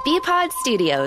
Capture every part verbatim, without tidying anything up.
B-Pod Studios.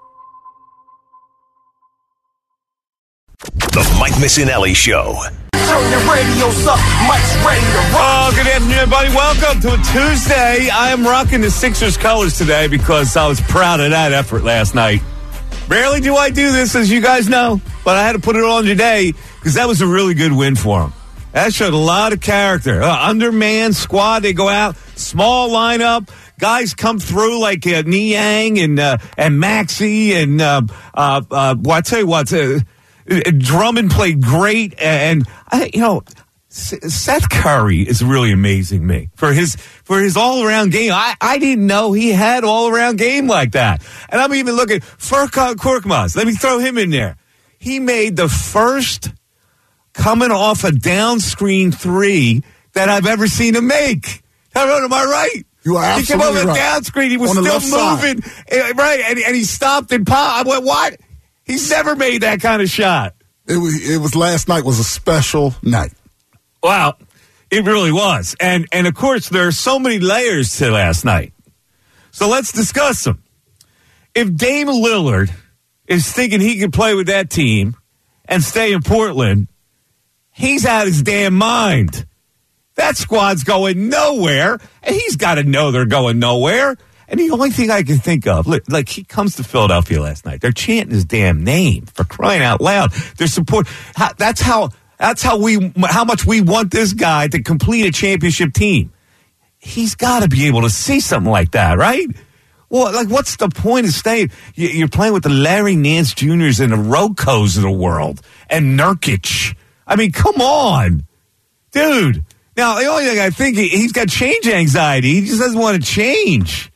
The Mike Missinelli Show. Turn your radios up, Mike's ready to rock. Oh, good afternoon, everybody. Welcome to a Tuesday. I am rocking the Sixers colors today because I was proud of that effort last night. Rarely do I do this, as you guys know, but I had to put it on today because that was a really good win for them. That showed a lot of character. Uh, undermanned squad, they go out, small lineup. Guys come through like uh, Niang and uh, and Maxey and uh, uh, uh, well, I tell you what, uh, Drummond played great, and I, you know, Seth Curry is really amazing me for his for his all around game. I, I didn't know he had all around game like that, and I'm even looking Furkan Korkmaz. Let me throw him in there. He made the first coming off a down screen three that I've ever seen him make. Am I right? You are absolutely he came over right. Down screen. He was On still moving, side. right? And, and he stopped and popped. I went, what? He's never made that kind of shot. It was. It was last night was a special night. Wow, it really was. And and of course, there are so many layers to last night. So let's discuss them. If Dame Lillard is thinking he can play with that team and stay in Portland, he's out his damn mind. That squad's going nowhere, and he's got to know they're going nowhere. And the only thing I can think of, like he comes to Philadelphia last night, they're chanting his damn name for crying out loud. They're support. That's how. That's how we. How much we want this guy to complete a championship team. He's got to be able to see something like that, right? Well, like, what's the point of staying? You're playing with the Larry Nance Juniors and the Rocos of the world, and Nurkic. I mean, come on, dude. Now, the only thing I think, he, he's got change anxiety. He just doesn't want to change.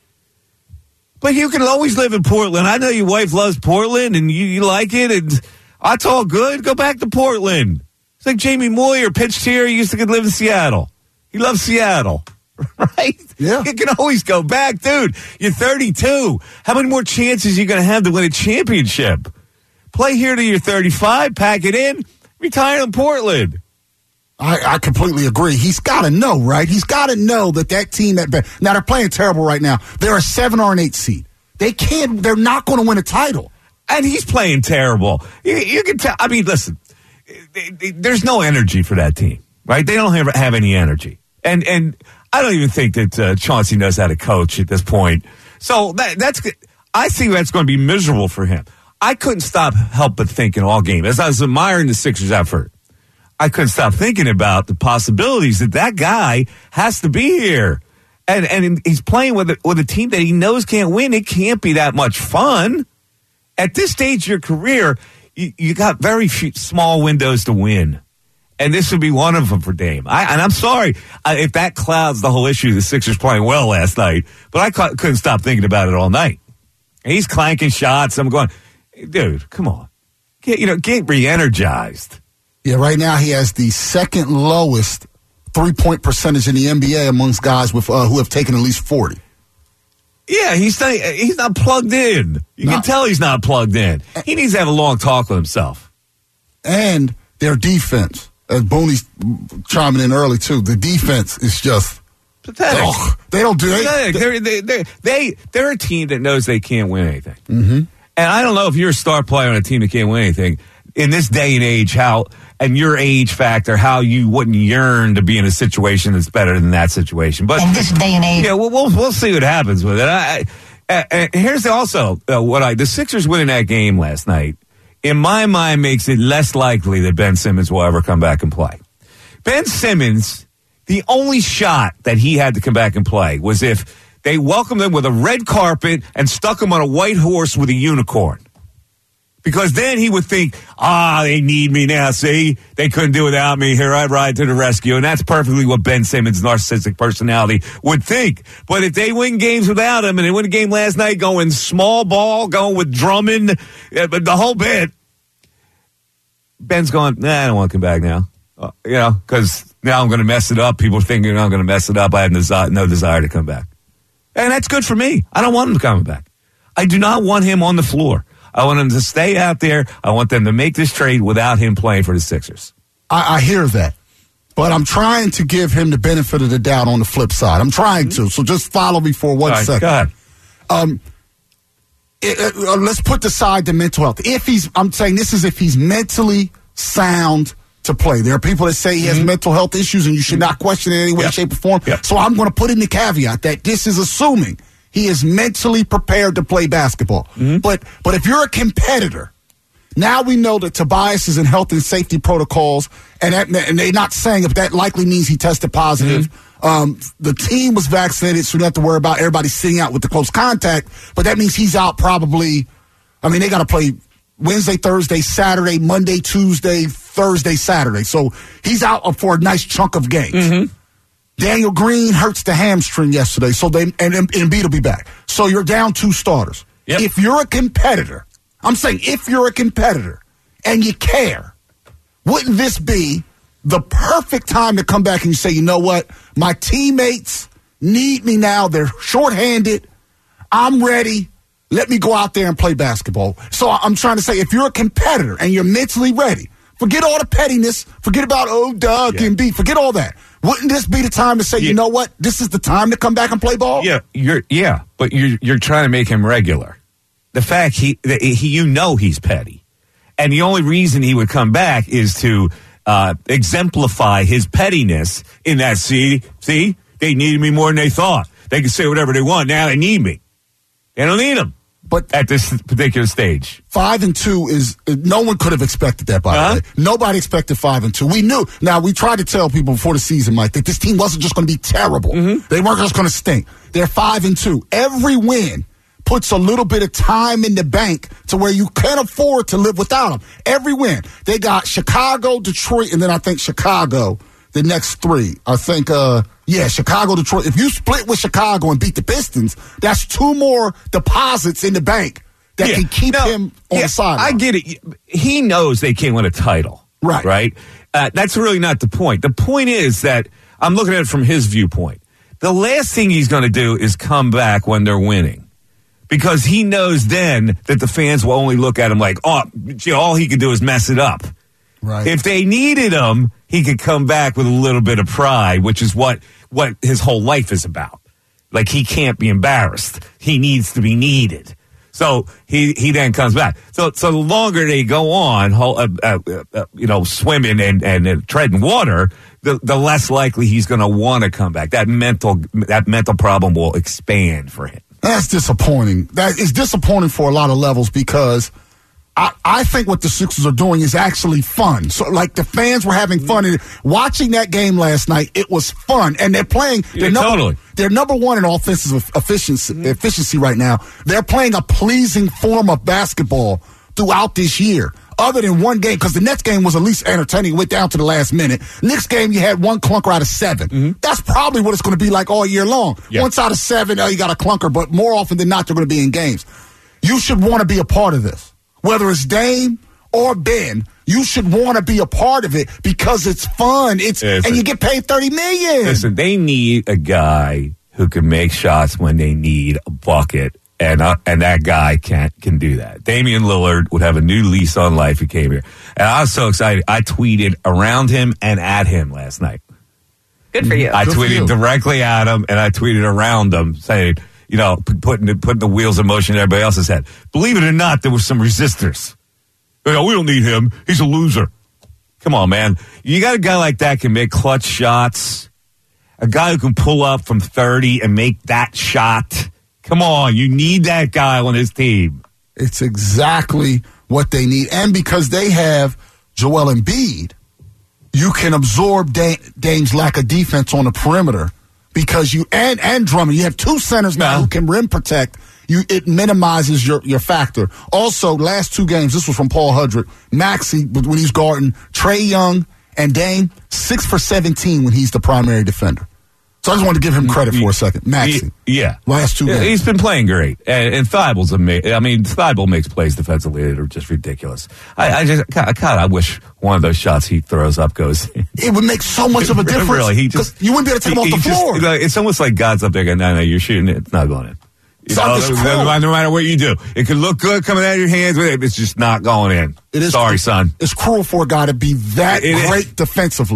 But you can always live in Portland. I know your wife loves Portland, and you, you like it, and that's all good. Go back to Portland. It's like Jamie Moyer pitched here. He used to live in Seattle. He loves Seattle, right? Yeah. You can always go back, dude. You're thirty-two. How many more chances are you going to have to win a championship? Play here till you're thirty-five, pack it in, retire in Portland. I, I completely agree. He's got to know, right? He's got to know that that team at now they're playing terrible right now. They're a seven or an eight seed. They can't. They're not going to win a title. And he's playing terrible. You, you can tell. I mean, listen. They, they, there's no energy for that team, right? They don't have, have any energy, and and I don't even think that uh, Chauncey knows how to coach at this point. So that, that's. I think that's going to be miserable for him. I couldn't stop help but thinking all game as I was admiring the Sixers effort. I couldn't stop thinking about the possibilities that that guy has to be here. And and he's playing with a, with a team that he knows can't win. It can't be that much fun. At this stage of your career, you, you got very few, small windows to win. And this would be one of them for Dame. I, and I'm sorry I, if that clouds the whole issue. The Sixers playing well last night. But I ca- couldn't stop thinking about it all night. And he's clanking shots. I'm going, dude, come on. Get, you know, get re-energized. Yeah, right now he has the second lowest three-point percentage in the N B A amongst guys with uh, who have taken at least forty. Yeah, he's not, he's not plugged in. You Not, can tell he's not plugged in. He needs to have a long talk with himself. And their defense, as Booney's chiming in early too, the defense is just pathetic. Ugh, they don't do Pathetic. it. They're, they, they're, they, they're a team that knows they can't win anything. Mm-hmm. And I don't know if you're a star player on a team that can't win anything. In this day and age, how and your age factor, how you wouldn't yearn to be in a situation that's better than that situation. But in this day and age, yeah, we'll we'll, we'll see what happens with it. I, I, and here's also uh, what I the Sixers winning that game last night. In my mind, makes it less likely that Ben Simmons will ever come back and play. Ben Simmons, the only shot that he had to come back and play was if they welcomed him with a red carpet and stuck him on a white horse with a unicorn. Because then he would think, ah, they need me now. See, they couldn't do without me. Here I ride to the rescue. And that's perfectly what Ben Simmons' narcissistic personality would think. But if they win games without him, and they win a game last night going small ball, going with Drummond, uh, but the whole bit, Ben's going, nah, I don't want to come back now. Uh, you know, because now I'm going to mess it up. People thinking I'm going to mess it up. I have no, desi- no desire to come back. And that's good for me. I don't want him coming back. I do not want him on the floor. I want him to stay out there. I want them to make this trade without him playing for the Sixers. I, I hear that. But I'm trying to give him the benefit of the doubt on the flip side. I'm trying to. So just follow me for one All right, second. go ahead. Um, it, uh, let's put aside the mental health. If he's, I'm saying this is if he's mentally sound to play. There are people that say he has mm-hmm. mental health issues and you should not question it in any way, yep. shape, or form. Yep. So I'm going to put in the caveat that this is assuming he is mentally prepared to play basketball. Mm-hmm. But but if you're a competitor, now we know that Tobias is in health and safety protocols, and, that, and they're not saying if that likely means he tested positive. Mm-hmm. Um, the team was vaccinated, so you don't have to worry about everybody sitting out with the close contact, but that means he's out probably, I mean, they got to play Wednesday, Thursday, Saturday, Monday, Tuesday, Thursday, Saturday. So he's out for a nice chunk of games. Mm-hmm. Daniel Green hurts the hamstring yesterday, so they and, and Embiid will be back. So you're down two starters. Yep. If you're a competitor, I'm saying if you're a competitor and you care, wouldn't this be the perfect time to come back and you say, you know what, my teammates need me now. They're shorthanded. I'm ready. Let me go out there and play basketball. So I'm trying to say, if you're a competitor and you're mentally ready, forget all the pettiness, forget about, oh, Doug yeah. and B, forget all that. Wouldn't this be the time to say, yeah. you know what, this is the time to come back and play ball? Yeah, you're yeah, but you're you're trying to make him regular. The fact he, he you know he's petty, and the only reason he would come back is to uh, exemplify his pettiness in that. See, see, they needed me more than they thought. They can say whatever they want. Now they need me. They don't need him. But at this particular stage, five and two is no one could have expected that. By uh-huh. the way, nobody expected five and two. We knew. Now we tried to tell people before the season, Mike, that this team wasn't just going to be terrible. Mm-hmm. They weren't just going to stink. They're five and two. Every win puts a little bit of time in the bank to where you can't afford to live without them. Every win, they got Chicago, Detroit, and then I think Chicago. The next three, I think, uh, yeah, Chicago, Detroit. If you split with Chicago and beat the Pistons, that's two more deposits in the bank that yeah. can keep now, him on yeah, the sideline. I get it. He knows they can't win a title. Right. Right? Uh, that's really not the point. The point is that I'm looking at it from his viewpoint. The last thing he's going to do is come back when they're winning, because he knows then that the fans will only look at him like, oh, gee, all he can do is mess it up. Right. If they needed him, he could come back with a little bit of pride, which is what, what his whole life is about. Like, he can't be embarrassed. He needs to be needed. So he, he then comes back. So so the longer they go on, uh, uh, uh, you know, swimming and, and uh, treading water, the, the less likely he's going to want to come back. That mental that mental problem will expand for him. That's disappointing. That is disappointing for a lot of levels, because I, I think what the Sixers are doing is actually fun. So, like, the fans were having fun. And watching that game last night, it was fun. And they're playing. They're, yeah, number, totally. they're number one in offensive efficiency, mm-hmm. efficiency right now. They're playing a pleasing form of basketball throughout this year, other than one game, because the Nets game was at least entertaining. It went down to the last minute. Next game, you had one clunker out of seven. Mm-hmm. That's probably what it's going to be like all year long. Yeah. Once out of seven, oh, you got a clunker. But more often than not, they're going to be in games. You should want to be a part of this. Whether it's Dame or Ben, you should want to be a part of it because it's fun. It's listen, and you get paid thirty million dollars. Listen, they need a guy who can make shots when they need a bucket, and uh, and that guy can can do that. Damian Lillard would have a new lease on life if he came here, and I was so excited. I tweeted around him and at him last night. Good for you. I Good tweeted you. directly at him, and I tweeted around him saying, you know, putting the, putting the wheels in motion in everybody else's head. Believe it or not, there were some resistors. You know, we don't need him. He's a loser. Come on, man. You got a guy like that can make clutch shots. A guy who can pull up from thirty and make that shot. Come on, you need that guy on his team. It's exactly what they need. And because they have Joel Embiid, you can absorb Dame, Dame's lack of defense on the perimeter. Because you and and Drummond, you have two centers now yeah. who can rim protect. You it minimizes your, your factor. Also, last two games, this was from Paul Hudrick. Maxey, when he's guarding Trae Young and Dame, six for seventeen when he's the primary defender. So I just wanted to give him credit for a second. Maxey. Yeah. Last two games. He's been playing great. And, and Thibauld's amazing. I mean, Thibault makes plays defensively that are just ridiculous. I, I just, God, I wish one of those shots he throws up goes in. It would make so much of a difference. Really, he just, you wouldn't be able to take he, him off the just, floor. It's almost like God's up there going, no, no, you're shooting it. It's not going in. You know, it's no, no matter what you do. It could look good coming out of your hands, but it's just not going in. It is Sorry, cruel. son. It's cruel for a guy to be that it great is. defensively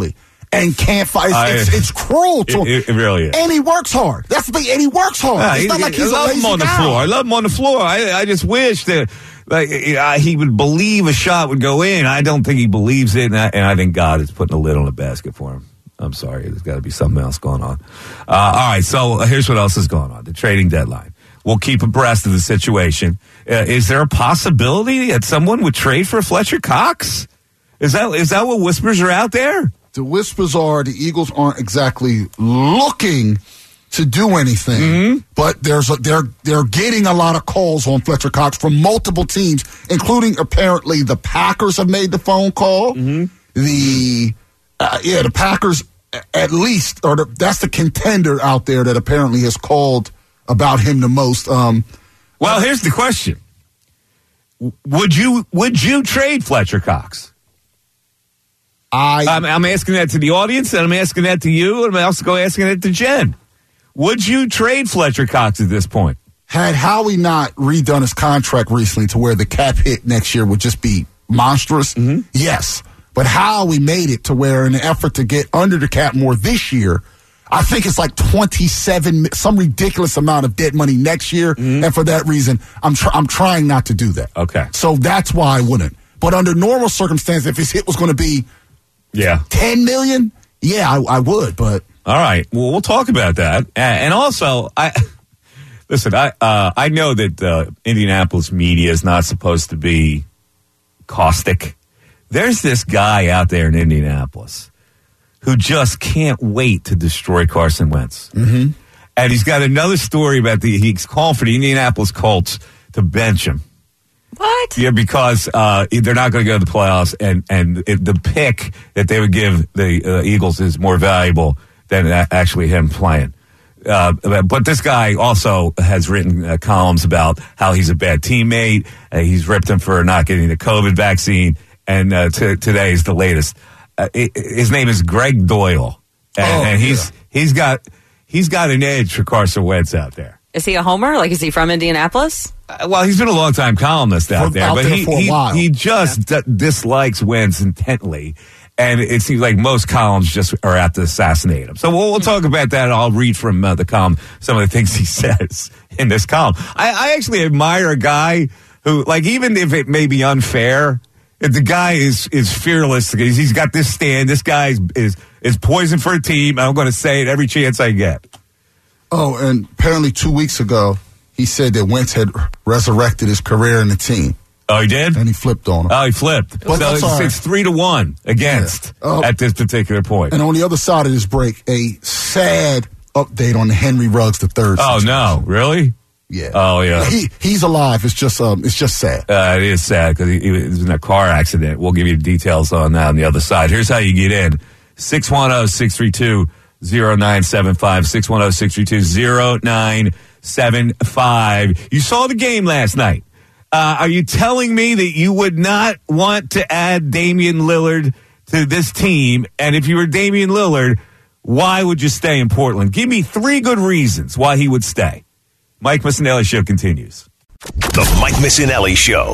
and can't fight. It's, I, it's, it's cruel to him. It, it really is. And he works hard. That's the thing. And he works hard. Yeah, it's he, not like he's I a love lazy him on guy. the floor. I love him on the floor. I, I just wish that like uh, he would believe a shot would go in. I don't think he believes it, and I, and I think God is putting a lid on the basket for him. I'm sorry. There's got to be something else going on. Uh, all right, so here's what else is going on. The trading deadline. We'll keep abreast of the situation. Uh, is there a possibility that someone would trade for Fletcher Cox? Is that is that what whispers are out there? The whispers are the Eagles aren't exactly looking to do anything, mm-hmm. but there's a, they're they're getting a lot of calls on Fletcher Cox from multiple teams, including apparently the Packers have made the phone call. Mm-hmm. The uh, yeah, the Packers at least, or the, that's the contender out there that apparently has called about him the most. Um, well, here's the question: Would you would you trade Fletcher Cox? I I'm, I'm asking that to the audience, and I'm asking that to you, and I'm also asking that to Jen. Would you trade Fletcher Cox at this point? Had Howie not redone his contract recently to where the cap hit next year would just be monstrous, mm-hmm. yes. But Howie made it to where in an effort to get under the cap more this year, I think it's like twenty-seven, some ridiculous amount of dead money next year. Mm-hmm. And for that reason, I'm tr- I'm trying not to do that. Okay. So that's why I wouldn't. But under normal circumstances, if his hit was going to be yeah ten million, yeah, I, I would. But all right, well, we'll talk about that. And also, I listen. I uh, I know that uh, Indianapolis media is not supposed to be caustic. There's this guy out there in Indianapolis who just can't wait to destroy Carson Wentz. Mm-hmm. And he's got another story about the he's calling for the Indianapolis Colts to bench him. What? Yeah, because uh, they're not going to go to the playoffs, and and it, the pick that they would give the uh, Eagles is more valuable than actually him playing. Uh, but this guy also has written uh, columns about how he's a bad teammate. Uh, he's ripped him for not getting the COVID vaccine, and uh, t- today is the latest. Uh, it, his name is Greg Doyle, and, oh, and he's yeah. he's got he's got an edge for Carson Wentz out there. Is he a homer? Like, is he from Indianapolis? Uh, well, he's been a long time columnist out For, there, out but there he for a he, while. he just yeah. d- dislikes Wentz intently. And it seems like most columns just are out to assassinate him. So we'll, we'll talk about that. I'll read from uh, the column some of the things he says in this column. I, I actually admire a guy who, like, even if it may be unfair, if the guy is is fearless. He's, he's got this stand. This guy is is, is poison for a team. I'm going to say it every chance I get. Oh, and apparently two weeks ago, he said that Wentz had resurrected his career in the team. Oh, he did? And he flipped on him. Oh, he flipped. But so it's, right. it's three to one against yeah. uh, at this particular point. And on the other side of this break, a sad update on the Henry Ruggs the third. Oh, situation. no. Really? Yeah. Oh, yeah. He He's alive. It's just um, it's just sad. Uh, it is sad because he, he was in a car accident. We'll give you the details on that on the other side. Here's how you get in. six one zero, six three two, zero nine seven five. six one zero, six three two, zero nine seven five. You saw the game last night. Uh, are you telling me that you would not want to add Damian Lillard to this team? And if you were Damian Lillard, why would you stay in Portland? Give me three good reasons why he would stay. Mike Missanelli Show continues. The Mike Missanelli Show.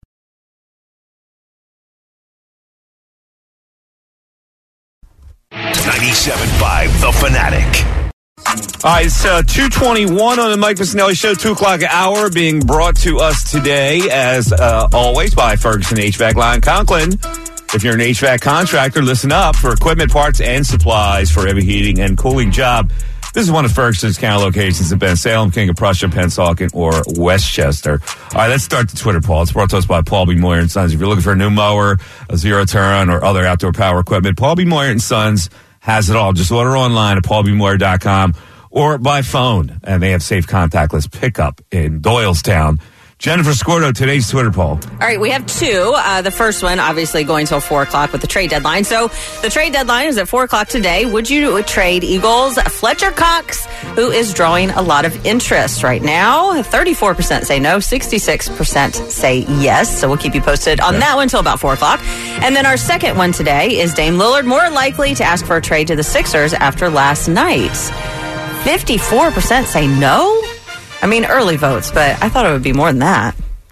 ninety-seven point five The Fanatic. All right, it's uh, two twenty-one on the Mike Missanelli Show, two o'clock hour, being brought to us today, as uh, always, by Ferguson H V A C Line Conklin. If you're an H V A C contractor, listen up for equipment, parts, and supplies for every heating and cooling job. This is one of Ferguson's counter locations in Ben Salem, King of Prussia, Pennsauken, or Westchester. All right, let's start the Twitter poll. It's brought to us by Paul B. Moyer and Sons. If you're looking for a new mower, a zero-turn, or other outdoor power equipment, Paul B. Moyer and Sons has it all. Just order online at paul b moyer dot com or by phone. And they have safe contactless pickup in Doylestown. Jennifer Scordo, today's Twitter poll. All right, we have two. Uh, the first one, obviously, going till four o'clock with the trade deadline. So the trade deadline is at four o'clock today. Would you trade Eagles Fletcher Cox, who is drawing a lot of interest right now? thirty-four percent say no, sixty-six percent say yes. So we'll keep you posted on yeah. that one until about four o'clock. And then our second one today is Dame Lillard more likely to ask for a trade to the Sixers after last night. fifty-four percent say no. I mean, early votes, but I thought it would be more than that,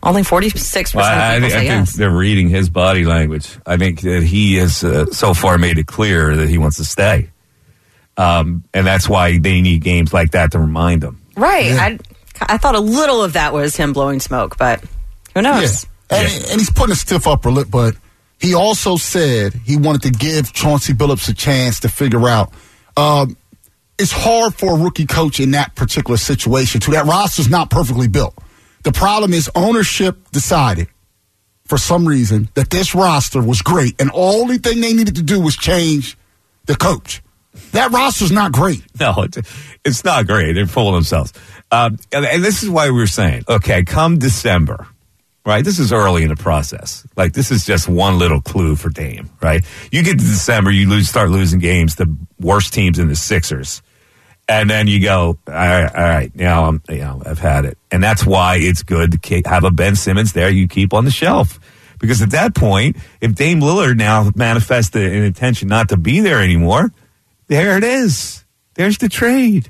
Only forty-six percent well, of people I, say I think yes. they're reading his body language. I think that he has uh, so far made it clear that he wants to stay. Um, and that's why they need games like that to remind them. Right. Yeah. I, I thought a little of that was him blowing smoke, but who knows? Yeah. And, Yeah. and he's putting a stiff upper lip, but he also said he wanted to give Chauncey Billups a chance to figure out. Um, it's hard for a rookie coach in that particular situation, too. That roster's not perfectly built. The problem is ownership decided, for some reason, that this roster was great, and the only thing they needed to do was change the coach. That roster's not great. No, it's, it's not great. They're fooling themselves. Um, and, and this is why we were saying, okay, come December, right? This is early in the process. Like, this is just one little clue for Dame, right? You get to December, you lose, start losing games, the worst teams in the Sixers. And then you go, all right, all right, now I'm, you know, I've had it. And that's why it's good to ke- have a Ben Simmons there you keep on the shelf. Because at that point, if Dame Lillard now manifests an intention not to be there anymore, there it is. There's the trade.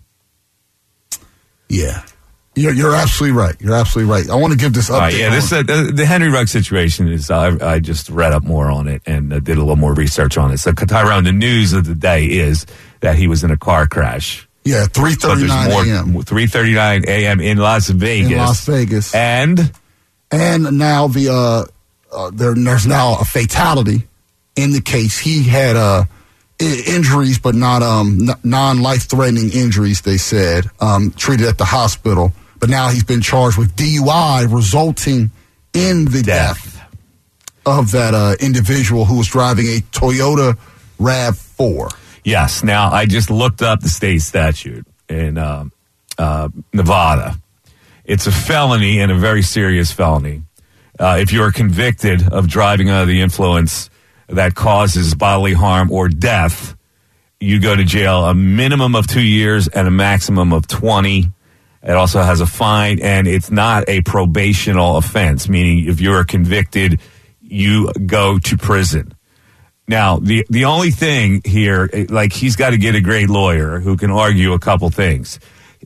Yeah. You're, you're absolutely right. You're absolutely right. I want to give this update. All right, yeah, this uh, the, the Henry Ruggs situation is. Uh, I, I just read up more on it and uh, did a little more research on it. So, Tyrone, the news of the day is that he was in a car crash. Yeah, three thirty-nine a.m. three thirty-nine a.m. in Las Vegas. In Las Vegas. And? And now the uh, uh, there, there's now a fatality in the case. He had uh, I- injuries, but not um, n- non-life-threatening injuries, they said, um, treated at the hospital. But now he's been charged with D U I resulting in the death, death of that uh, individual who was driving a Toyota RAV four. Yes. Now, I just looked up the state statute in uh, uh, Nevada. It's a felony and a very serious felony. Uh, if you are convicted of driving under the influence that causes bodily harm or death, you go to jail a minimum of two years and a maximum of twenty. It also has a fine, and it's not a probational offense, meaning if you are convicted, you go to prison. Now, the the only thing here, like, he's got to get a great lawyer who can argue a couple things.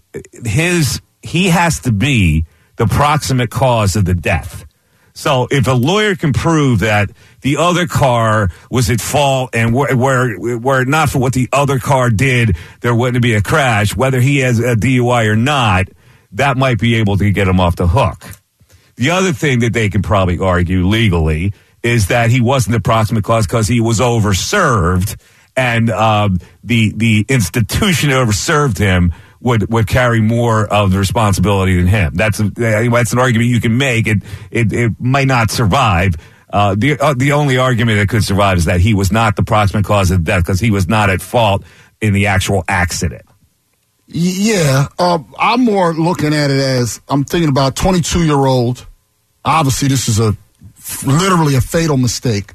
His he has to be the proximate cause of the death. So if a lawyer can prove that the other car was at fault and were, were, were not for what the other car did, there wouldn't be a crash, whether he has a D U I or not, that might be able to get him off the hook. The other thing that they can probably argue legally is that he wasn't the proximate cause because he was overserved, and um, the the institution that overserved him would would carry more of the responsibility than him. That's a, that's an argument you can make. It it, it might not survive. Uh, the uh, the only argument that could survive is that he was not the proximate cause of death because he was not at fault in the actual accident. Yeah, uh, I'm more looking at it as I'm thinking about twenty-two-year-old. Obviously, this is a literally a fatal mistake.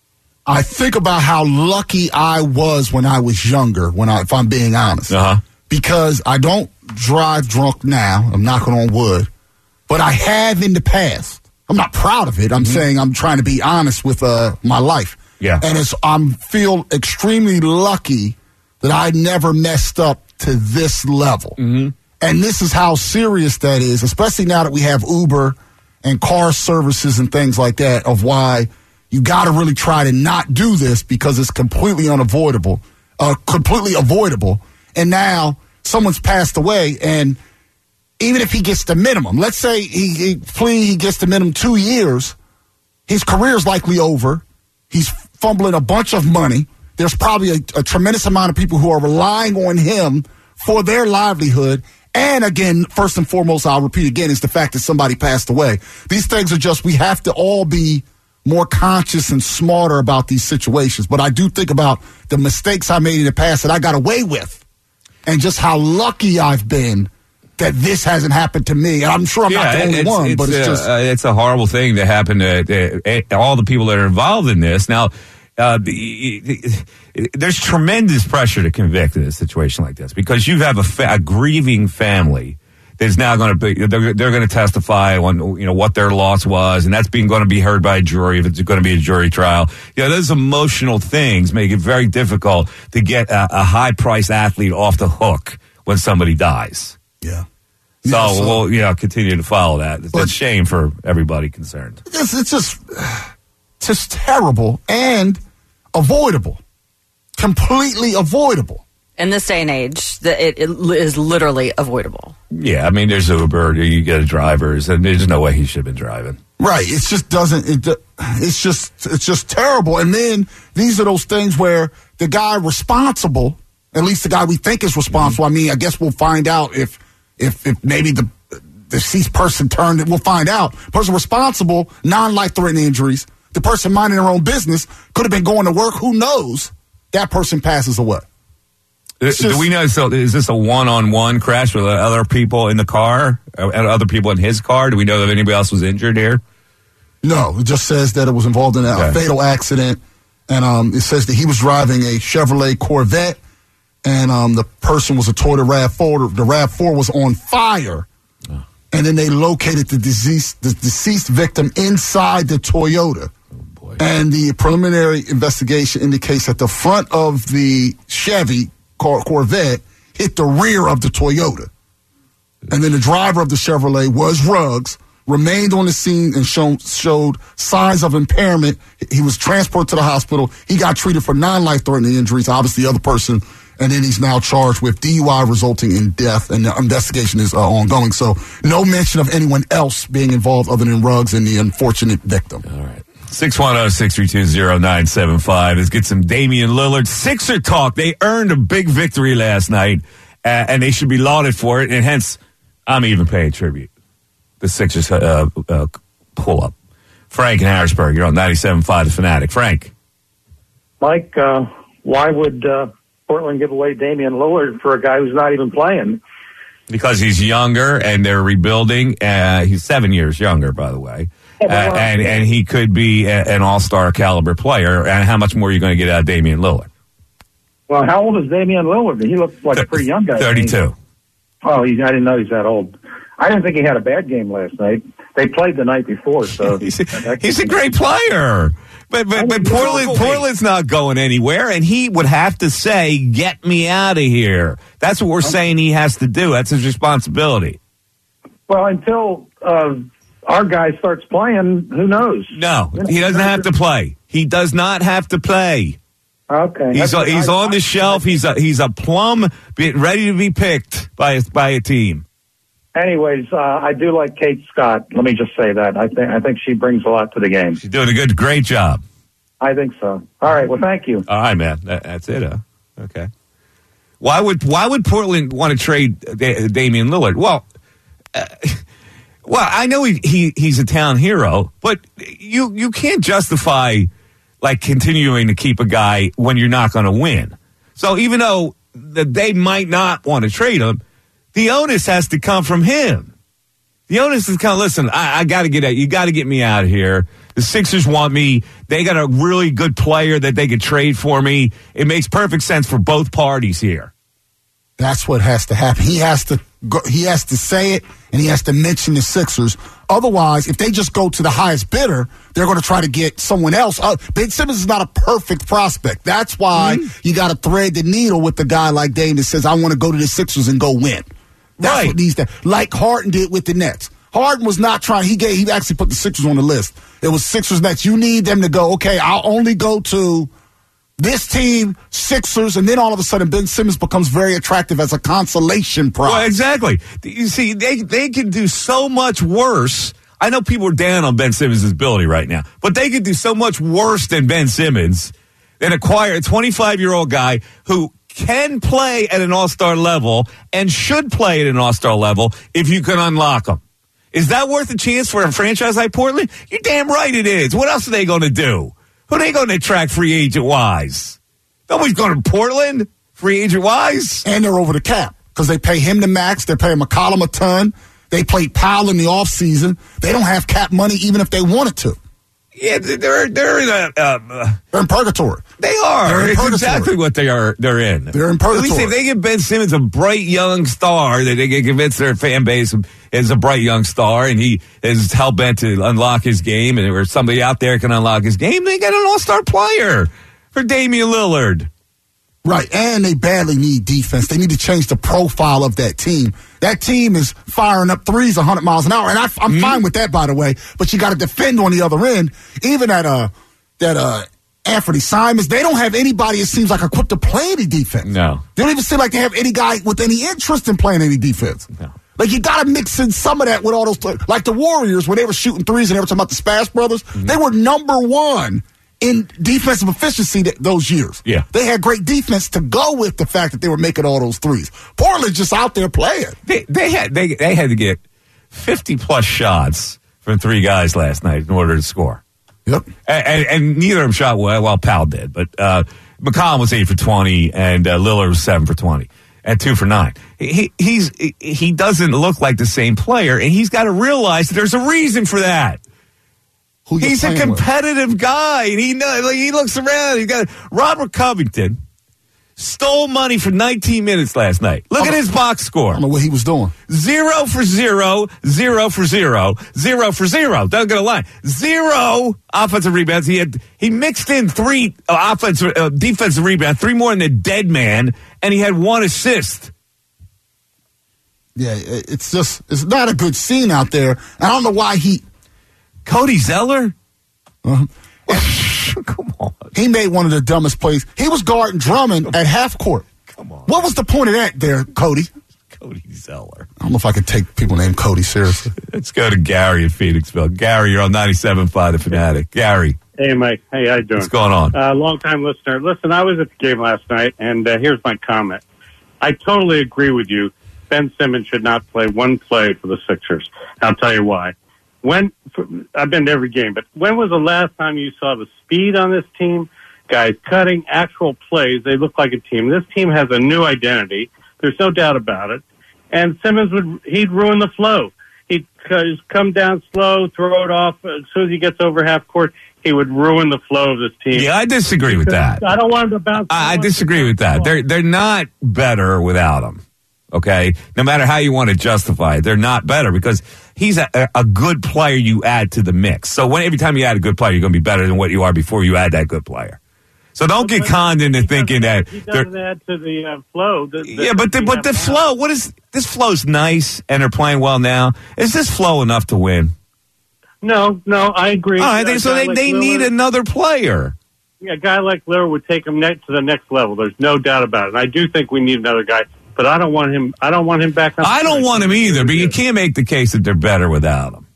I think about how lucky I was when I was younger, when I, if I'm being honest. Uh-huh. Because I don't drive drunk now. I'm knocking on wood. But I have in the past. I'm not proud of it. I'm mm-hmm. saying I'm trying to be honest with uh, my life. Yeah. And it's I'm feel extremely lucky that I never messed up to this level. Mm-hmm. And this is how serious that is, especially now that we have Uber and car services and things like that, of why you got to really try to not do this because it's completely unavoidable, uh, completely avoidable. And now someone's passed away, and even if he gets the minimum, let's say he, he plea, he gets the minimum two years, his career's likely over. He's fumbling a bunch of money. There's probably a, a tremendous amount of people who are relying on him for their livelihood. And again, first and foremost, I'll repeat again, is the fact that somebody passed away. These things are just, we have to all be more conscious and smarter about these situations. But I do think about the mistakes I made in the past that I got away with, and just how lucky I've been that this hasn't happened to me. And I'm sure I'm yeah, not the only it's, one, it's, but it's uh, just... Uh, it's a horrible thing to happen to uh, all the people that are involved in this. Now, uh, the, the, there's tremendous pressure to convict in a situation like this because you have a, fa- a grieving family that's now going to be, they're, they're going to testify on, you know, what their loss was, and that's being going to be heard by a jury if it's going to be a jury trial. You know, those emotional things make it very difficult to get a, a high-priced athlete off the hook when somebody dies. Yeah. So, Yeah, so- we'll yeah, continue to follow that. It's a But- shame for everybody concerned. It's, it's just, just terrible and avoidable. Completely avoidable. In this day and age, the, it, it is literally avoidable. Yeah, I mean, there's Uber, you get a drivers, and there's no way he should have been driving. Right. It just doesn't, it, do- it's just, it's just terrible. And then these are those things where the guy responsible, at least the guy we think is responsible, I mean, I guess we'll find out if, if, if maybe the deceased person turned it, we'll find out. Person responsible, non-life-threatening injuries, the person minding their own business, could have been going to work, who knows? That person passes away. Just, Do we know, so is this a one-on-one crash with other people in the car, and other people in his car? Do we know if anybody else was injured here? No, it just says that it was involved in a Okay. fatal accident, and um, it says that he was driving a Chevrolet Corvette, and um, the person was a Toyota RAV four. The RAV four was on fire, oh. and then they located the deceased, the deceased victim inside the Toyota. Oh, and the preliminary investigation indicates that the front of the Chevy Cor- Corvette hit the rear of the Toyota. And then the driver of the Chevrolet was Ruggs, remained on the scene and show, showed signs of impairment. He was transported to the hospital. He got treated for non-life-threatening injuries, obviously the other person, and then he's now charged with D U I resulting in death, and the investigation is uh, ongoing. So no mention of anyone else being involved other than Ruggs and the unfortunate victim. All right. six one zero, six three two, zero nine seven five. Let's get some Damian Lillard. Sixer talk. They earned a big victory last night, uh, and they should be lauded for it, and hence, I'm even paying tribute. The Sixers uh, uh, pull up. Frank in Harrisburg, you're on ninety-seven point five The Fanatic. Frank. Mike, uh, why would uh, Portland give away Damian Lillard for a guy who's not even playing? Because he's younger, and they're rebuilding. Uh, he's seven years younger, by the way. Uh, and, and he could be a, an all-star caliber player. And how much more are you going to get out of Damian Lillard? Well, how old is Damian Lillard? He looks like a pretty young guy. thirty-two. Oh, he's, I didn't know he's that old. I didn't think he had a bad game last night. They played the night before, so he's, a, he's a great player. But but, but Portland Portland's not going anywhere, and he would have to say, "Get me out of here." That's what we're saying he has to do. That's his responsibility. Well, until uh, our guy starts playing, who knows? No, he doesn't have to play. He does not have to play. Okay, he's That's a, he's I, on I, the shelf. He's a he's a plum, ready to be picked by a, by a team. Anyways, uh, I do like Kate Scott. Let me just say that. I think I think she brings a lot to the game. She's doing a good, great job. I think so. All right. Well, thank you. All right, man. That, that's it. Huh? Okay. Why would Why would Portland want to trade da- Damian Lillard? Well, uh, well, I know he, he he's a town hero, but you you can't justify like continuing to keep a guy when you're not going to win. So even though that they might not want to trade him, the onus has to come from him. The onus is kind of, listen, I, I got to get out. You got to get me out of here. The Sixers want me. They got a really good player that they could trade for me. It makes perfect sense for both parties here. That's what has to happen. He has to go, he has to say it, and he has to mention the Sixers. Otherwise, if they just go to the highest bidder, they're going to try to get someone else. Uh, Ben Simmons is not a perfect prospect. That's why mm-hmm. you got to thread the needle with the guy like Dame that says, I want to go to the Sixers and go win. That's right. what needs to, like Harden did with the Nets. Harden was not trying. He gave. He actually put the Sixers on the list. It was Sixers Nets. You need them to go, okay, I'll only go to this team, Sixers, and then all of a sudden Ben Simmons becomes very attractive as a consolation prize. Well, exactly. You see, they they can do so much worse. I know people are down on Ben Simmons' ability right now, but they could do so much worse than Ben Simmons than acquire a twenty-five-year-old guy who can play at an all-star level and should play at an all-star level if you can unlock him. Is that worth a chance for a franchise like Portland? You're damn right it is. What else are they going to do? Who are they going to attract free agent-wise? Nobody's going to Portland free agent-wise. And they're over the cap because they pay him the max. They're paying McCollum a ton. They played Powell in the offseason. They don't have cap money even if they wanted to. Yeah, they're they're in a uh, they're in purgatory. They are. They're in it's purgatory. Exactly what they are. They're in. They're in purgatory. At least if they get Ben Simmons, a bright young star, that they can convince their fan base is a bright young star, and he is hell bent to unlock his game, and or somebody out there can unlock his game. They get an all star player for Damian Lillard. Right, and they badly need defense. They need to change the profile of that team. That team is firing up threes one hundred miles an hour, and I, I'm mm-hmm. fine with that, by the way. But you got to defend on the other end. Even at uh, that uh, Anthony Simons, they don't have anybody, it seems like, equipped to play any defense. No. They don't even seem like they have any guy with any interest in playing any defense. No. Like, you got to mix in some of that with all those, like the Warriors, when they were shooting threes and they were talking about the Splash Brothers, mm-hmm. they were number one in defensive efficiency that, those years. Yeah. They had great defense to go with the fact that they were making all those threes. Portland just out there playing. They, they had they they had to get fifty plus shots from three guys last night in order to score. Yep. And, and, and neither of them shot well. Well, Powell did, but uh, McCollum was eight for twenty, and uh, Lillard was seven for twenty, and two for nine. He he's he doesn't look like the same player, and he's got to realize that there's a reason for that. He's a competitive with. guy, and he knows, like, he looks around. He got Robert Covington stole money for nineteen minutes last night. Look at his box score. I don't know what he was doing. Zero for zero, zero for zero, zero for zero. Don't get a line. Zero offensive rebounds. He had he mixed in three uh, offensive, uh, defensive rebounds, three more than the dead man, and he had one assist. Yeah, it's just it's not a good scene out there. I don't know why he. Cody Zeller? Uh-huh. Come on. He made one of the dumbest plays. He was guarding Drummond at half court. Come on. What was the point of that there, Cody? Cody Zeller. I don't know if I can take people named Cody seriously. Let's go to Gary in Phoenixville. Gary, you're on ninety-seven point five The Fanatic. Gary. Hey, Mike. Hey, how you doing? What's going on? Uh, long-time listener. Listen, I was at the game last night, and uh, here's my comment. I totally agree with you. Ben Simmons should not play one play for the Sixers. I'll tell you why. When I've been to every game, but when was the last time you saw the speed on this team? Guys cutting actual plays. They look like a team. This team has a new identity. There's no doubt about it. And Simmons would, he'd ruin the flow. He'd come down slow, throw it off. As soon as he gets over half court, he would ruin the flow of this team. Yeah, I disagree with that. I don't want him to bounce. I, I disagree with that. They're, they're not better without him. Okay, no matter how you want to justify it, they're not better because he's a, a good player you add to the mix. So when every time you add a good player, you're going to be better than what you are before you add that good player. So don't get conned into thinking that he doesn't add to the uh, flow. The, the, yeah, but the, but the flow. What is this? Flow's nice, and they're playing well now. Is this flow enough to win? No, no, I agree. Oh, I think so. They like they Lillard, need another player. Yeah, a guy like Lillard would take them next to the next level. There's no doubt about it. And I do think we need another guy. But I don't want him. I don't want him back. I don't want him either. But you can't make the case that they're better without him.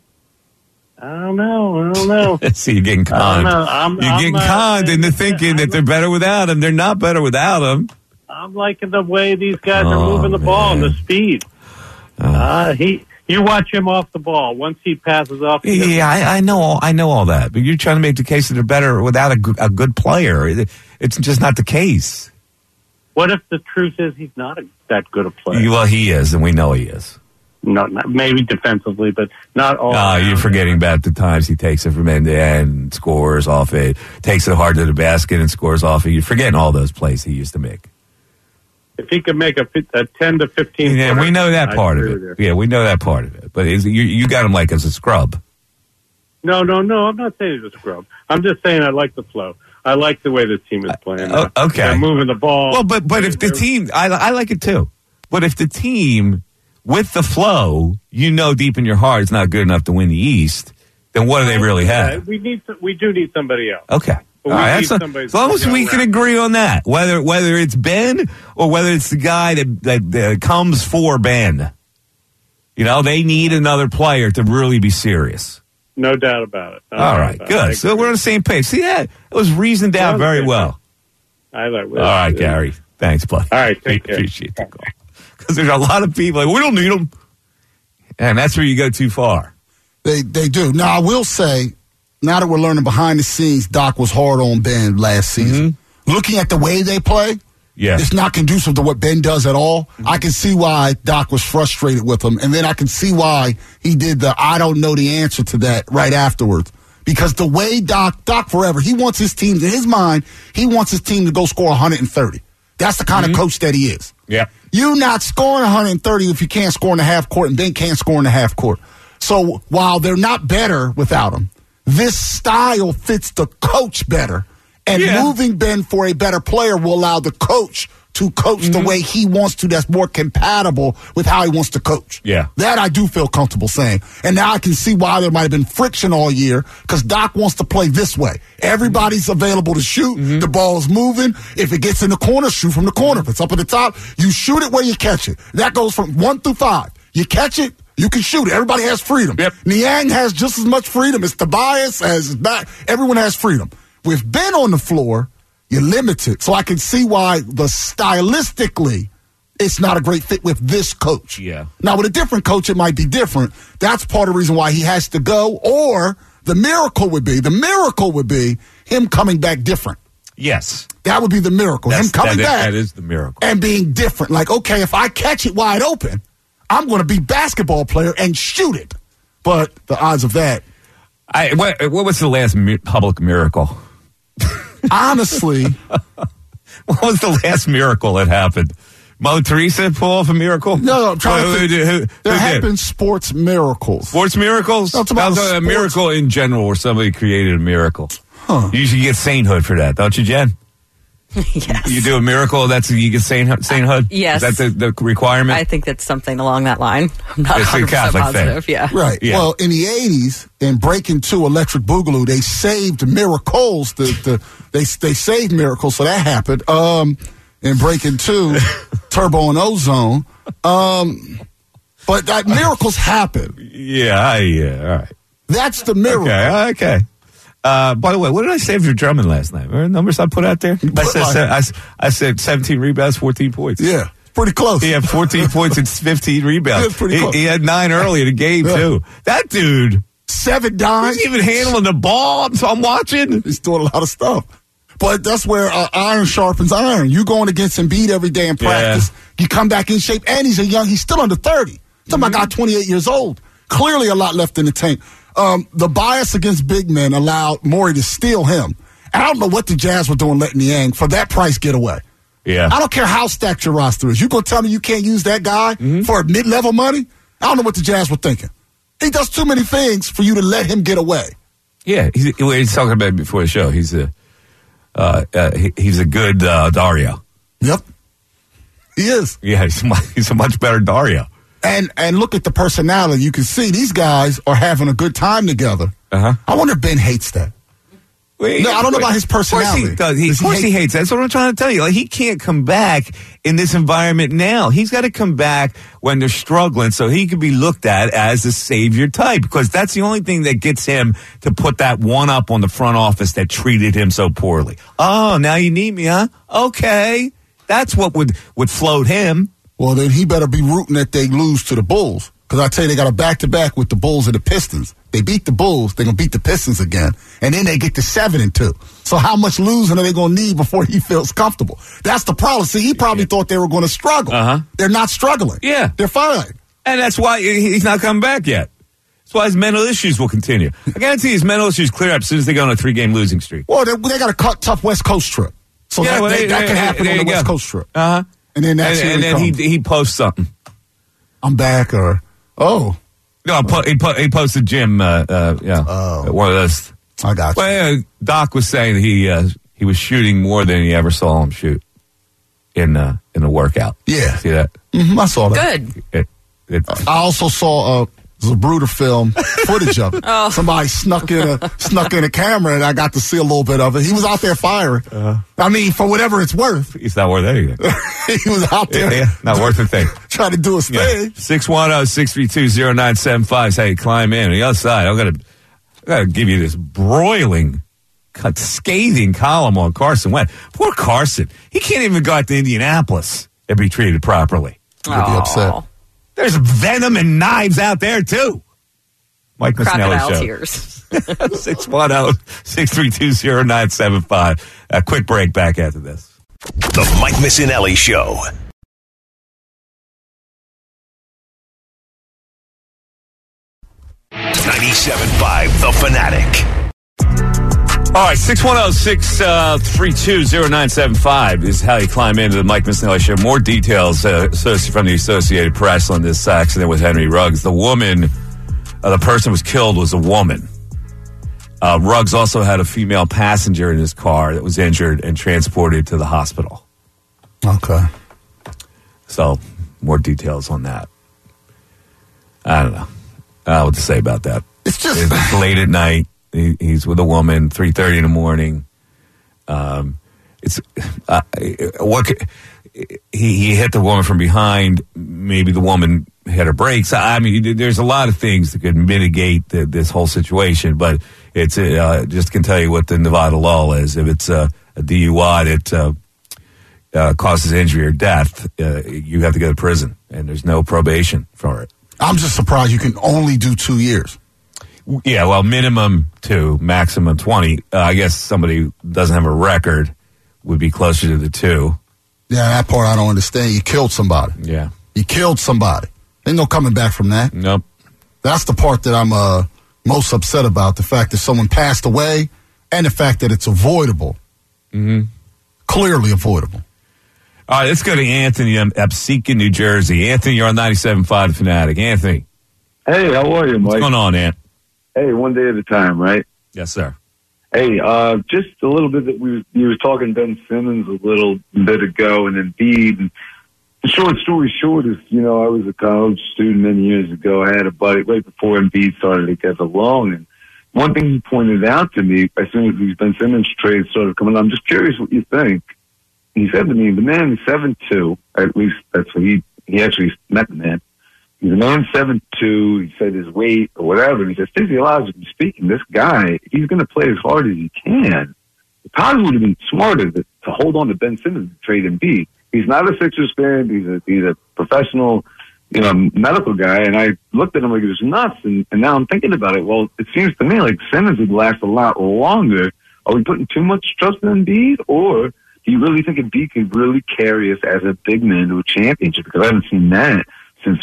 I don't know. I don't know. See, you're getting conned. I'm, you're I'm, getting I'm, conned uh, into thinking I'm, that they're better without him. They're not better without him. I'm liking the way these guys oh, are moving the man. ball and the speed. Uh, uh, he, you watch him off the ball. Once he passes off, yeah, yeah I, I know, all, I know all that. But you're trying to make the case that they're better without a, good- a good player. It's just not the case. What if the truth is he's not a, that good a player? Well, he is, and we know he is. No, not, maybe defensively, but not all. No, you're forgetting about the times he takes it from end to end, scores off it, takes it hard to the basket and scores off it. You're forgetting all those plays he used to make. If he could make a, a ten to fifteen, yeah, quarter, we know that part of it. it. Yeah, we know that part of it. But is, you, you got him like as a scrub. No, no, no. I'm not saying he's a scrub. I'm just saying I like the flow. I like the way the team is playing. Uh, okay, they're moving the ball. Well, but but if the team, I I like it too. But if the team with the flow, you know, deep in your heart, is not good enough to win the East, then what do they really have? We need, we do need somebody else. Okay. All right, that's a, as long as we can agree on that, whether whether it's Ben or whether it's the guy that, that, that comes for Ben, you know, they need another player to really be serious. No doubt about it. No All right, good. So we're on the same page. See that? It was reasoned out very well. I like. All right, Gary. Thanks, buddy. All right, take care. Appreciate the call. Because there's a lot of people like, we don't need them, and that's where you go too far. They they do. Now I will say, now that we're learning behind the scenes, Doc was hard on Ben last season. Mm-hmm. Looking at the way they play, yeah, it's not conducive to what Ben does at all. Mm-hmm. I can see why Doc was frustrated with him, and then I can see why he did the I don't know the answer to that right afterwards. Because the way Doc, Doc forever, he wants his team, in his mind, he wants his team to go score one hundred thirty. That's the kind mm-hmm. of coach that he is. Yeah. You're not scoring one hundred thirty if you can't score in the half court, and Ben can't score in the half court. So while they're not better without him, this style fits the coach better. And Yeah. moving Ben for a better player will allow the coach to coach Mm-hmm. the way he wants to, that's more compatible with how he wants to coach. Yeah. That I do feel comfortable saying. And now I can see why there might have been friction all year, because Doc wants to play this way. Everybody's available to shoot. Mm-hmm. The ball's moving. If it gets in the corner, shoot from the corner. If it's up at the top, you shoot it where you catch it. That goes from one through five. You catch it, you can shoot it. Everybody has freedom. Yep. Niang has just as much freedom as Tobias, as his back. Everyone has freedom. With Ben on the floor, you're limited. So I can see why the stylistically it's not a great fit with this coach. Yeah. Now, with a different coach, it might be different. That's part of the reason why he has to go. Or the miracle would be, the miracle would be him coming back different. Yes. That would be the miracle. That's, him coming that is, back that is the miracle. and being different. Like, okay, if I catch it wide open, I'm going to be basketball player and shoot it. But the odds of that, I, what, what was the last mi- public miracle? honestly, What was the last miracle that happened? Mother Teresa pull off a miracle? no, no, I'm trying Who- to who think. did- who- There who have did? been sports miracles. Sports miracles? No, it's about How's a sports- miracle in general where somebody created a miracle. Huh. You usually get sainthood for that, don't you, Jen? Yes. You do a miracle, that's you get saint, sainthood? Yes. Is that the, the requirement? I think that's something along that line. I'm not It's a one hundred percent Catholic thing. positive. Yeah. Right. Yeah. Well, in the eighties, in Breaking Two, Electric Boogaloo, they saved miracles. The, the they they saved miracles, so that happened. Um, in Breaking Two, Turbo and Ozone. Um, but that miracles happen. yeah, I, yeah, all right. That's the miracle. Okay, okay. Uh, by the way, what did I say for Drummond last night? Remember the numbers I put out there? I said, like- I, s- I said seventeen rebounds, fourteen points. Yeah, pretty close. He had fourteen points and fifteen rebounds. Yeah, pretty he, close. he had nine early in the game, Yeah. too. That dude, Seven dimes. he's even handling the ball, so I'm watching. He's doing a lot of stuff. But that's where uh, iron sharpens iron. You going against Embiid every day in practice. You come back in shape, and he's a young. He's still under thirty. Talking about a guy twenty-eight years old. Clearly, a lot left in the tank. Um, the bias against big men allowed Morey to steal him. And I don't know what the Jazz were doing letting Niang for that price get away. Yeah. I don't care how stacked your roster is. You gonna tell me you can't use that guy Mm-hmm. for mid-level money? I don't know what the Jazz were thinking. He does too many things for you to let him get away. Yeah, he's, he was talking about it before the show. He's a, uh, uh, he, he's a good uh, Dario. Yep, he is. Yeah, he's, mu- he's a much better Dario. And and look at the personality. You can see these guys are having a good time together. Uh-huh. I wonder if Ben hates that. Wait, No, I don't know about his personality. Of course he does. He, Does of he course he hate- hates that. That's what I'm trying to tell you. Like, he can't come back in this environment now. He's got to come back when they're struggling so he can be looked at as a savior type, because that's the only thing that gets him to put that one up on the front office that treated him so poorly. Oh, now you need me, huh? Okay. That's what would, would float him. Well, then he better be rooting that they lose to the Bulls. Because I tell you, they got a back-to-back with the Bulls and the Pistons. They beat the Bulls, they're going to beat the Pistons again. And then they get to seven and two. So how much losing are they going to need before he feels comfortable? That's the problem. See, he probably thought they were going to struggle. Uh-huh. They're not struggling. Yeah. They're fine. And that's why he- he's not coming back yet. That's why his mental issues will continue. I guarantee his mental issues clear up as soon as they go on a three-game losing streak. Well, they, they got a cut, tough West Coast trip. So Yeah, that, well, they, there- that could there- happen there on the you West go. Coast trip. Uh-huh. And then that's And, and then he, he posts something. I'm back, or, oh, No, po- he, po- he posted Jim, uh, uh, yeah, Oh. one of those. I got you. Well, yeah, Doc was saying that he uh, he was shooting more than he ever saw him shoot in uh, in the workout. Yeah. See that? Mhm, I saw that. Good. It, it, I also saw a Zapruder film footage of it. Oh. Somebody snuck in a snuck in a camera, and I got to see a little bit of it. He was out there firing. Uh-huh. I mean, for whatever it's worth, it's not worth anything. he was out there yeah, not worth a thing. trying to do his thing. six one zero, six three two, zero nine seven five. Hey, climb in. On the other side, I'm going to I gotta give you this broiling, cut, scathing column on Carson Wentz. Poor Carson. He can't even go out to Indianapolis and be treated properly. He'll be upset. Aw. There's venom and knives out there, too. Mike Crocodile Missinelli Show. tears. six one zero, six three two, zero nine seven five. A quick break back after this. The Mike Missinelli Show. ninety-seven point five The Fanatic. All right, six one zero, six three two, zero nine seven five is how you climb into the Mike Missinelli Show. More details uh, associ- from the Associated Press on this accident with Henry Ruggs. The woman, uh, the person who was killed was a woman. Uh, Ruggs also had a female passenger in his car that was injured and transported to the hospital. Okay. So, more details on that. I don't know. I don't know what to say about that. It's just it's late at night. He, he's with a woman, three thirty in the morning. Um, it's uh, what could, he he hit the woman from behind. Maybe the woman hit her brakes. I mean, there's a lot of things that could mitigate the, this whole situation, but it's uh, just can tell you what the Nevada law is. If it's a, a D U I that uh, uh, causes injury or death, uh, you have to go to prison, and there's no probation for it. I'm just surprised you can only do two years. Yeah, well, minimum two, maximum twenty. Uh, I guess somebody who doesn't have a record would be closer to the two. Yeah, that part I don't understand. You killed somebody. Yeah. You killed somebody. Ain't no coming back from that. Nope. That's the part that I'm uh, most upset about, the fact that someone passed away and the fact that it's avoidable. Mm-hmm. Clearly avoidable. All right, let's go to Anthony in Absecon, New Jersey. Anthony, you're on ninety-seven point five The Fanatic. Anthony. Hey, how are you, Mike? What's going on, Ant? Hey, one day at a time, right? Yes, sir. Hey, uh, just a little bit that we was, you were talking Ben Simmons a little bit ago, and Embiid. And the short story short is, you know, I was a college student many years ago. I had a buddy right before Embiid started to get along, and one thing he pointed out to me as soon as these Ben Simmons trades started coming on, I'm just curious what you think. He said to me, the man is seven two, at least that's what he, he actually met the man. He's a man seven two, he said his weight or whatever, and he says, physiologically speaking, this guy, he's going to play as hard as he can. It probably would have been smarter to, to hold on to Ben Simmons and trade Embiid. He's not a Sixers fan, he's a, he's a professional, you know, medical guy, and I looked at him like he was nuts, and, and now I'm thinking about it. Well, it seems to me like Simmons would last a lot longer. Are we putting too much trust in Embiid, or do you really think Embiid can really carry us as a big man to a championship? Because I haven't seen that since.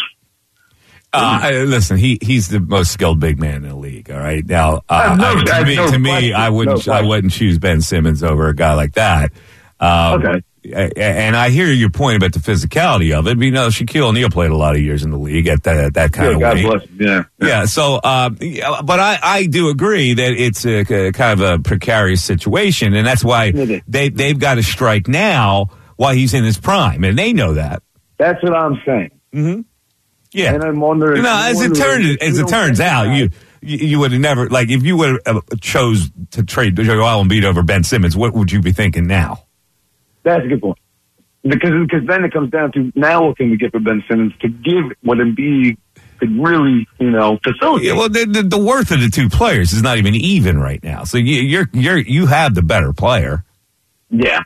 Uh, I, listen, he he's the most skilled big man in the league. All right, now uh, no, I, to me, no to me question, I wouldn't no I wouldn't choose Ben Simmons over a guy like that. Um, okay. And I hear your point about the physicality of it. But, you know, Shaquille O'Neal played a lot of years in the league at that, that kind yeah, of God weight. bless him. Yeah. Yeah. So, uh, but I, I do agree that it's a, a kind of a precarious situation, and that's why they they've got to strike now while he's in his prime, and they know that. That's what I'm saying. Mm-hmm. Yeah. And I'm wondering. You know, as it turns as it turns out, you you, you would have never, like, if you would have chose to trade Joel Embiid over Ben Simmons, what would you be thinking now? That's a good point. Because because then it comes down to, now what can we get for Ben Simmons to give what Embiid could really, you know, facilitate? Yeah, well, the, the, the worth of the two players is not even even right now. So you, you're you're you have the better player. Yeah.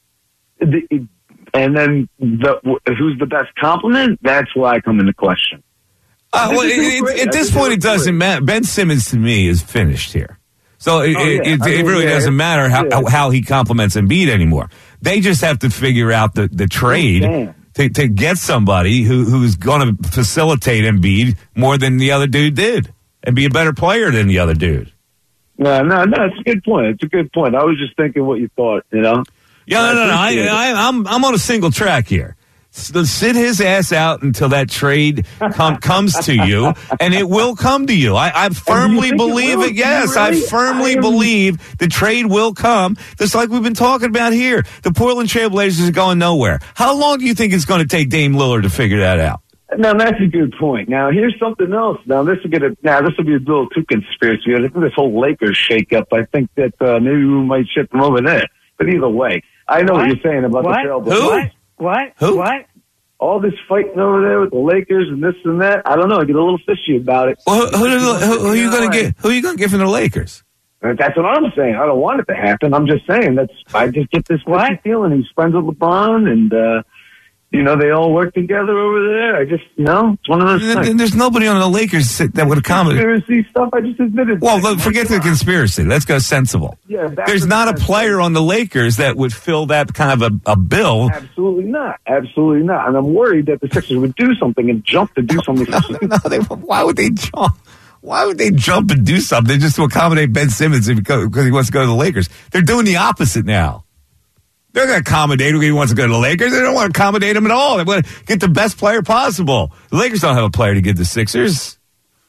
The, and then the, who's the best complement? That's why I come into question. Uh, well, it, it, at this point, it doesn't matter. Ben Simmons to me is finished here. So it, oh, yeah. it, it, I mean, it really yeah, doesn't matter how, yeah. how he complements Embiid anymore. They just have to figure out the, the trade to, to get somebody who, who's going to facilitate Embiid more than the other dude did and be a better player than the other dude. No, no, no, it's a good point. It's a good point. I was just thinking what you thought, you know? Yeah, no, no, no. I, I, I'm, I'm on a single track here. So sit his ass out until that trade com- comes to you, and it will come to you. I, I firmly believe it. it yes, really? I firmly I believe the trade will come. Just like we've been talking about here. The Portland Trailblazers are going nowhere. How long do you think it's going to take Dame Lillard to figure that out? Now that's a good point. Now here's something else. Now this will get a, now this will be a little too conspiracy. I think this whole Lakers shakeup. I think that uh, maybe we might ship them over there. But either way, I know what, what you're saying about what? the Trailblazers. Who? What? What? Who? What? All this fighting over there with the Lakers and this and that. I don't know. I get a little fishy about it. Well, who, who, who, who, who are you going to get? Who are you going to get from the Lakers? That's what I'm saying. I don't want it to happen. I'm just saying that's. I just get this fishy feeling. He's friends with LeBron, and uh, you know they all work together over there. I just, you know, it's one of those There's, things. there's nobody on the Lakers that would accommodate. Conspiracy stuff. I just admitted. Well, look, forget the conspiracy. Let's go sensible. Yeah, there's not a player on the Lakers that would fill that kind of a, a bill. Absolutely not. Absolutely not. And I'm worried that the Sixers would do something and jump to do something. no, no, they, why would they jump? Why would they jump and do something just to accommodate Ben Simmons because he wants to go to the Lakers? They're doing the opposite now. They're going to accommodate him if he wants to go to the Lakers. They don't want to accommodate him at all. They want to get the best player possible. The Lakers don't have a player to give the Sixers.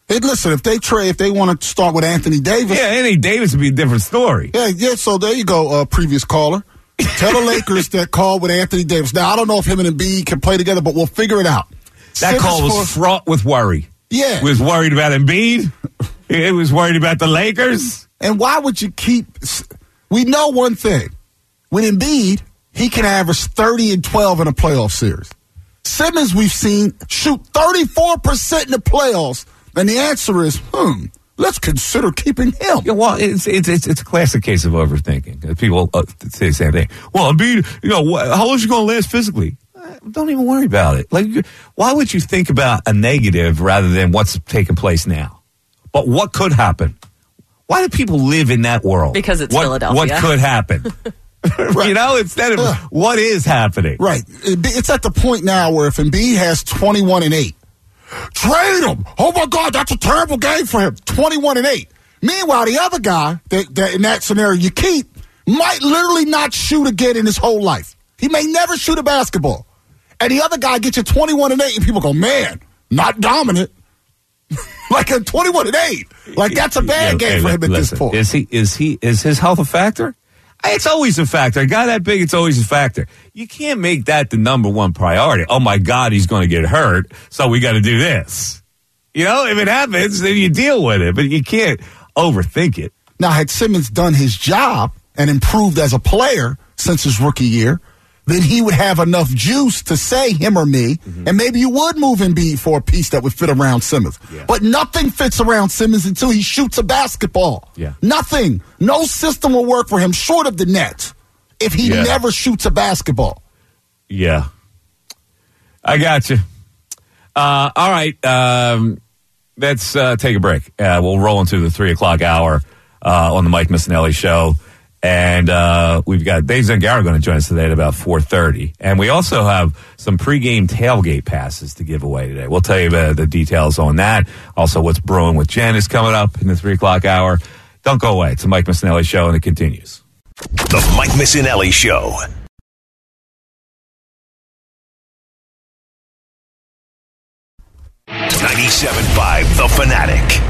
Hey, listen, if they trade, if they want to start with Anthony Davis. Yeah, Anthony Davis would be a different story. Yeah, yeah, so there you go, uh, previous caller. Tell the Lakers that called with Anthony Davis. Now, I don't know if him and Embiid can play together, but we'll figure it out. That Simmons call was for, fraught with worry. Yeah. It was worried about Embiid. It was worried about the Lakers. And why would you keep... We know one thing. With Embiid, he can average thirty and twelve in a playoff series. Simmons, we've seen, shoot thirty-four percent in the playoffs. And the answer is, hmm, let's consider keeping him. Yeah, well, it's, it's it's it's a classic case of overthinking. People uh, say the same thing. Well, Embiid, you know, wh- how long is he going to last physically? Uh, don't even worry about it. Like, why would you think about a negative rather than what's taking place now? But what could happen? Why do people live in that world? Because it's what, Philadelphia. What could happen? Right. You know, instead of uh, what is happening. Right. It's at the point now where if Embiid has twenty-one and eight, trade him. Oh, my God, that's a terrible game for him. twenty-one and eight. Meanwhile, the other guy that, that in that scenario you keep might literally not shoot again in his whole life. He may never shoot a basketball. And the other guy gets you twenty-one and eight, and people go, man, not dominant. Like a twenty-one and eight. Like that's a bad yeah, game hey, for him at listen, this point. Is he is he is his health a factor? It's always a factor. A guy that big, it's always a factor. You can't make that the number one priority. Oh my God, he's going to get hurt, so we got to do this. You know, if it happens, then you deal with it, but you can't overthink it. Now, had Simmons done his job and improved as a player since his rookie year, then he would have enough juice to say him or me, mm-hmm. and maybe you would move Embiid for a piece that would fit around Simmons. Yeah. But nothing fits around Simmons until he shoots a basketball. Yeah. Nothing. No system will work for him short of the Nets if he yeah. never shoots a basketball. Yeah. I got you. Uh, all right. Um, let's uh, take a break. Uh, we'll roll into the three o'clock hour uh, on the Mike Missinelli Show. And uh, we've got Dave Zangaro going to join us today at about four thirty. And we also have some pregame tailgate passes to give away today. We'll tell you about the details on that. Also, what's brewing with Jen is coming up in the three o'clock hour. Don't go away. It's the Mike Missinelli Show, and it continues. The Mike Missinelli Show. ninety-seven point five The Fanatic.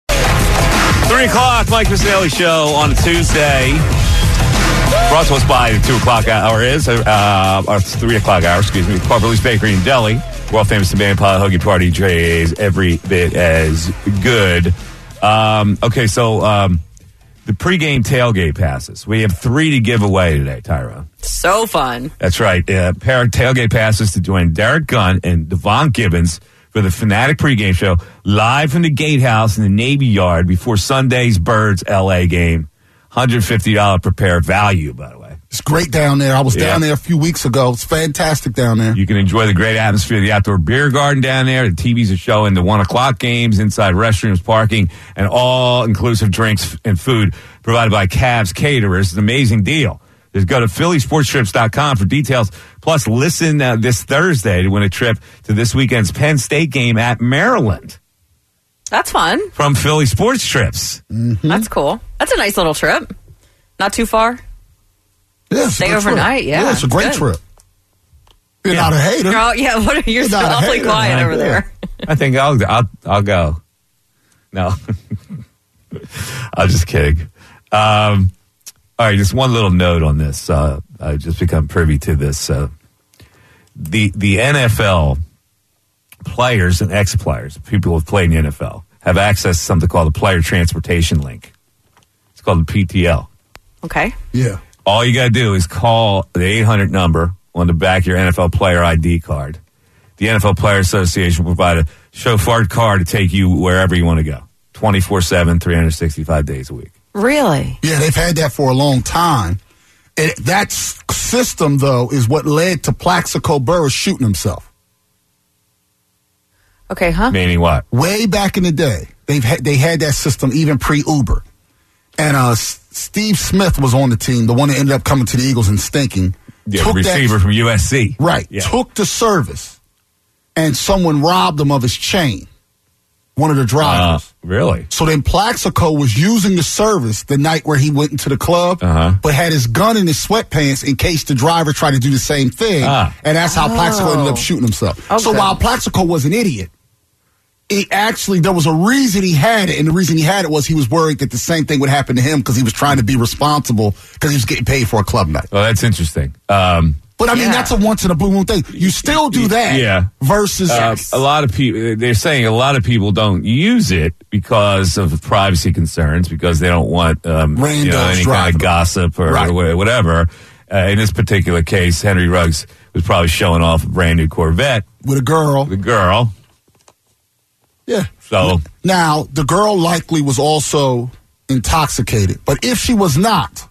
Three o'clock, Mike Missinelli Show on a Tuesday. Brought to us by the two o'clock hour is, uh, or three o'clock hour, excuse me, Carverly's Bakery and Deli. World famous Savannah Pie Hoagie Party trays, every bit as good. Um, okay, so um, the pregame tailgate passes. We have three to give away today, Tyra. So fun. That's right. Uh, pair of tailgate passes to join Derek Gunn and Devon Gibbons for the Fanatic pregame show, live from the Gatehouse in the Navy Yard before Sunday's Birds L A game. one hundred fifty dollars per pair, value, by the way. It's great down there. I was yeah. down there a few weeks ago. It's fantastic down there. You can enjoy the great atmosphere of the outdoor beer garden down there. The T Vs are showing the one o'clock games, inside restrooms, parking, and all-inclusive drinks and food provided by Cavs Caterers. It's an amazing deal. Just go to Philly Sports Trips dot com for details. Plus, listen uh, this Thursday to win a trip to this weekend's Penn State game at Maryland. That's fun. From Philly Sports Trips. Mm-hmm. That's cool. That's a nice little trip. Not too far. Yeah, stay overnight. Trip. Yeah, yeah, it's a great good. trip. You're yeah. not a hater. Oh yeah, what are, you're, you're still awfully quiet over there. I think I'll I'll I'll go. No, I'm just kidding. Um, all right, just one little note on this. Uh, I just become privy to this. Uh, the the N F L players and ex-players, people who have played in the N F L, have access to something called the Player Transportation Link. It's called the P T L. Okay. Yeah. All you got to do is call the eight hundred number on the back of your N F L player I D card. The N F L Player Association will provide a chauffeured car to take you wherever you want to go, twenty-four seven, three hundred sixty-five days a week. Really? Yeah, they've had that for a long time. It, that s- system, though, is what led to Plaxico Burress shooting himself. Okay, huh? Meaning what? Way back in the day, they've had, they had that system even pre-Uber. And uh, S- Steve Smith was on the team, the one that ended up coming to the Eagles and stinking. Yeah, the receiver that, from U S C. Right. Yeah. Took the service, and someone robbed him of his chain. One of the drivers. Uh, really? So then Plaxico was using the service the night where he went into the club, uh-huh. but had his gun in his sweatpants in case the driver tried to do the same thing. Ah. And that's how oh. Plaxico ended up shooting himself. Okay. So while Plaxico was an idiot, he actually, there was a reason he had it, and the reason he had it was he was worried that the same thing would happen to him because he was trying to be responsible because he was getting paid for a club night. Well, that's interesting. Um, but, I mean, yeah. that's a once-in-a-blue moon thing. You still do that yeah. versus... Uh, a lot of people, they're saying a lot of people don't use it because of privacy concerns, because they don't want um, you know, any kind of gossip or, right. or whatever. Uh, in this particular case, Henry Ruggs was probably showing off a brand new Corvette. With a girl. With a girl. Yeah. So now, the girl likely was also intoxicated, but if she was not,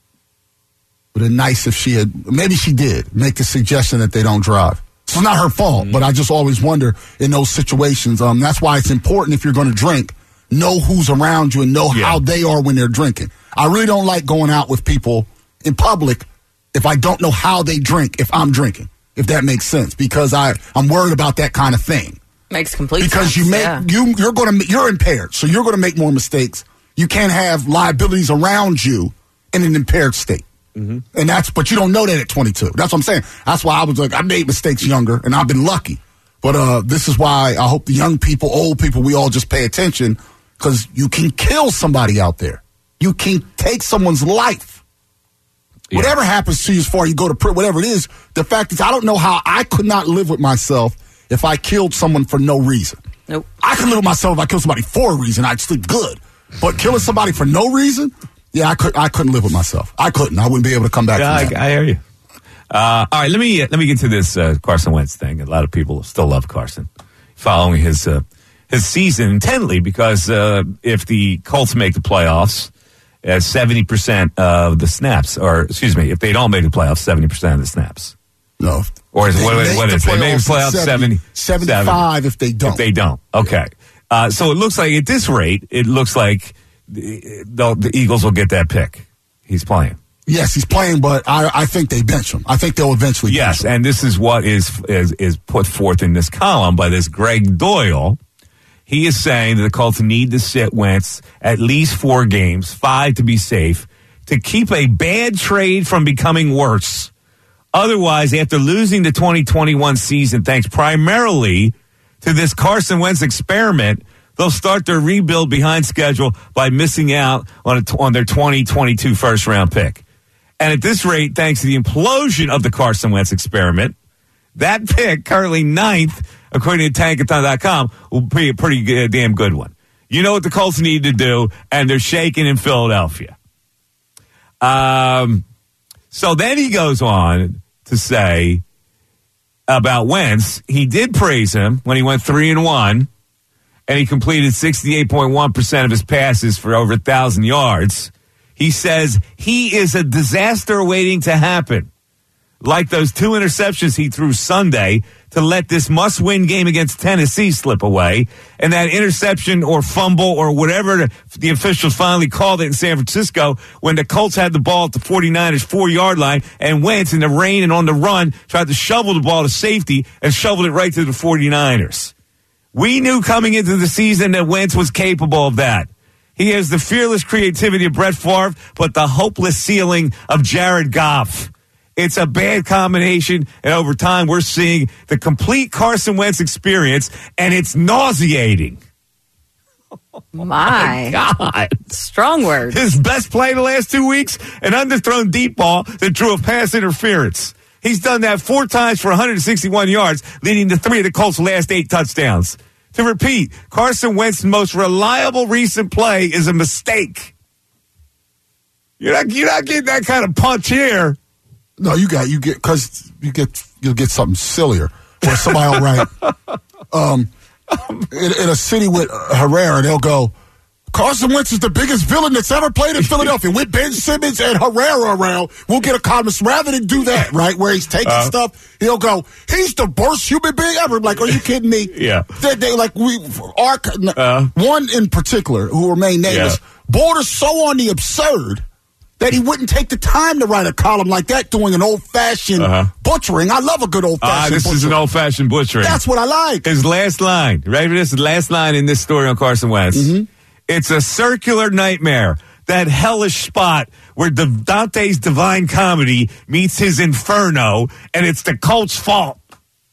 would have been nice if she had, maybe she did, make the suggestion that they don't drive. It's not her fault, mm-hmm. but I just always wonder in those situations. Um, that's why it's important if you're going to drink, know who's around you and know yeah. how they are when they're drinking. I really don't like going out with people in public if I don't know how they drink if I'm drinking, if that makes sense, because I, I'm worried about that kind of thing. Makes complete because sense. you make yeah. you you're going to you're impaired, so you're going to make more mistakes. You can't have liabilities around you in an impaired state, mm-hmm. and that's but you don't know that at twenty-two. That's what I'm saying. That's why I was like I made mistakes younger, and I've been lucky. But uh, this is why I hope the young people, old people, we all just pay attention because you can kill somebody out there. You can take someone's life. Yeah. Whatever happens to you as far as you go to prison, whatever it is, the fact is I don't know how I could not live with myself if I killed someone for no reason. Nope. I can live with myself if I killed somebody for a reason. I'd sleep good. But killing somebody for no reason, yeah, I could. I couldn't live with myself. I couldn't. I wouldn't be able to come back. Yeah, from that. I, I hear you. Uh, all right, let me let me get to this uh, Carson Wentz thing. A lot of people still love Carson, following his uh, his season intently because uh, if the Colts make the playoffs, uh, seventy percent of the snaps, or excuse me, if they don't make the playoffs, seventy percent of the snaps. No. Or is, what, what is the they make the playoffs seventy, seventy-five if they don't. If they don't. Okay. Uh, so it looks like at this rate, it looks like the, the, the Eagles will get that pick. He's playing. Yes, he's playing, but I, I think they bench him. I think they'll eventually yes, bench him. And this is what is, is is put forth in this column by this Greg Doyle. He is saying that the Colts need to sit Wentz at least four games, five to be safe, to keep a bad trade from becoming worse. Otherwise, after losing the twenty twenty-one season, thanks primarily to this Carson Wentz experiment, they'll start their rebuild behind schedule by missing out on, a, on their twenty twenty-two first-round pick. And at this rate, thanks to the implosion of the Carson Wentz experiment, that pick, currently ninth, according to Tankathon dot com, will be a pretty good, damn good one. You know what the Colts need to do, and they're shaking in Philadelphia. Um... So then he goes on to say about Wentz, he did praise him when he went three and one, and he completed sixty-eight point one percent of his passes for over one thousand yards. He says he is a disaster waiting to happen, like those two interceptions he threw Sunday to let this must-win game against Tennessee slip away, and that interception or fumble or whatever the, the officials finally called it in San Francisco when the Colts had the ball at the forty-niners four-yard line and Wentz in the rain and on the run tried to shovel the ball to safety and shoveled it right to the forty-niners. We knew coming into the season that Wentz was capable of that. He has the fearless creativity of Brett Favre, but the hopeless ceiling of Jared Goff. It's a bad combination, and over time, we're seeing the complete Carson Wentz experience, and it's nauseating. My, My God. Strong word. His best play the last two weeks, an underthrown deep ball that drew a pass interference. He's done that four times for one hundred sixty-one yards, leading to three of the Colts' last eight touchdowns. To repeat, Carson Wentz's most reliable recent play is a mistake. You're not, you're not getting that kind of punch here. No, you got you get because you get you'll get something sillier where somebody will write um, in, in a city with Herrera, they'll go, Carson Wentz is the biggest villain that's ever played in Philadelphia with Ben Simmons and Herrera around. We'll get a columnist rather than do that, right? Where he's taking uh, stuff, he'll go, he's the worst human being ever. I'm like, are you kidding me? Yeah. They, they like we our uh, one in particular who remained nameless yeah. borders so on the absurd that he wouldn't take the time to write a column like that doing an old-fashioned uh-huh. butchering. I love a good old-fashioned Ah, uh, this butchering. is an old-fashioned butchering. That's what I like. His last line. Ready for this? His last line in this story on Carson Wentz. Mm-hmm. It's a circular nightmare, that hellish spot where the Dante's Divine Comedy meets his Inferno, and it's the Colts' fault.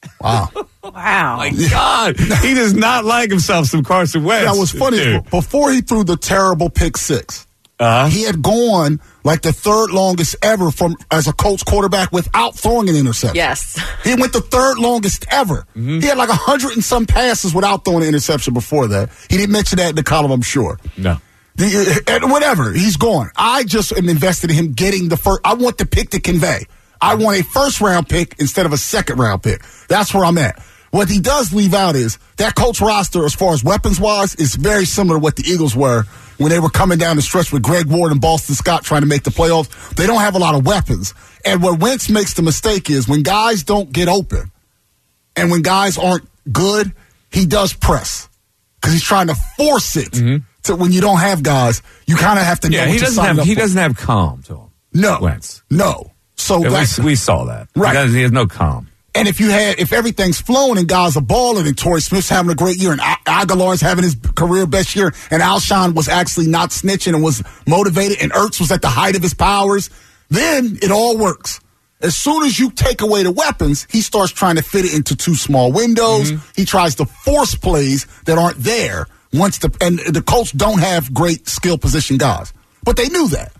Wow. Wow. My God. He does not like himself some Carson Wentz. That was funny. Dude. Before he threw the terrible pick six, uh-huh. he had gone like the third longest ever from as a Colts quarterback without throwing an interception. Yes. He went the third longest ever. Mm-hmm. He had like a hundred and some passes without throwing an interception before that. He didn't mention that in the column, I'm sure. No. The, uh, whatever. He's gone. I just am invested in him getting the first. I want the pick to convey. I want a first round pick instead of a second round pick. That's where I'm at. What he does leave out is that Colts roster, as far as weapons wise, is very similar to what the Eagles were when they were coming down the stretch with Greg Ward and Boston Scott trying to make the playoffs. They don't have a lot of weapons. And where Wentz makes the mistake is when guys don't get open and when guys aren't good, he does press because he's trying to force it. Mm-hmm. To when you don't have guys, you kind of have to know yeah, what he you're doesn't signing have up he for. doesn't have calm to him. No, Wentz. no. So yeah, that's, we, we saw that. Right. He, does, he has no calm. And if you had, if everything's flowing and guys are balling and Torrey Smith's having a great year and Aguilar's having his career best year and Alshon was actually not snitching and was motivated and Ertz was at the height of his powers, then it all works. As soon as you take away the weapons, he starts trying to fit it into two small windows. Mm-hmm. He tries to force plays that aren't there. Once the and the Colts don't have great skill position guys, but they knew that.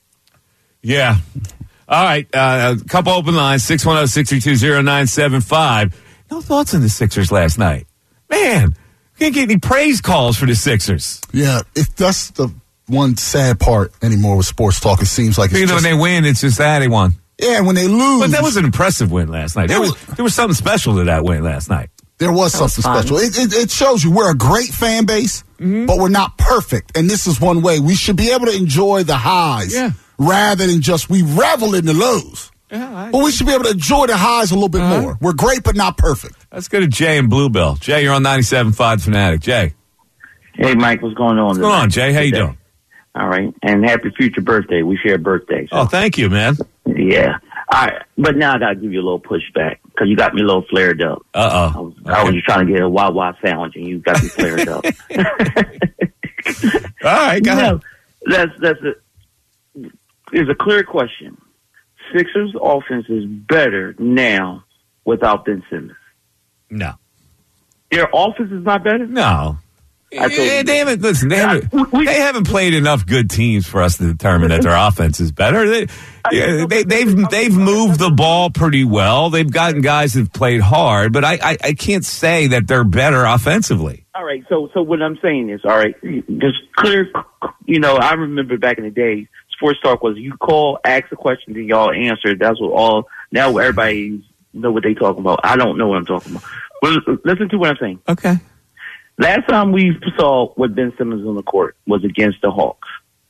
Yeah. All right. Uh, a couple open lines: six one zero six three two zero nine seven five. No thoughts on the Sixers last night, man. Can't get any praise calls for the Sixers. Yeah, if that's the one sad part anymore with sports talk. It seems like it's you know just, when they win, it's just that they won. Yeah, when they lose, but that was an impressive win last night. There was there was something special to that win last night. There was that something was special. It, it, it shows you we're a great fan base, mm-hmm. but we're not perfect. And this is one way. We should be able to enjoy the highs yeah. rather than just we revel in the lows. Yeah, I, but we should be able to enjoy the highs a little bit uh-huh. more. We're great, but not perfect. Let's go to Jay in Bluebell. Jay, you're on ninety-seven point five Fanatic. Jay. Hey, Mike, what's going on? What's going on, Jay? How you doing? All right. And happy future birthday. We share birthdays. So. Oh, thank you, man. Yeah. All right. But now I got to give you a little pushback because you got me a little flared up. Uh-oh. I was, okay. I was just trying to get a Wawa sandwich and you got me flared up. All right. Go ahead. That's, that's a, it's a clear question. Sixers offense is better now without Ben Simmons. No. Their offense is not better? No. I told yeah, you. they haven't. Listen, they haven't. We, they haven't played enough good teams for us to determine that their offense is better. They, yeah, they, they've they've moved the ball pretty well. They've gotten guys who've played hard, but I, I, I can't say that they're better offensively. All right. So so what I'm saying is, all right, just clear. You know, I remember back in the day, Sports Talk was you call, ask a question, then y'all answer. That's what all. Now everybody know what they talking about. I don't know what I'm talking about. Well, listen to what I'm saying. Okay. Last time we saw what Ben Simmons on the court was against the Hawks.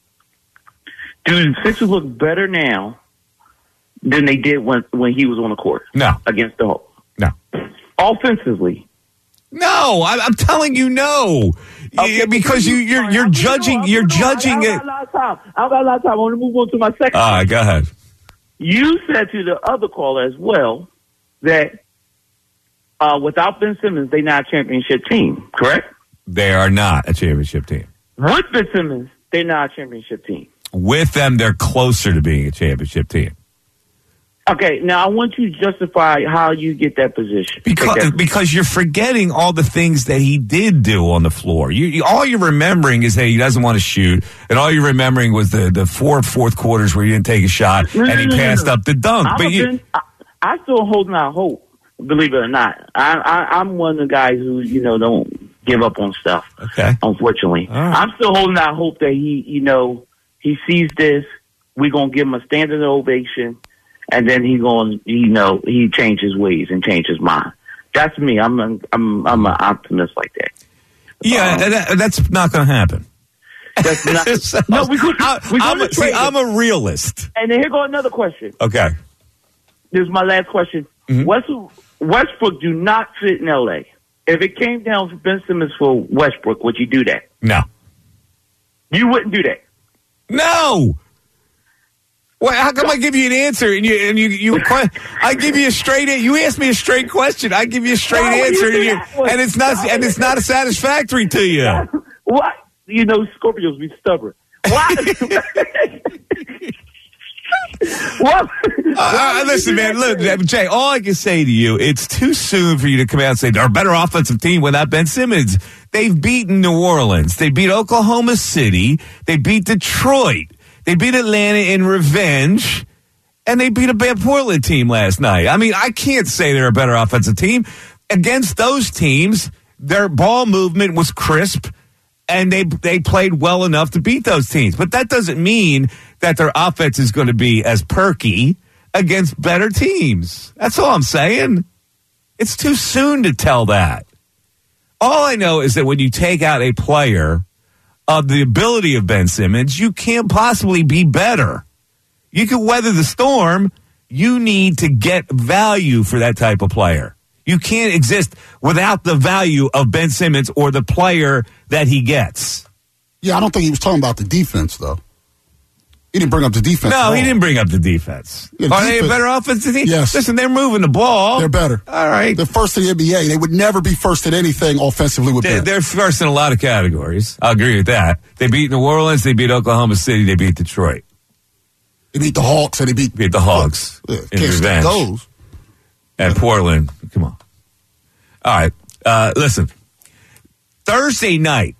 Do the Sixers look better now than they did when when he was on the court? No. Against the Hawks? No. Offensively? No. I, I'm telling you no. Okay, yeah, because you, you're you're judging you're judging it. I don't got a lot of time. I don't got a lot of time. I want to move on to my second. All right, go ahead. You said to the other caller as well that Uh, without Ben Simmons, they're not a championship team, correct? They are not a championship team. With Ben Simmons, they're not a championship team. With them, they're closer to being a championship team. Okay, now I want you to justify how you get that position. Because that because you're forgetting all the things that he did do on the floor. You, you all you're remembering is that he doesn't want to shoot, and all you're remembering was the, the four fourth quarters where he didn't take a shot no, and he no, no, passed no. up the dunk. I'm but you, been, I, I still holding out hope. Believe it or not, I, I, I'm one of the guys who, you know, don't give up on stuff. Okay. Unfortunately, right. I'm still holding out hope that he, you know, he sees this. We're gonna give him a standing ovation, and then he going, you know, he change his ways and change his mind. That's me. I'm, a, I'm, I'm an optimist like that. Yeah, um, that, that's not going to happen. That's not. so, no, we could. I, We I'm, a, see, I'm a realist. And then here go another question. Okay. This is my last question. Mm-hmm. West, Westbrook do not fit in L A. If it came down to Ben Simmons for Westbrook, would you do that? No. You wouldn't do that. No. Well, how come I give you an answer and you and you you I give you a straight you ask me a straight question, I give you a straight Why would answer you and, do you, that? and it's not and it's not satisfactory to you. What? You know, Scorpios be stubborn. Why? What? Uh, listen, man, look, Jay, all I can say to you, it's too soon for you to come out and say they're a better offensive team without Ben Simmons. They've beaten New Orleans. They beat Oklahoma City. They beat Detroit. They beat Atlanta in revenge. And they beat a bad Portland team last night. I mean, I can't say they're a better offensive team. Against those teams, their ball movement was crisp, and they they played well enough to beat those teams. But that doesn't mean that their offense is going to be as perky against better teams. That's all I'm saying. It's too soon to tell that. All I know is that when you take out a player of the ability of Ben Simmons, you can't possibly be better. You can weather the storm. You need to get value for that type of player. You can't exist without the value of Ben Simmons or the player that he gets. Yeah, I don't think he was talking about the defense, though. He didn't bring up the defense. No, he didn't bring up the defense. Yeah, Are defense, they a better offensive team? Yes. Listen, they're moving the ball. They're better. All right. They're first in the N B A. They would never be first at anything offensively with They're, Ben. they're first in a lot of categories. I'll agree with that. They beat New Orleans. They beat Oklahoma City. They beat Detroit. They beat the Hawks and they beat, beat the Hawks yeah, in can't revenge. those. And Portland. Come on. All right. Uh, listen. Thursday night,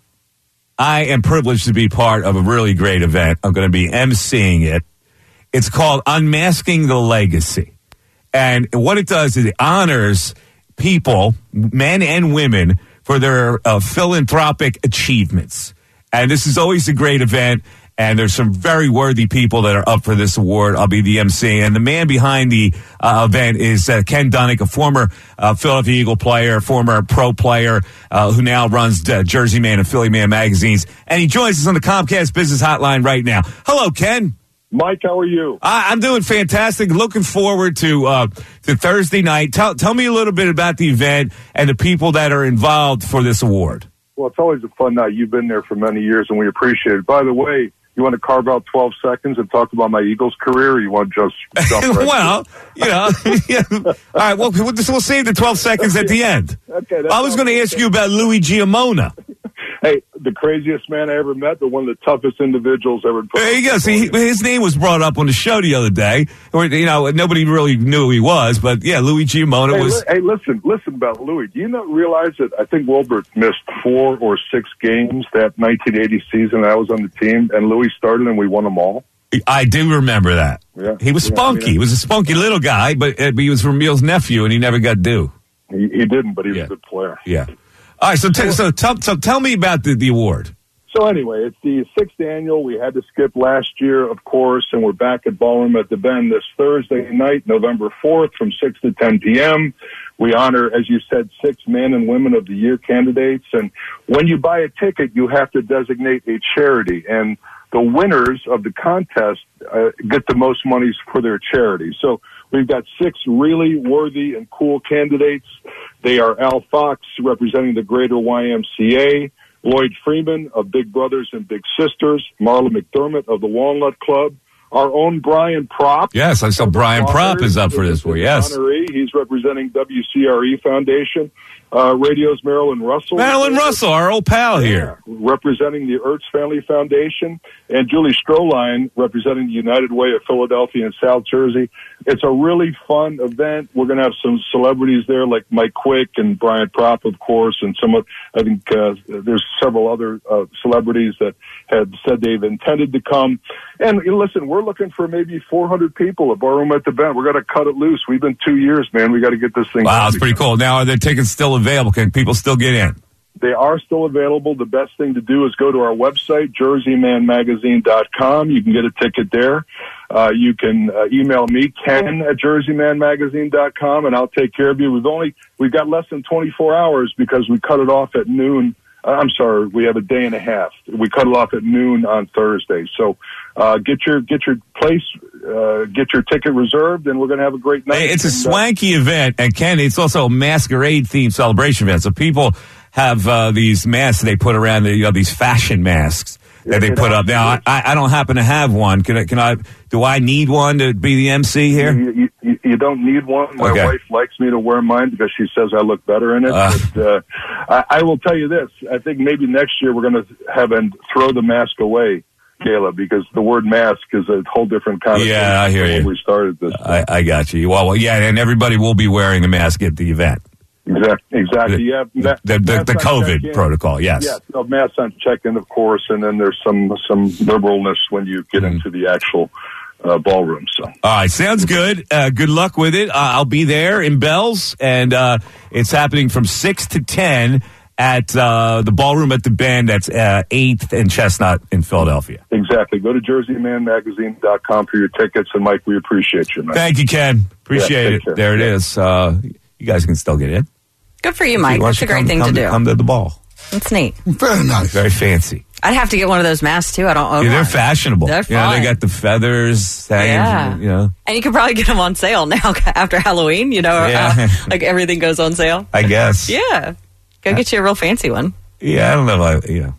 I am privileged to be part of a really great event. I'm going to be emceeing it. It's called Unmasking the Legacy. And what it does is it honors people, men and women, for their uh, philanthropic achievements. And this is always a great event. And there's some very worthy people that are up for this award. I'll be the M C. And the man behind the uh, event is uh, Ken Dunek, a former uh, Philadelphia Eagle player, former pro player, uh, who now runs uh, Jersey Man and Philly Man magazines. And he joins us on the Comcast Business Hotline right now. Hello, Ken. Mike, how are you? I, I'm doing fantastic. Looking forward to uh, to Thursday night. Tell, tell me a little bit about the event and the people that are involved for this award. Well, it's always a fun night. You've been there for many years, and we appreciate it. By the way, you want to carve out twelve seconds and talk about my Eagles career, or you want to just jump right well, you know, yeah. All right, well, we'll, we'll save the twelve seconds at the end. Okay. I was going to ask you about Louis Giamona. Hey, the craziest man I ever met, but one of the toughest individuals ever. There you go. See, his name was brought up on the show the other day. Or, you know, nobody really knew who he was, but yeah, Louis Giamona hey, was. Li- hey, listen, listen about Louis. Do you not realize that I think Wilbert missed four or six games that nineteen eighty season I was on the team, and Louis started and we won them all? I do remember that. Yeah. He was yeah, spunky. I mean, he was a spunky little guy, but, uh, but he was Ramil's nephew, and he never got due. He, he didn't, but he was yeah. a good player. Yeah. All right, so t- so, t- so tell me about the, the award. So anyway, it's the sixth annual. We had to skip last year, of course, and we're back at Ballroom at the Bend this Thursday night, November fourth, from six to ten p.m. We honor, as you said, six men and women of the year candidates. And when you buy a ticket, you have to designate a charity. And the winners of the contest uh, get the most monies for their charity. So we've got six really worthy and cool candidates. They are Al Fox, representing the Greater Y M C A, Lloyd Freeman of Big Brothers and Big Sisters, Marla McDermott of the Walnut Club, our own Brian Prop. Yes, I saw Brian Prop is up for this one. Yes. Honoree. He's representing W C R E Foundation. Uh, Radio's Marilyn Russell. Marilyn Russell, our old pal yeah, here. Representing the Ertz Family Foundation. And Julie Stroline, representing the United Way of Philadelphia and South Jersey. It's a really fun event. We're going to have some celebrities there like Mike Quick and Brian Prop, of course, and some of, I think uh, there's several other uh, celebrities that have said they've intended to come. And listen, we're looking for maybe four hundred people at Ballroom at the Bend. We're going to cut it loose. We've been two years, man. We got to get this thing. Wow, it's pretty cool. Now, are the tickets still available? Can people still get in? They are still available. The best thing to do is go to our website, jersey man magazine dot com. You can get a ticket there. Uh, you can uh, email me, Ken at jersey man magazine dot com, and I'll take care of you. We've only, we've got less than twenty-four hours because we cut it off at noon. Uh, I'm sorry, we have a day and a half. We cut it off at noon on Thursday. So uh, get your get your place, uh, get your ticket reserved, and we're going to have a great night. Hey, it's a and, swanky uh, event, and Ken, it's also a masquerade-themed celebration event. So people have uh, these masks they put around, the, you know, these fashion masks that they put up. Now, I, I don't happen to have one. Can I, can I? Do I need one to be the M C here? You, you, you don't need one. My okay. wife likes me to wear mine because she says I look better in it. Uh, but, uh, I, I will tell you this. I think maybe next year we're going to have and throw the mask away Kayla, because the word mask is a whole different connotation. Yeah, I hear when you. we started this. I, I got you. Well, well, yeah, and everybody will be wearing a mask at the event. Exactly. Exactly. The, yeah. The, the, the, the COVID protocol. Yes. Yeah. No, masks on check-in, of course, and then there's some some liberalness when you get mm. into the actual uh, ballroom. So. All right. Sounds good. Uh, good luck with it. Uh, I'll be there in Bells, and uh, it's happening from six to ten at uh, the ballroom at the Bend. That's uh, eighth and Chestnut in Philadelphia. Exactly. Go to jersey man magazine dot com for your tickets. And, Mike, we appreciate you, man. Thank you, Ken. Appreciate yeah, it. care. There it yeah. is. Uh, you guys can still get in. Good for you, Mike. That's a great come, thing come to do. Come to the ball. That's neat. Very nice. Very fancy. I'd have to get one of those masks, too. I don't own yeah, they're one. fashionable. They're you know, fun. they got the feathers. Hanging, Yeah. You know. And you could probably get them on sale now after Halloween, you know, Yeah. uh, like everything goes on sale. I guess. Yeah. Go get you a real fancy one. Yeah, I don't know if I, you know,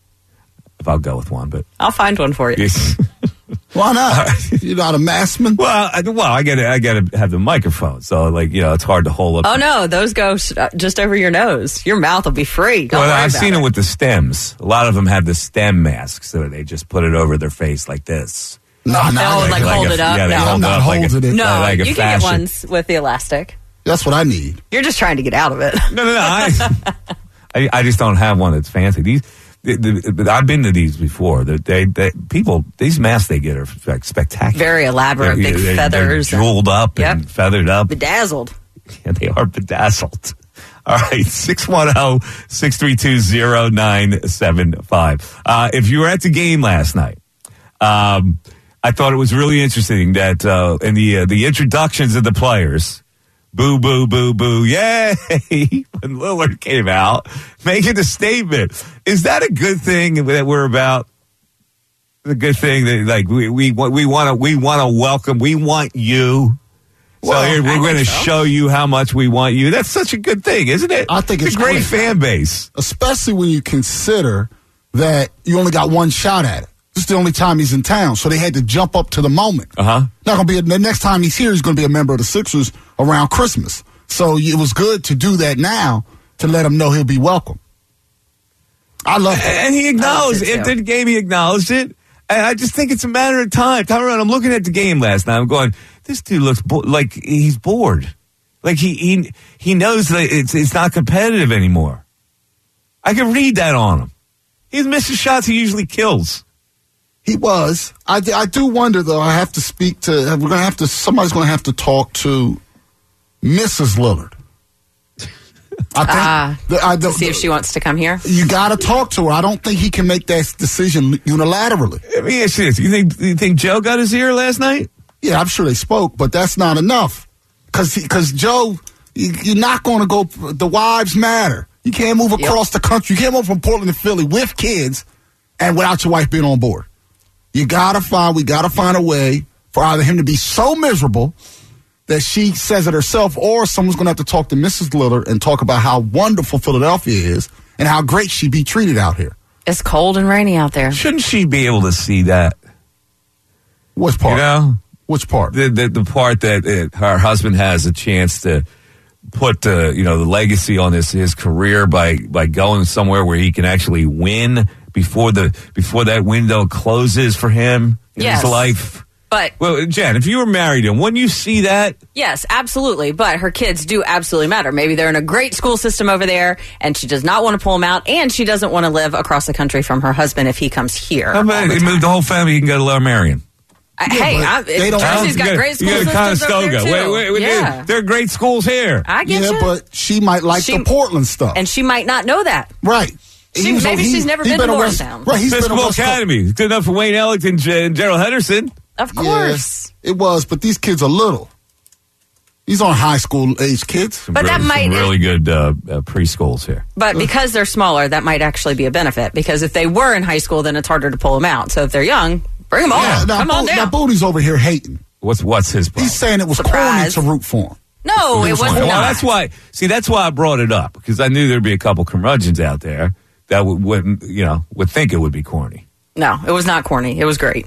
if I'll go with one, but. I'll find one for you. Why not? You're not a maskman? Well, I, well, I gotta, I gotta have the microphone, so like, you know, it's hard to hold up. Oh no, those go just over your nose. Your mouth will be free. Don't well, worry I've about seen it. it with the stems. A lot of them have the stem masks, so they just put it over their face like this. No, no. Oh, like, hold a, it up? Yeah, they No. hold I'm not up like a, holding it. No, like a you can fashion. get ones with the elastic. That's what I need. You're just trying to get out of it. No, no, no. I, I, I just don't have one that's fancy. These, the, the, I've been to these before. They, they, they, people, these masks they get are like spectacular. Very elaborate, They're- big they're- feathers. They're jeweled up Yep. and feathered up. Bedazzled. Yeah, they are bedazzled. All right, six one zero, six three two, zero nine seven five. Uh, if you were at the game last night, um, I thought it was really interesting that uh, in the uh, the introductions of the players, boo, boo, boo, boo, yay, when Lillard came out making a statement. Is that a good thing that we're about? The good thing that like we we we want to we want to welcome we want you. So Well, here, I we're going to think so. show you how much we want you. That's such a good thing, isn't it? I think it's a great great. fan base. Especially when you consider that you only got one shot at it. This is the only time he's in town, so they had to jump up to the moment. Uh huh. Not gonna be a, the next time he's here. He's going to be a member of the Sixers around Christmas. So it was good to do that now to let him know he'll be welcome. I love it, And he acknowledged it, it. too. The game, he acknowledged it. And I just think it's a matter of time. Tyrone, I'm looking at the game last night. I'm going, this dude looks bo- like he's bored. Like he he he knows that it's it's not competitive anymore. I can read that on him. He's missing shots he usually kills. He was. I, I do wonder though. I have to speak to. We're gonna have to. Somebody's gonna have to talk to Missus Lillard. I think. Ah, the, I, the, to see if she wants to come here. You got to talk to her. I don't think he can make that decision unilaterally. Let me ask you this: You think you think Joe got his ear last night? Yeah, I'm sure they spoke, but that's not enough. Because because Joe, you, you're not going to go. The wives matter. You can't move across the country. You can't move from Portland to Philly with kids and without your wife being on board. You got to find. We got to find a way for either him to be so miserable that she says it herself, or someone's going to have to talk to Missus Lillard and talk about how wonderful Philadelphia is and how great she be treated out here. It's cold and rainy out there. Shouldn't she be able to see that? Which part? You know, which part? The the, the part that it, her husband has a chance to put the you know the legacy on his his career by by going somewhere where he can actually win before the before that window closes for him in Yes. his life. But Well, Jen, if you were married to him, wouldn't you see that? yes, absolutely. But her kids do absolutely matter. Maybe they're in a great school system over there, and she does not want to pull them out, and she doesn't want to live across the country from her husband if he comes here. How about all the they time. move the whole family? You can go to Lower Marion. I- hey, but I, they don't- Jersey's got You great school you systems Conestoga. over there, too. Wait, wait, wait, yeah. There are great schools here. I get Yeah, you. but she might like She- the Portland stuff. And she might not know that. Right. She- He was- maybe he- she's never he's been to a West- Morristown. Right, he's been a Episcopal West Coast- Academy. Good enough for Wayne Ellington and Gerald Henderson. Of course. Yeah, it was, but these kids are little. These aren't high school age kids. But that Some might- really good uh, uh, preschools here. But because they're smaller, that might actually be a benefit. Because if they were in high school, then it's harder to pull them out. So if they're young, bring them Yeah, on. now, Come on Bo- down. now Booty's over here hating. What's what's his problem? He's saying it was Surprise. corny to root for him. no, it was well, not. that's why. See, that's why I brought it up because I knew there'd be a couple curmudgeons out there that would, wouldn't, you know, would think it would be corny. No, it was not corny. It was great.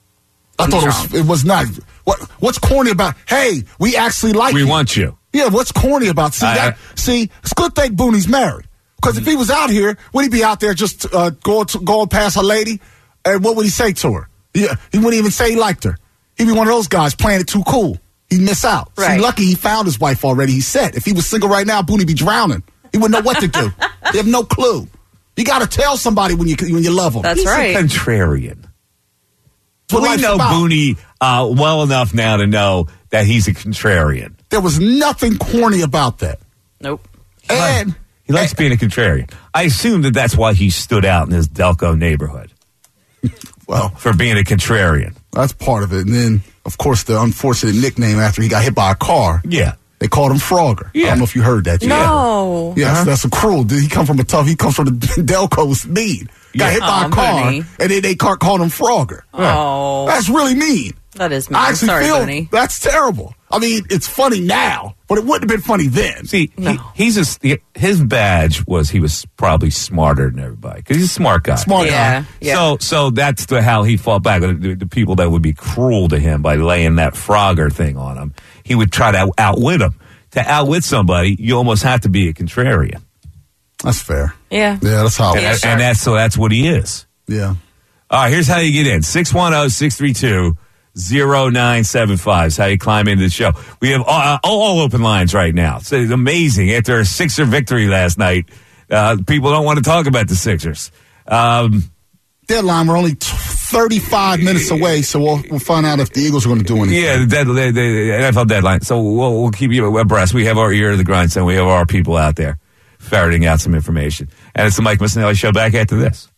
I I'm thought it strong. was, it was not. What What's corny about? Hey, we actually like We you. want you. Yeah, what's corny about? See, I- that, see, it's a good thing Booney's married. Because if he was out here, would he be out there just uh, going to, going past a lady And what would he say to her? Yeah, he wouldn't even say he liked her. He'd be one of those guys playing it too cool. He'd miss out. Right. See, lucky he found his wife already. He's set. If he was single right now, Booney be drowning. He wouldn't know what to do. He have no clue. You got to tell somebody when you when you love them. That's He's right. a contrarian. What we life's know about. Booney uh, well enough now to know that he's a contrarian. There was nothing corny about that. Nope. And He likes being a contrarian. I assume that that's why he stood out in his Delco neighborhood. Well, for being a contrarian. That's part of it. And then, of course, the unfortunate nickname after he got hit by a car. Yeah. They called him Frogger. Yeah. I don't know if you heard that yet. No. Yes, Uh-huh. that's a cruel. Did he come from a tough? He comes from the Delco's mean. Got Yeah. hit by Oh, a car, Booney. and then they car, called him Frogger. Oh. That's really mean. That is mean. I actually Sorry, feel Booney. that's terrible. I mean, it's funny now, but it wouldn't have been funny then. See, No. he, he's a, his badge was he was probably smarter than everybody because he's a smart guy. Smart Yeah. guy. Yeah. So, so that's the, how he fought back. The, the people that would be cruel to him by laying that Frogger thing on him, he would try to outwit him. To outwit somebody, you almost have to be a contrarian. That's fair. Yeah. Yeah, that's how. And, it Yeah, is. sure. and that's so that's what he is. Yeah. All right, here's how you get in. six one zero, six three two, zero nine seven five is how you climb into the show. We have all, all open lines right now. So it's amazing. After a Sixer victory last night, uh, people don't want to talk about the Sixers. Um, Deadline. We're only t- thirty-five minutes away, so we'll we'll find out if the Eagles are going to do anything. yeah, the, dead, the, the N F L deadline. So we'll, we'll keep you abreast. We have our ear to the grindstone. We have our people out there ferreting out some information. And it's the Mike Missinelli Show back after this.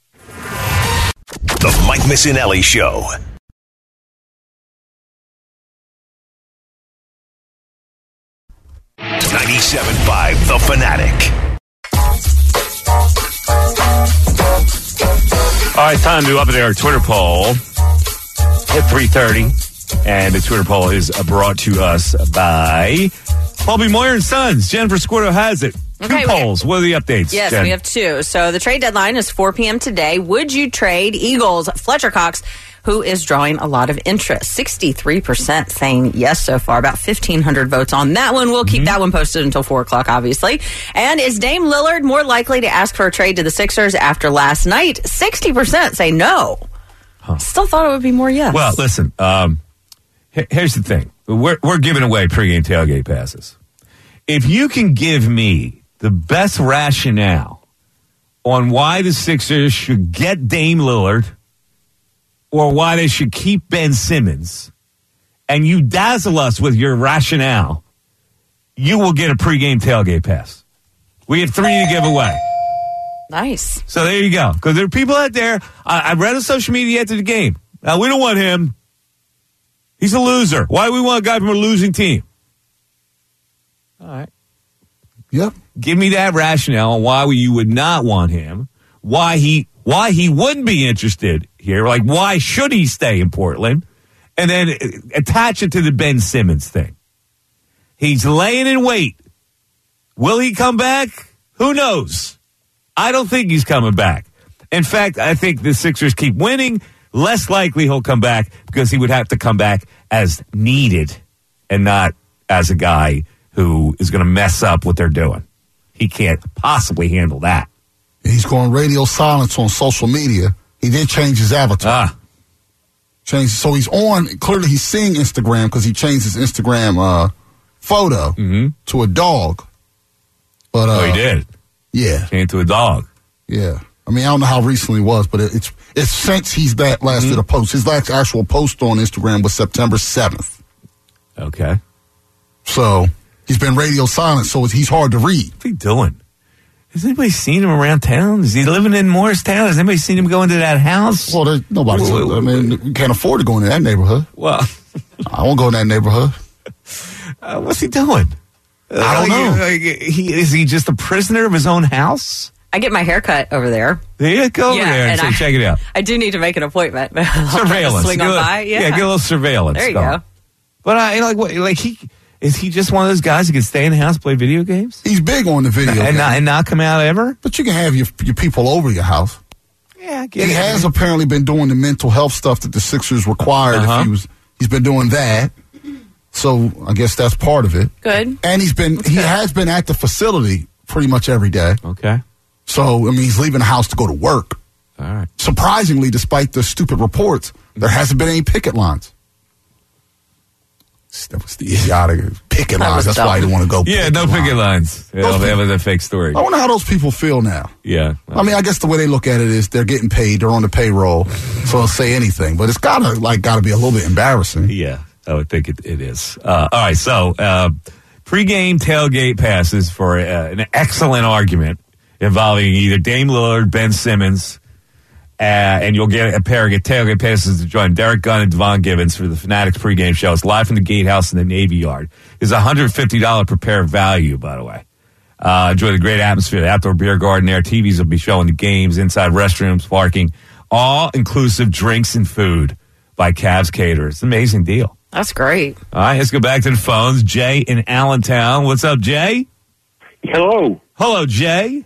The Mike Missinelli Show. ninety-seven point five The Fanatic. All right, time to up there our Twitter poll at three thirty. And the Twitter poll is uh, brought to us by Bobby Moyer and Sons. Jennifer Squirto has it. Two Okay, we- polls. What are the updates? Yes, Jen? we have two. So the trade deadline is four p.m. today. Would you trade Eagles Fletcher Cox, who is drawing a lot of interest? sixty-three percent saying yes so far. About fifteen hundred votes on that one. We'll keep that one posted until four o'clock, obviously. And is Dame Lillard more likely to ask for a trade to the Sixers after last night? sixty percent say no. Still thought it would be more yes. Well, listen, um, he- here's the thing. We're, we're giving away pregame tailgate passes. If you can give me the best rationale on why the Sixers should get Dame Lillard or why they should keep Ben Simmons, and you dazzle us with your rationale, you will get a pregame tailgate pass. We have three to give away. Nice. So there you go. Because there are people out there, I, I read on social media after the game. Now, we don't want him. He's a loser. Why do we want a guy from a losing team? All right. Yep. Give me that rationale on why you would not want him, why he why he wouldn't be interested here, like why should he stay in Portland, and then attach it to the Ben Simmons thing. He's laying in wait. Will he come back? Who knows? I don't think he's coming back. In fact, I think the Sixers keep winning. Less likely he'll come back because he would have to come back as needed and not as a guy who is going to mess up what they're doing. He can't possibly handle that. He's going radio silence on social media. He did change his avatar. Ah, Change, so he's on. Clearly, he's seeing Instagram because he changed his Instagram uh, photo to a dog. But uh, oh, he did. Yeah, Changed to a dog. yeah. I mean, I don't know how recently it was, but it, it's it's since he's that last did a post. His last actual post on Instagram was September seventh. Okay. So he's been radio silent, so it's, he's hard to read. What's he doing? Has anybody seen him around town? Is he living in Morristown? Has anybody seen him go into that house? Well, there's nobody's. I mean, we can't afford to go into that neighborhood. Well, I won't go in that neighborhood. uh, what's he doing? I don't know. Like, he, is he just a prisoner of his own house? I get my hair cut over there. There you go over Yeah, there and, and say, I- check it out. I do need to make an appointment. But I'll try to Surveillance. Swing Get a on little- by. Yeah. get a little surveillance. There you going. go. But I like what like he is he just one of those guys who can stay in the house and play video games He's big on the video and game. not and not come out ever? But you can have your your people over your house. Yeah, I get He it. has apparently been doing the mental health stuff that the Sixers required. Uh-huh. If he was, he's been doing that. So I guess that's part of it. Good. And he's been he has been at the facility pretty much every day. Okay. So I mean, he's leaving the house to go to work. All right. Surprisingly, despite the stupid reports, there hasn't been any picket lines. That was the idiotic picket lines. That's why I didn't want to go. Yeah, no picket lines. Yeah, that was a fake story. I wonder how those people feel now. Yeah. I mean, I guess the way they look at it is they're getting paid, they're on the payroll, so they'll say anything. But it's gotta like gotta be a little bit embarrassing. Yeah, I would think it, it is. Uh, all right, so uh, pregame tailgate passes for uh, an excellent argument involving either Dame Lillard, Ben Simmons. Uh, and you'll get a pair of tailgate passes to join Derek Gunn and Devon Gibbons for the Fanatics pregame show. It's live from the Gatehouse in the Navy Yard. It's one hundred fifty dollars per pair value, by the way. Uh, enjoy the great atmosphere, the outdoor beer garden there. T Vs will be showing the games, inside restrooms, parking, all-inclusive drinks and food by Cavs Caterers. It's an amazing deal. That's great. All right, let's go back to the phones. Jay in Allentown. What's up, Jay? Hello. Hello, Jay.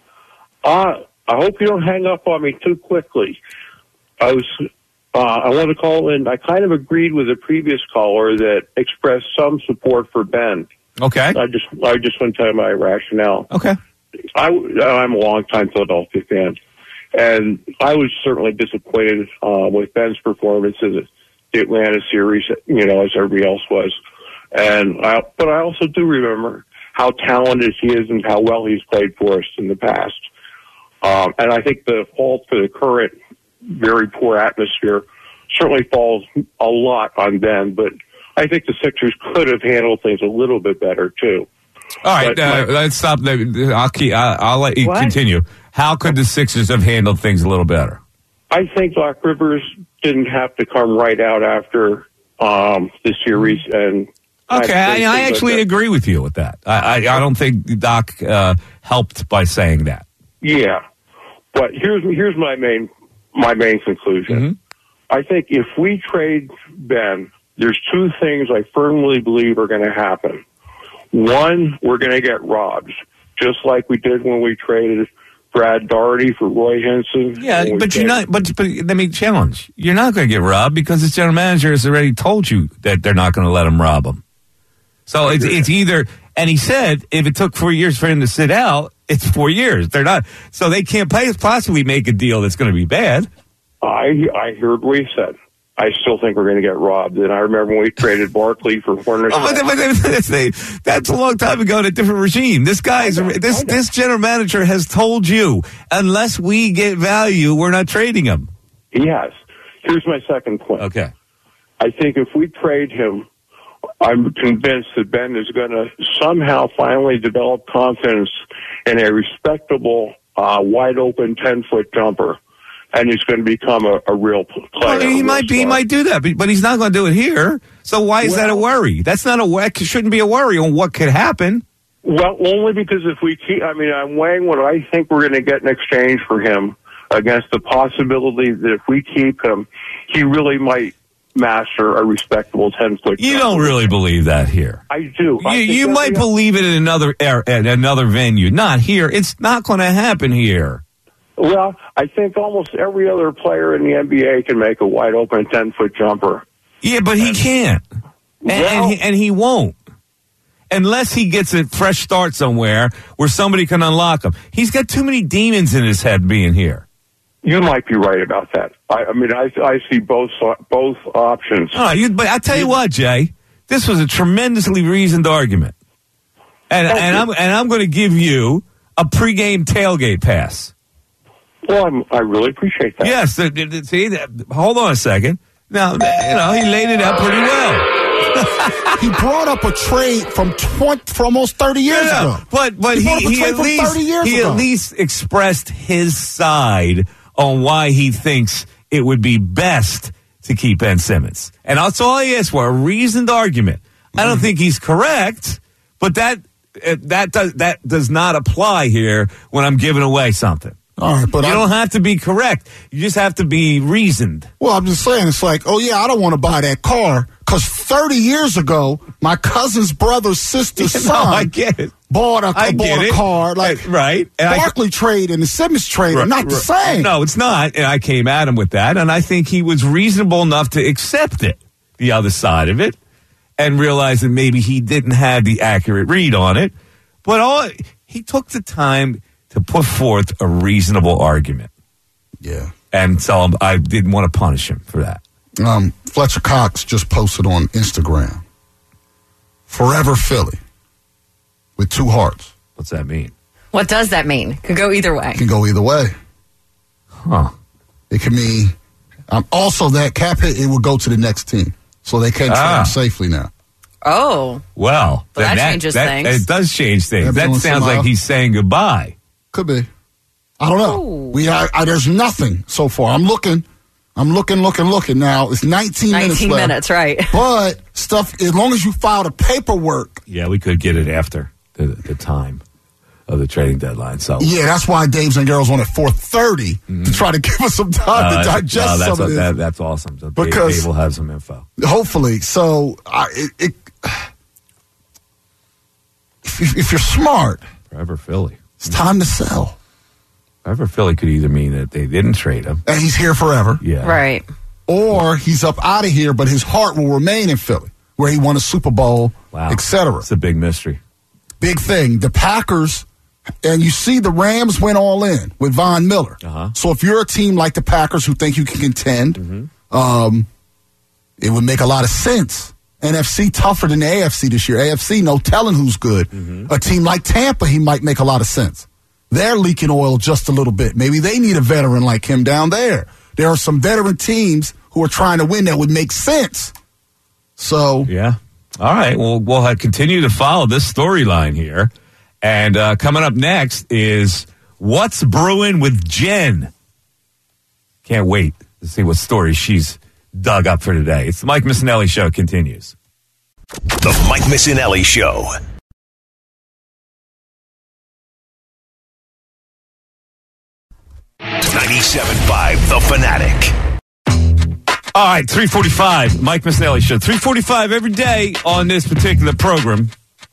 Uh, I hope you don't hang up on me too quickly. I was, uh, I want to call in. I kind of agreed with the previous caller that expressed some support for Ben. Okay. I just, I just want to tell you my rationale. Okay. I, I'm a longtime Philadelphia fan, and I was certainly disappointed uh, with Ben's performance in the Atlanta series, you know, as everybody else was. And I, but I also do remember how talented he is and how well he's played for us in the past. Um, and I think the fault for the current very poor atmosphere certainly falls a lot on Ben, but I think the Sixers could have handled things a little bit better, too. All right, But uh, my- let's stop there. I'll, keep, I'll, I'll let you What? continue. How could the Sixers have handled things a little better? I think Doc Rivers didn't have to come right out after um, the series. And Okay, I, I actually agree with you with that. I, I, I don't think Doc uh, helped by saying that. Yeah, but here's here's my main my main conclusion. Mm-hmm. I think if we trade Ben, there's two things I firmly believe are going to happen. One, we're going to get robbed, just like we did when we traded Brad Daugherty for Roy Henson. Yeah, When we but you're traded- not. But, but let me challenge. You're not going to get robbed because the general manager has already told you that they're not going to let him rob him. So it's it's either. And he said if it took four years for him to sit out, it's four years. They're not. So they can't pay, possibly make a deal that's going to be bad. I I heard what he said. I still think we're going to get robbed. And I remember when we traded Barkley for Hornets. Oh, but, but, but that's, that's a long time ago in a different regime. This guy's this this general manager has told you unless we get value, we're not trading him. He has. Here's my second point. Okay. I think if we trade him, I'm convinced that Ben is going to somehow finally develop confidence in a respectable, uh, wide open ten foot jumper. And he's going to become a, a real player. Well, he a might real be, he star. might do that, but, but he's not going to do it here. So why is that a worry? That's not a worry. It shouldn't be a worry on what could happen. Well, only because if we keep, I mean, I'm weighing what I think we're going to get in exchange for him against the possibility that if we keep him, he really might master a respectable ten foot. You don't really believe that here. I do. I You, think you might every- believe it in another er, at another venue, not here. It's not going to happen here. Well, I think almost every other player in the N B A can make a wide open ten foot jumper. Yeah, but he can't, and, Well- and, he, and he won't, unless he gets a fresh start somewhere where somebody can unlock him. He's got too many demons in his head being here. You might be right about that. I, I mean, I, I see both both options. All right, you, but I tell you what, Jay, this was a tremendously reasoned argument, and Thank and you. I'm and I'm going to give you a pregame tailgate pass. Well, I'm, I really appreciate that. Yes, the, the, the- see, the, hold on a second. Now, you know, he laid it out pretty well. He brought up a trade from twenty, from almost thirty years Yeah, ago. but but He he brought up a he, trade at from least thirty years he ago. at least expressed his side on why he thinks it would be best to keep Ben Simmons, and that's all I asked for, a reasoned argument. I don't think he's correct, but that uh, that does that does not apply here when I'm giving away something. All right, but you I- don't have to be correct. You just have to be reasoned. Well, I'm just saying, it's like, oh, yeah, I don't want to buy that car because thirty years ago, my cousin's brother's sister's No, son I get it. bought a, I bought get a it. car. Like, right. And I- Barkley trade and the Simmons trade are not the Right. same. No, it's not. And I came at him with that, and I think he was reasonable enough to accept it, the other side of it, and realize that maybe he didn't have the accurate read on it. But all he took the time to put forth a reasonable argument. Yeah. And so I didn't want to punish him for that. Um, Fletcher Cox just posted on Instagram, Forever Philly, with two hearts. What's that mean? What does that mean? Could go either way. It can go either way. Huh. It can mean, um, also that cap hit, it will go to the next team. So they can't trade Ah. him safely now. Oh. Well, Well, then that changes that, things. It does change things. Maybe That doing sounds some, like uh, he's saying goodbye. Could be. I don't know. Ooh. We I, I, There's nothing so far. I'm looking. I'm looking, looking, looking. Now, it's nineteen, nineteen minutes left. minutes, right. But stuff, as long as you file the paperwork. Yeah, we could get it after the, the time of the trading dedeadline. So Yeah, that's why Dave's and Girls on at four thirty to try to give us some time Uh, to that's- digest no, that's, some of this. that, that's awesome. So Dave, Because- Dave will have some info. Hopefully. So, I, it, it, if, if you're smart, Forever Philly. it's time to sell. Forever Philly could either mean that they didn't trade him. And he's here forever. Yeah. Right. Or he's up out of here, but his heart will remain in Philly, where he won a Super Bowl, Wow. et cetera. It's a big mystery. Big thing. The Packers, and you see the Rams went all in with Von Miller. Uh-huh. So if you're a team like the Packers who think you can contend, Mm-hmm. um, it would make a lot of sense. N F C tougher than the A F C this year. A F C, no telling who's good. Mm-hmm. A team like Tampa, he might make a lot of sense. They're leaking oil just a little bit. Maybe they need a veteran like him down there. There are some veteran teams who are trying to win that would make sense. So, Yeah. All right. Well, we'll uh, continue to follow this storyline here. And uh, coming up next is What's Brewing with Jen. Can't wait to see what story she's dug up for today. It's the Mike Missinelli Show continues. The Mike Missinelli Show. ninety-seven point five The Fanatic. All right, three forty-five, Mike Missinelli Show. three forty-five every day on this particular program.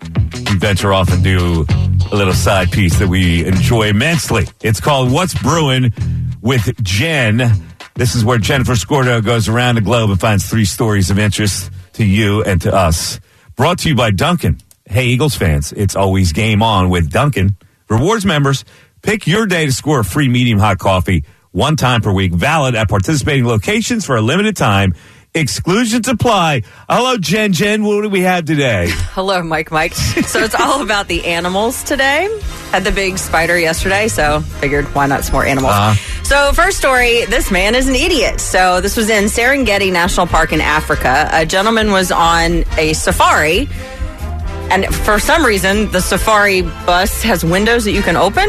We venture off and do a little side piece that we enjoy immensely. It's called What's Brewing with Jen. This is where Jennifer Scordo goes around the globe and finds three stories of interest to you and to us. Brought to you by Dunkin'. Hey, Eagles fans, it's always game on with Dunkin'. Rewards members, pick your day to score a free medium hot coffee one time per week, valid at participating locations for a limited time. Exclusions apply. Hello, Jen. Jen, what do we have today? Hello, Mike Mike. So it's all about the animals today. Had the big spider yesterday, so figured why not some more animals. Uh-huh. So first story, this man is an idiot. So this was in Serengeti National Park in Africa. A gentleman was on a safari, and for some reason, the safari bus has windows that you can open.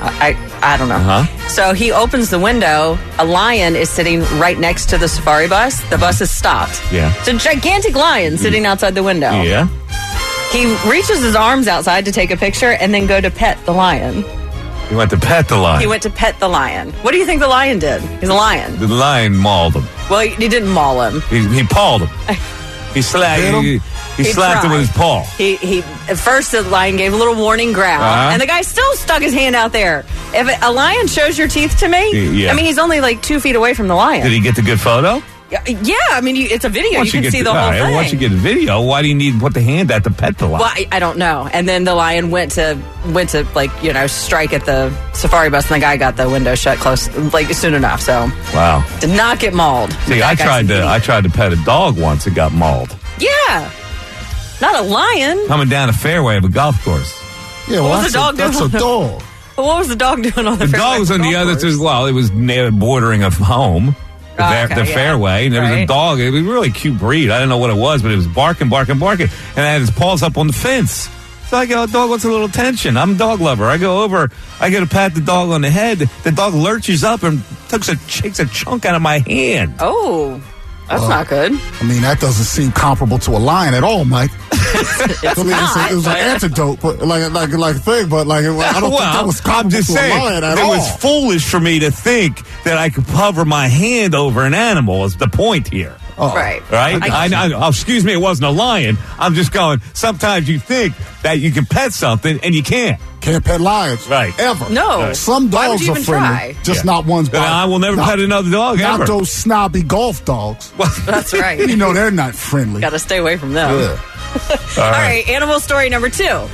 I I don't know. Uh-huh. So he opens the window. A lion is sitting right next to the safari bus. The bus is stopped. Yeah. It's a gigantic lion sitting outside the window. Yeah. He reaches his arms outside to take a picture and then go to pet the lion. He went to pet the lion. He went to pet the lion. What do you think the lion did? He's a lion. The lion mauled him. Well, he, he didn't maul him. He, he pawed him. He slapped Hit him? He, he He slapped him tried. with his paw. He he. At first, the lion gave a little warning growl, Uh-huh. and the guy still stuck his hand out there. If a lion shows your teeth to me, Yeah. I mean, he's only like two feet away from the lion. Did he get the good photo? Yeah, yeah, I mean, you, it's a video. Once You can get see the all whole right, thing. Once you get the video, why do you need to put the hand out to pet the lion? Well, I, I don't know. And then the lion went to went to like you know strike at the safari bus, and the guy got the window shut close like soon enough. So Wow. did not get mauled. See, That I guy's tried an to idiot. I tried to pet a dog once and got mauled. Yeah, not a lion. Coming down a fairway of a golf course. yeah, well, What was that's, the dog a, that's doing? a dog. But what was the dog doing on the? The fairway dog was of on the golf other course? side. Well, it was near bordering of home. The, Oh, fair- okay, the yeah. fairway, and there was a Right. dog. It was a really cute breed. I don't know what it was, but it was barking, barking, barking, and I had his paws up on the fence. So I go, dog wants a little attention. I'm a dog lover. I go over, I get to pat the dog on the head. The dog lurches up and takes a, takes a chunk out of my hand. Oh, that's Well, not good. I mean, that doesn't seem comparable to a lion at all, Mike. It's I mean, it's a, not. it was an but- antidote, but like like like thing, but like I don't well, think that was I'm comparable just to saying, a lion at it all. was foolish for me to think that I could hover my hand over an animal is the point here. Oh. Right. Right? I- I, I, oh, excuse me, it wasn't a lion. I'm just going, sometimes you think that you can pet something and you can't. Can't pet lions, Right. Ever. No. Right. Some Why would dogs you are even friendly, try? just Yeah. not ones. But by- I will never not- pet another dog Not ever. those snobby golf dogs. That's right. You know they're not friendly. Got to stay away from them. Yeah. All right, animal story number two.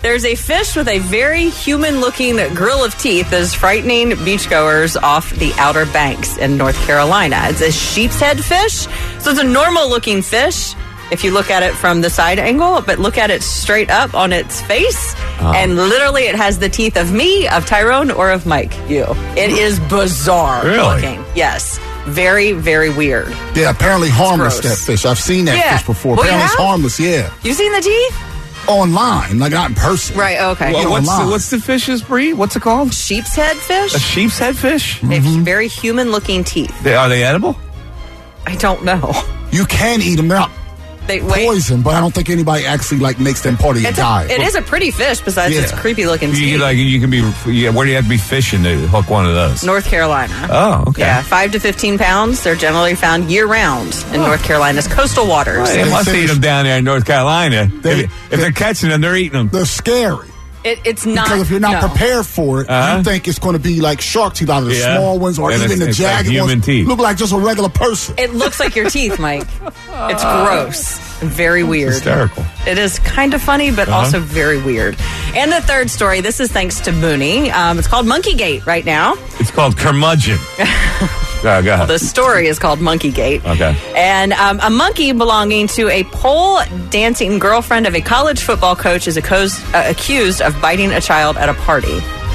There's a fish with a very human-looking grill of teeth that is frightening beachgoers off the Outer Banks in North Carolina. It's a sheep's head fish, so it's a normal-looking fish if you look at it from the side angle, but look at it straight up on its face, oh. and literally it has the teeth of me, of Tyrone, or of Mike. You. It is bizarre really? looking. Yes. Very, very weird. Yeah, apparently harmless, that fish. I've seen that yeah. fish before. Well, apparently it's harmless, yeah. You seen the teeth? Online, like not in person. Right, okay. Well, Yeah, what's, the, online. what's the fish's breed? What's it called? Sheep's head fish? A sheep's head fish? They have very human-looking teeth. They, are they edible? I don't know. You can eat them. They're not They wait. poison, but I don't think anybody actually like makes them part of your It's a, diet. it is a pretty fish besides Yeah. its creepy-looking You, teeth. like, you can be, yeah, where do you have to be fishing to hook one of those? North Carolina. Oh, okay. Yeah, five to fifteen pounds. They're generally found year-round in North Carolina's coastal waters. Well, they must eat them down there in North Carolina. They- if, if they're catching them, they're eating them. They're scary. It, it's not Because if you're not no. prepared for it, Uh-huh. you think it's going to be like shark teeth, either the Yeah. small ones or And even it's- the it's like jagged human ones. teeth. Look like just a regular person. It looks like your teeth, Mike. It's gross. Very weird. Hysterical. It is kind of funny, but Uh-huh. also very weird. And the third story, this is thanks to Booney. Um, it's called Monkey Gate right now. It's called curmudgeon. Go, go ahead. The story is called Monkey Gate. Okay. And um, a monkey belonging to a pole dancing girlfriend of a college football coach is accused, uh, accused of biting a child at a party.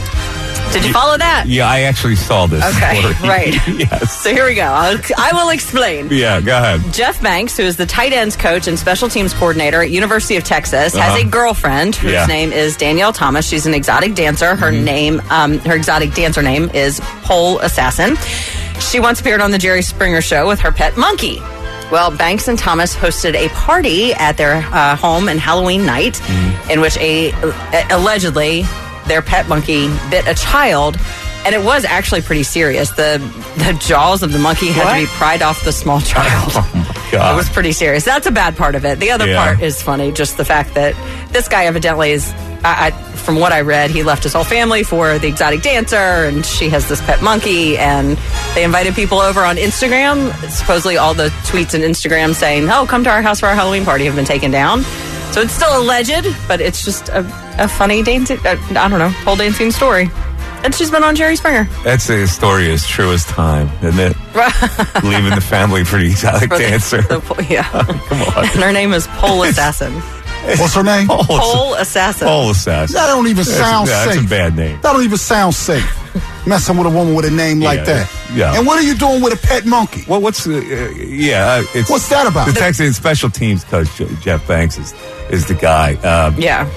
Did you follow that? Yeah, I actually saw this. Okay, story. right. Yes. So here we go. I'll, I will explain. Yeah, go ahead. Jeff Banks, who is the tight ends coach and special teams coordinator at University of Texas, has Uh-huh. a girlfriend whose Yeah. name is Danielle Thomas. She's an exotic dancer. Her Mm-hmm. name, um, her exotic dancer name is Pole Assassin. She once appeared on the Jerry Springer Show with her pet monkey. Well, Banks and Thomas hosted a party at their uh, home on Halloween night, Mm-hmm. in which a uh, allegedly their pet monkey bit a child. And it was actually pretty serious. The the jaws of the monkey had What? to be pried off the small child. Oh, my God. It was pretty serious. That's a bad part of it. The other Yeah. part is funny, just the fact that this guy evidently is, I, I, from what I read, he left his whole family for the exotic dancer, and she has this pet monkey, and they invited people over on Instagram. Supposedly all the tweets and Instagram saying, oh, come to our house for our Halloween party have been taken down. So it's still alleged, but it's just a, a funny dancing, uh, I don't know, pole dancing story. And she's been on Jerry Springer. That's a story as true as time, isn't it? Leaving the family for the exotic For the- dancer. the- yeah. Come on. And her name is Pole Assassin. What's her name? Pole, Pole Assassin. Pole assassin. That don't even That's- sound yeah, safe. That's a bad name. That don't even sound safe. Messing with a woman with a name like Yeah, that. yeah. And what are you doing with a pet monkey? Well, what's the, uh, yeah, uh, it's What's that about? The Texas special teams coach Je- Jeff Banks is is the guy. Um, Yeah.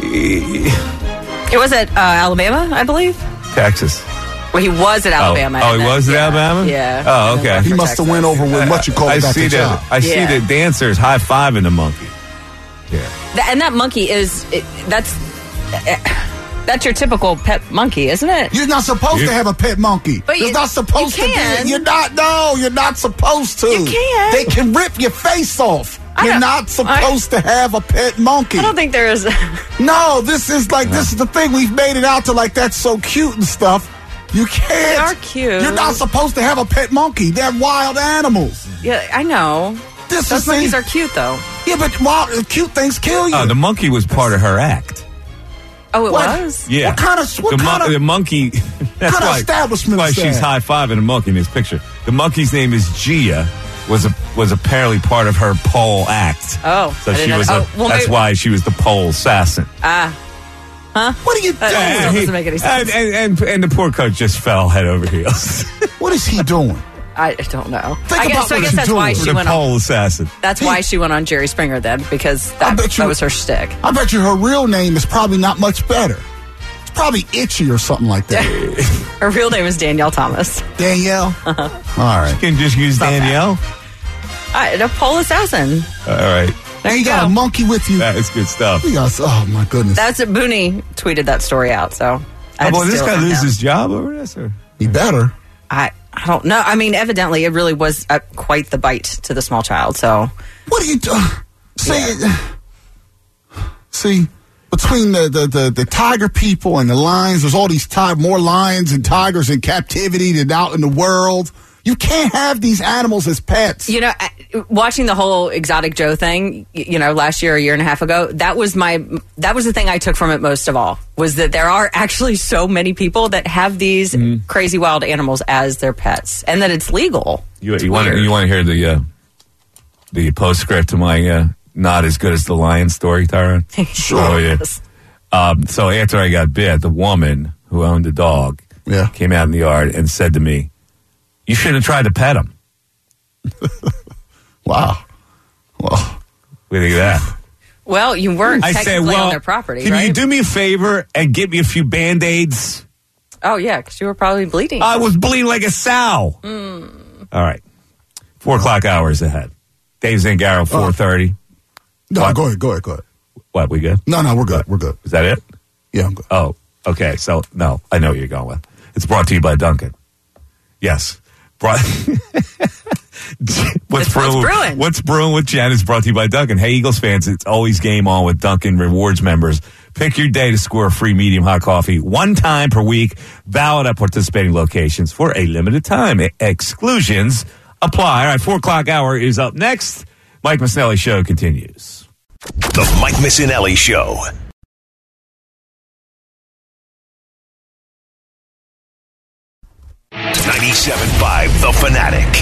he- It was at uh, Alabama, I believe. Texas. Well, he was at Alabama. Oh, and he then- was at yeah, Alabama. Yeah. Oh, And then okay. left He for must have Texas. went over with what you call I got see the the job. I see Yeah. the dancers high fiving the monkey. Yeah. Th- and that monkey is it, that's uh, that's your typical pet monkey, isn't it? You're not supposed You- to have a pet monkey. But You're you- not supposed you to can. be. You're not. No, you're not supposed to. You can. They can rip your face off. I You're don't- not supposed to have a pet monkey. I don't think there is. No, this is like this is the thing. We've made it out to like that's so cute and stuff. You can't. They are cute. You're not supposed to have a pet monkey. They're wild animals. Yeah, I know. This Those is monkeys thing- are cute, though. Yeah, but wild, cute things kill you. Oh, the monkey was part of her act. Oh, it What? was. Yeah. What kind of- what the, kind of- the monkey? That's kind of why, establishment That's is why she's that? high fiving a monkey in this picture. The monkey's name is Gia. Was a, was apparently part of her pole act. Oh, so I she didn't know was. that. A, Oh, well, that's maybe- why she was the pole assassin. Ah. Huh? What are you doing? That still doesn't make any sense. And, and, and, and the poor coach just fell head over heels. What is he doing? I don't know. Think I guess, about so I what guess he's that's why doing. she the went on. pole assassin. That's why she went on Jerry Springer then, because I that, bet you- that was her shtick. I bet you her real name is probably not much better. It's probably Itchy or something like that. Her real name is Danielle Thomas. Danielle? Uh-huh. All right. You can just use Not bad. Danielle. I, the pole assassin. All right. There And you you got go. a monkey with you. That is good stuff. You got- oh, my goodness. That's it. Booney tweeted that story out, so. I had Oh, to boy, this steal it guy from lose him. his job over this? Or? He better. I, I don't know. I mean, evidently, it really was uh, quite the bite to the small child, so. What are you doing? See, see, between the, the, the, the tiger people and the lions, there's all these ti- more lions and tigers in captivity than out in the world. You can't have these animals as pets. You know, I- watching the whole Exotic Joe thing, y- you know, last year, a year and a half ago, that was my, that was the thing I took from it most of all, was that there are actually so many people that have these Mm-hmm. crazy wild animals as their pets, and that it's legal. You, you want to you want to hear the uh, the postscript to my uh, not as good as the lion story, Tyron? Sure. Oh, yeah. Um, so after I got bit, the woman who owned the dog yeah. came out in the yard and said to me, "You should have tried to pet him." Wow. Well, what do you think of that? Well, you weren't I technically said, well, on their property, can right? you do me a favor and get me a few Band-Aids? Oh, yeah, because you were probably bleeding. I was bleeding like a sow. Mm. All right. Four o'clock hours ahead. Dave Zangaro, four thirty. No, What? go ahead, go ahead, go ahead. What, we good? No, no, we're good, we're good. Is that it? Yeah, I'm good. Oh, okay. So, no, I know what you're going with. It's brought to you by Duncan. Yes. Brought. What's It's what's brewing? brewing. What's brewing with Jen is brought to you by Duncan. Hey, Eagles fans, it's always game on with Duncan Rewards members. Pick your day to score a free medium hot coffee one time per week, valid at participating locations for a limited time. E- Exclusions apply. All right, four o'clock hour is up next. Mike Missinelli Show continues. The Mike Missinelli Show. ninety-seven point five The Fanatic.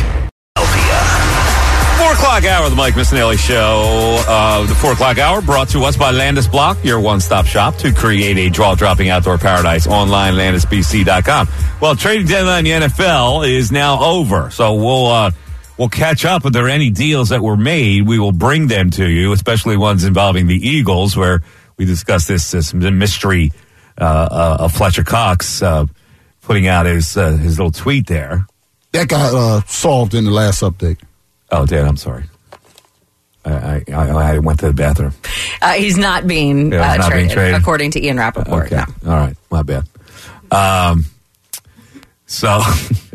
Four o'clock hour of the Mike Missinelli Show. Uh, the four o'clock hour brought to us by Landis Block, your one-stop shop to create a draw-dropping outdoor paradise. Online, landis b c dot com. Well, trading deadline in the N F L is now over, so we'll uh, we'll catch up. If there are any deals that were made, we will bring them to you, especially ones involving the Eagles, where we discussed this, this mystery uh, uh, of Fletcher Cox uh, putting out his uh, his little tweet there. That got uh, solved in the last update. Oh, Dan, I'm sorry. I I, I went to the bathroom. Uh, he's not being, Yeah, uh, he's not being traded, traded? according to Ian Rappaport. Okay. No. All right. My bad. Um, so, all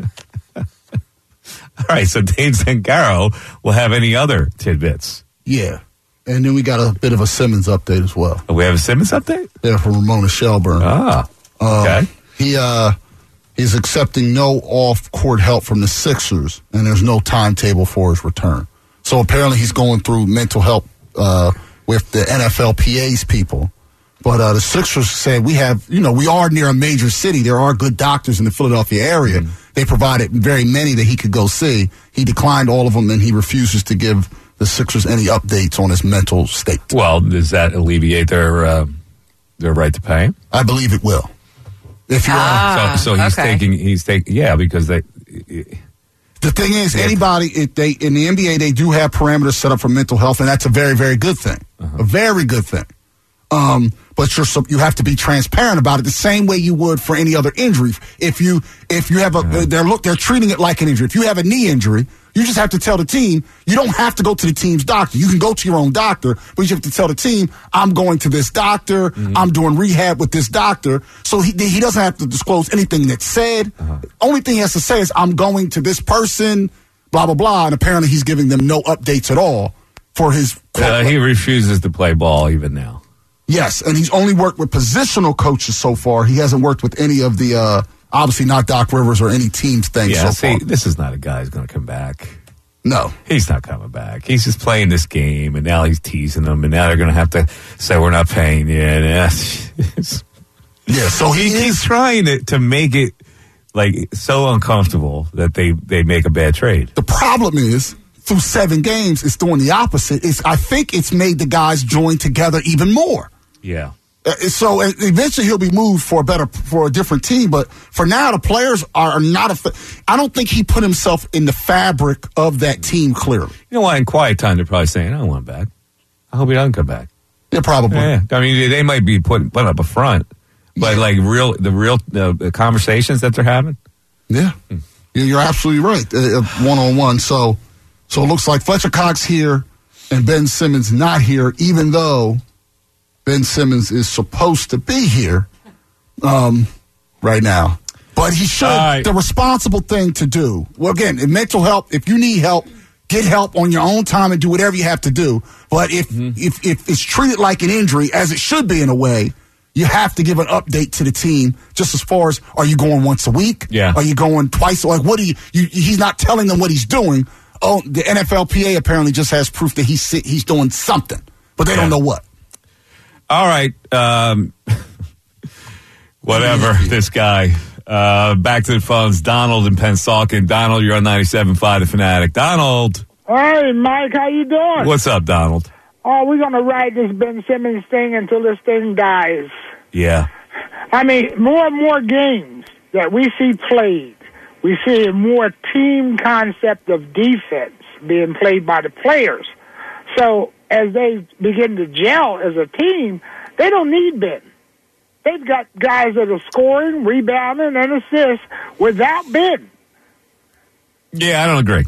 right. So Dave Zangaro will have any other tidbits. Yeah. And then we got a bit of a Simmons update as well. Oh, we have a Simmons update? Yeah, from Ramona Shelburne. Ah, Uh, okay. He uh, he's accepting no off-court help from the Sixers, and there's no timetable for his return. So apparently he's going through mental help uh, with the N F L P A's people. But uh, the Sixers said, we have, you know, we are near a major city. There are good doctors in the Philadelphia area. Mm-hmm. They provided very many that he could go see. He declined all of them, and he refuses to give the Sixers any updates on his mental state. Well, does that alleviate their uh, their right to pay? I believe it will. If you Ah, so, so he's okay. taking, he's taking, yeah, because they. The thing is, anybody, if they in the N B A, they do have parameters set up for mental health, and that's a very, very good thing. Uh-huh. A very good thing. Um, but you're so, you have to be transparent about it the same way you would for any other injury. If you if you have a Uh-huh. they're look they're treating it like an injury. If you have a knee injury, you just have to tell the team. You don't have to go to the team's doctor. You can go to your own doctor, but you have to tell the team, I'm going to this doctor. Mm-hmm. I'm doing rehab with this doctor. So he he doesn't have to disclose anything that's said. Uh-huh. Only thing he has to say is, I'm going to this person, blah, blah, blah. And apparently he's giving them no updates at all for his. Uh, he refuses to play ball even now. Yes, and he's only worked with positional coaches so far. He hasn't worked with any of the, uh, obviously not Doc Rivers or any teams things Yeah, so see, far. this is not a guy who's going to come back. No. He's not coming back. He's just playing this game, and now he's teasing them, and now they're going to have to say, we're not paying you. And it's- Yeah, so he he is. keeps trying to, to make it like so uncomfortable that they, they make a bad trade. The problem is, through seven games, it's doing the opposite. It's, I think it's made the guys join together even more. Yeah. Uh, so uh, eventually he'll be moved for a better, for a different team. But for now, the players are not. A, I don't think he put himself in the fabric of that team clearly. You know why? In quiet time, they're probably saying, I don't want him back. I hope he doesn't come back. Yeah, probably. Yeah. I mean, they might be putting, putting up a front, but Yeah. like real, the real uh, the conversations that they're having. Yeah, Yeah, you're absolutely right. Uh, one on one. So, so it looks like Fletcher Cox here and Ben Simmons not here, even though Ben Simmons is supposed to be here um, right now. But he should. right. The responsible thing to do. Well, again, in mental help, if you need help, get help on your own time and do whatever you have to do. But if Mm-hmm. if if it's treated like an injury, as it should be in a way, you have to give an update to the team just as far as, are you going once a week? Yeah. Are you going twice? Like, what do you, you he's not telling them what he's doing. Oh, the N F L P A apparently just has proof that he's he's doing something, but they yeah. don't know what. All right. Um, whatever, this guy. Uh, back to the phones. Donald in Pennsauken. Donald, you're on ninety-seven point five The Fanatic. Donald. Hey, Mike, how you doing? What's up, Donald? Oh, we're going to ride this Ben Simmons thing until this thing dies. Yeah. I mean, more and more games that we see played, we see a more team concept of defense being played by the players. So as they begin to gel as a team, they don't need Ben. They've got guys that are scoring, rebounding, and assists without Ben. Yeah, I don't agree.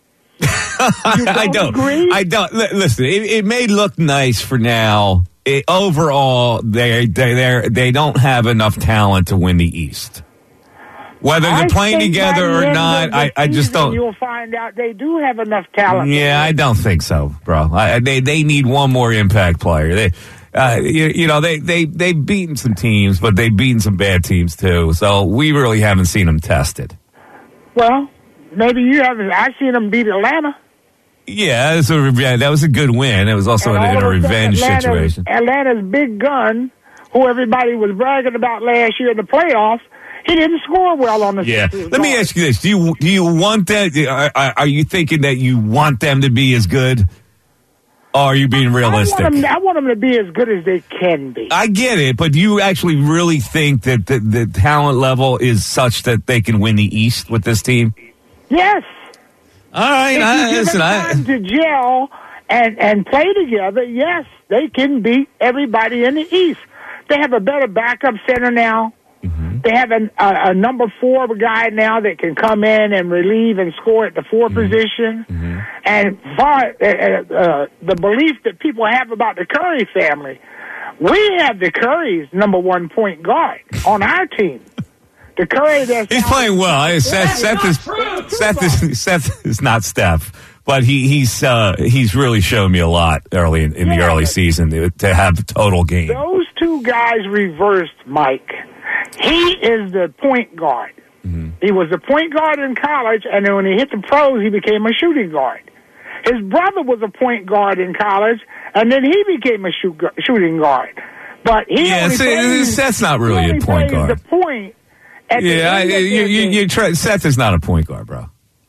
don't I don't. Agree? I don't. L- listen, it, it may look nice for now. It, overall, they they they they don't have enough talent to win the East. Whether they're I playing together or not, I, I just don't. You'll find out they do have enough talent. Yeah, I don't think so, bro. I, they they need one more impact player. They. Uh, you, you know, they, they, they've beaten some teams, but they've beaten some bad teams, too. So we really haven't seen them tested. Well, maybe you haven't. I've seen them beat Atlanta. Yeah, that was a, that was a good win. It was also in, in a revenge Atlanta's, situation. Atlanta's big gun, who everybody was bragging about last year in the playoffs, he didn't score well on the Yeah. Let guard. me ask you this. Do you, do you want that? Are, are you thinking that you want them to be as good? Or are you being realistic? I want, them, I want them to be as good as they can be. I get it, but do you actually really think that the, the talent level is such that they can win the East with this team? Yes. All right. If I, you listen, give them I, time to gel and, and play together, yes, they can beat everybody in the East. They have a better backup center now. Mm-hmm. They have an, a, a number four guy now that can come in and relieve and score at the four mm-hmm. position. Mm-hmm. And far, uh, uh, the belief that people have about the Curry family, we have the Curry's number one point guard on our team. The Curry that's he's playing well. Seth, Seth, is, Seth, is, Seth is not Steph, but he, he's uh, he's really shown me a lot early in, in yeah, the early season to, to have a total game. Those two guys reversed, Mike. He is the point guard. Mm-hmm. He was a point guard in college, and then when he hit the pros, he became a shooting guard. His brother was a point guard in college, and then he became a shoot, shooting guard. But he yeah, only see, plays, Seth's not really a point guard. The point. At yeah, the I, end you, of you, game. you try, Seth is not a point guard, bro.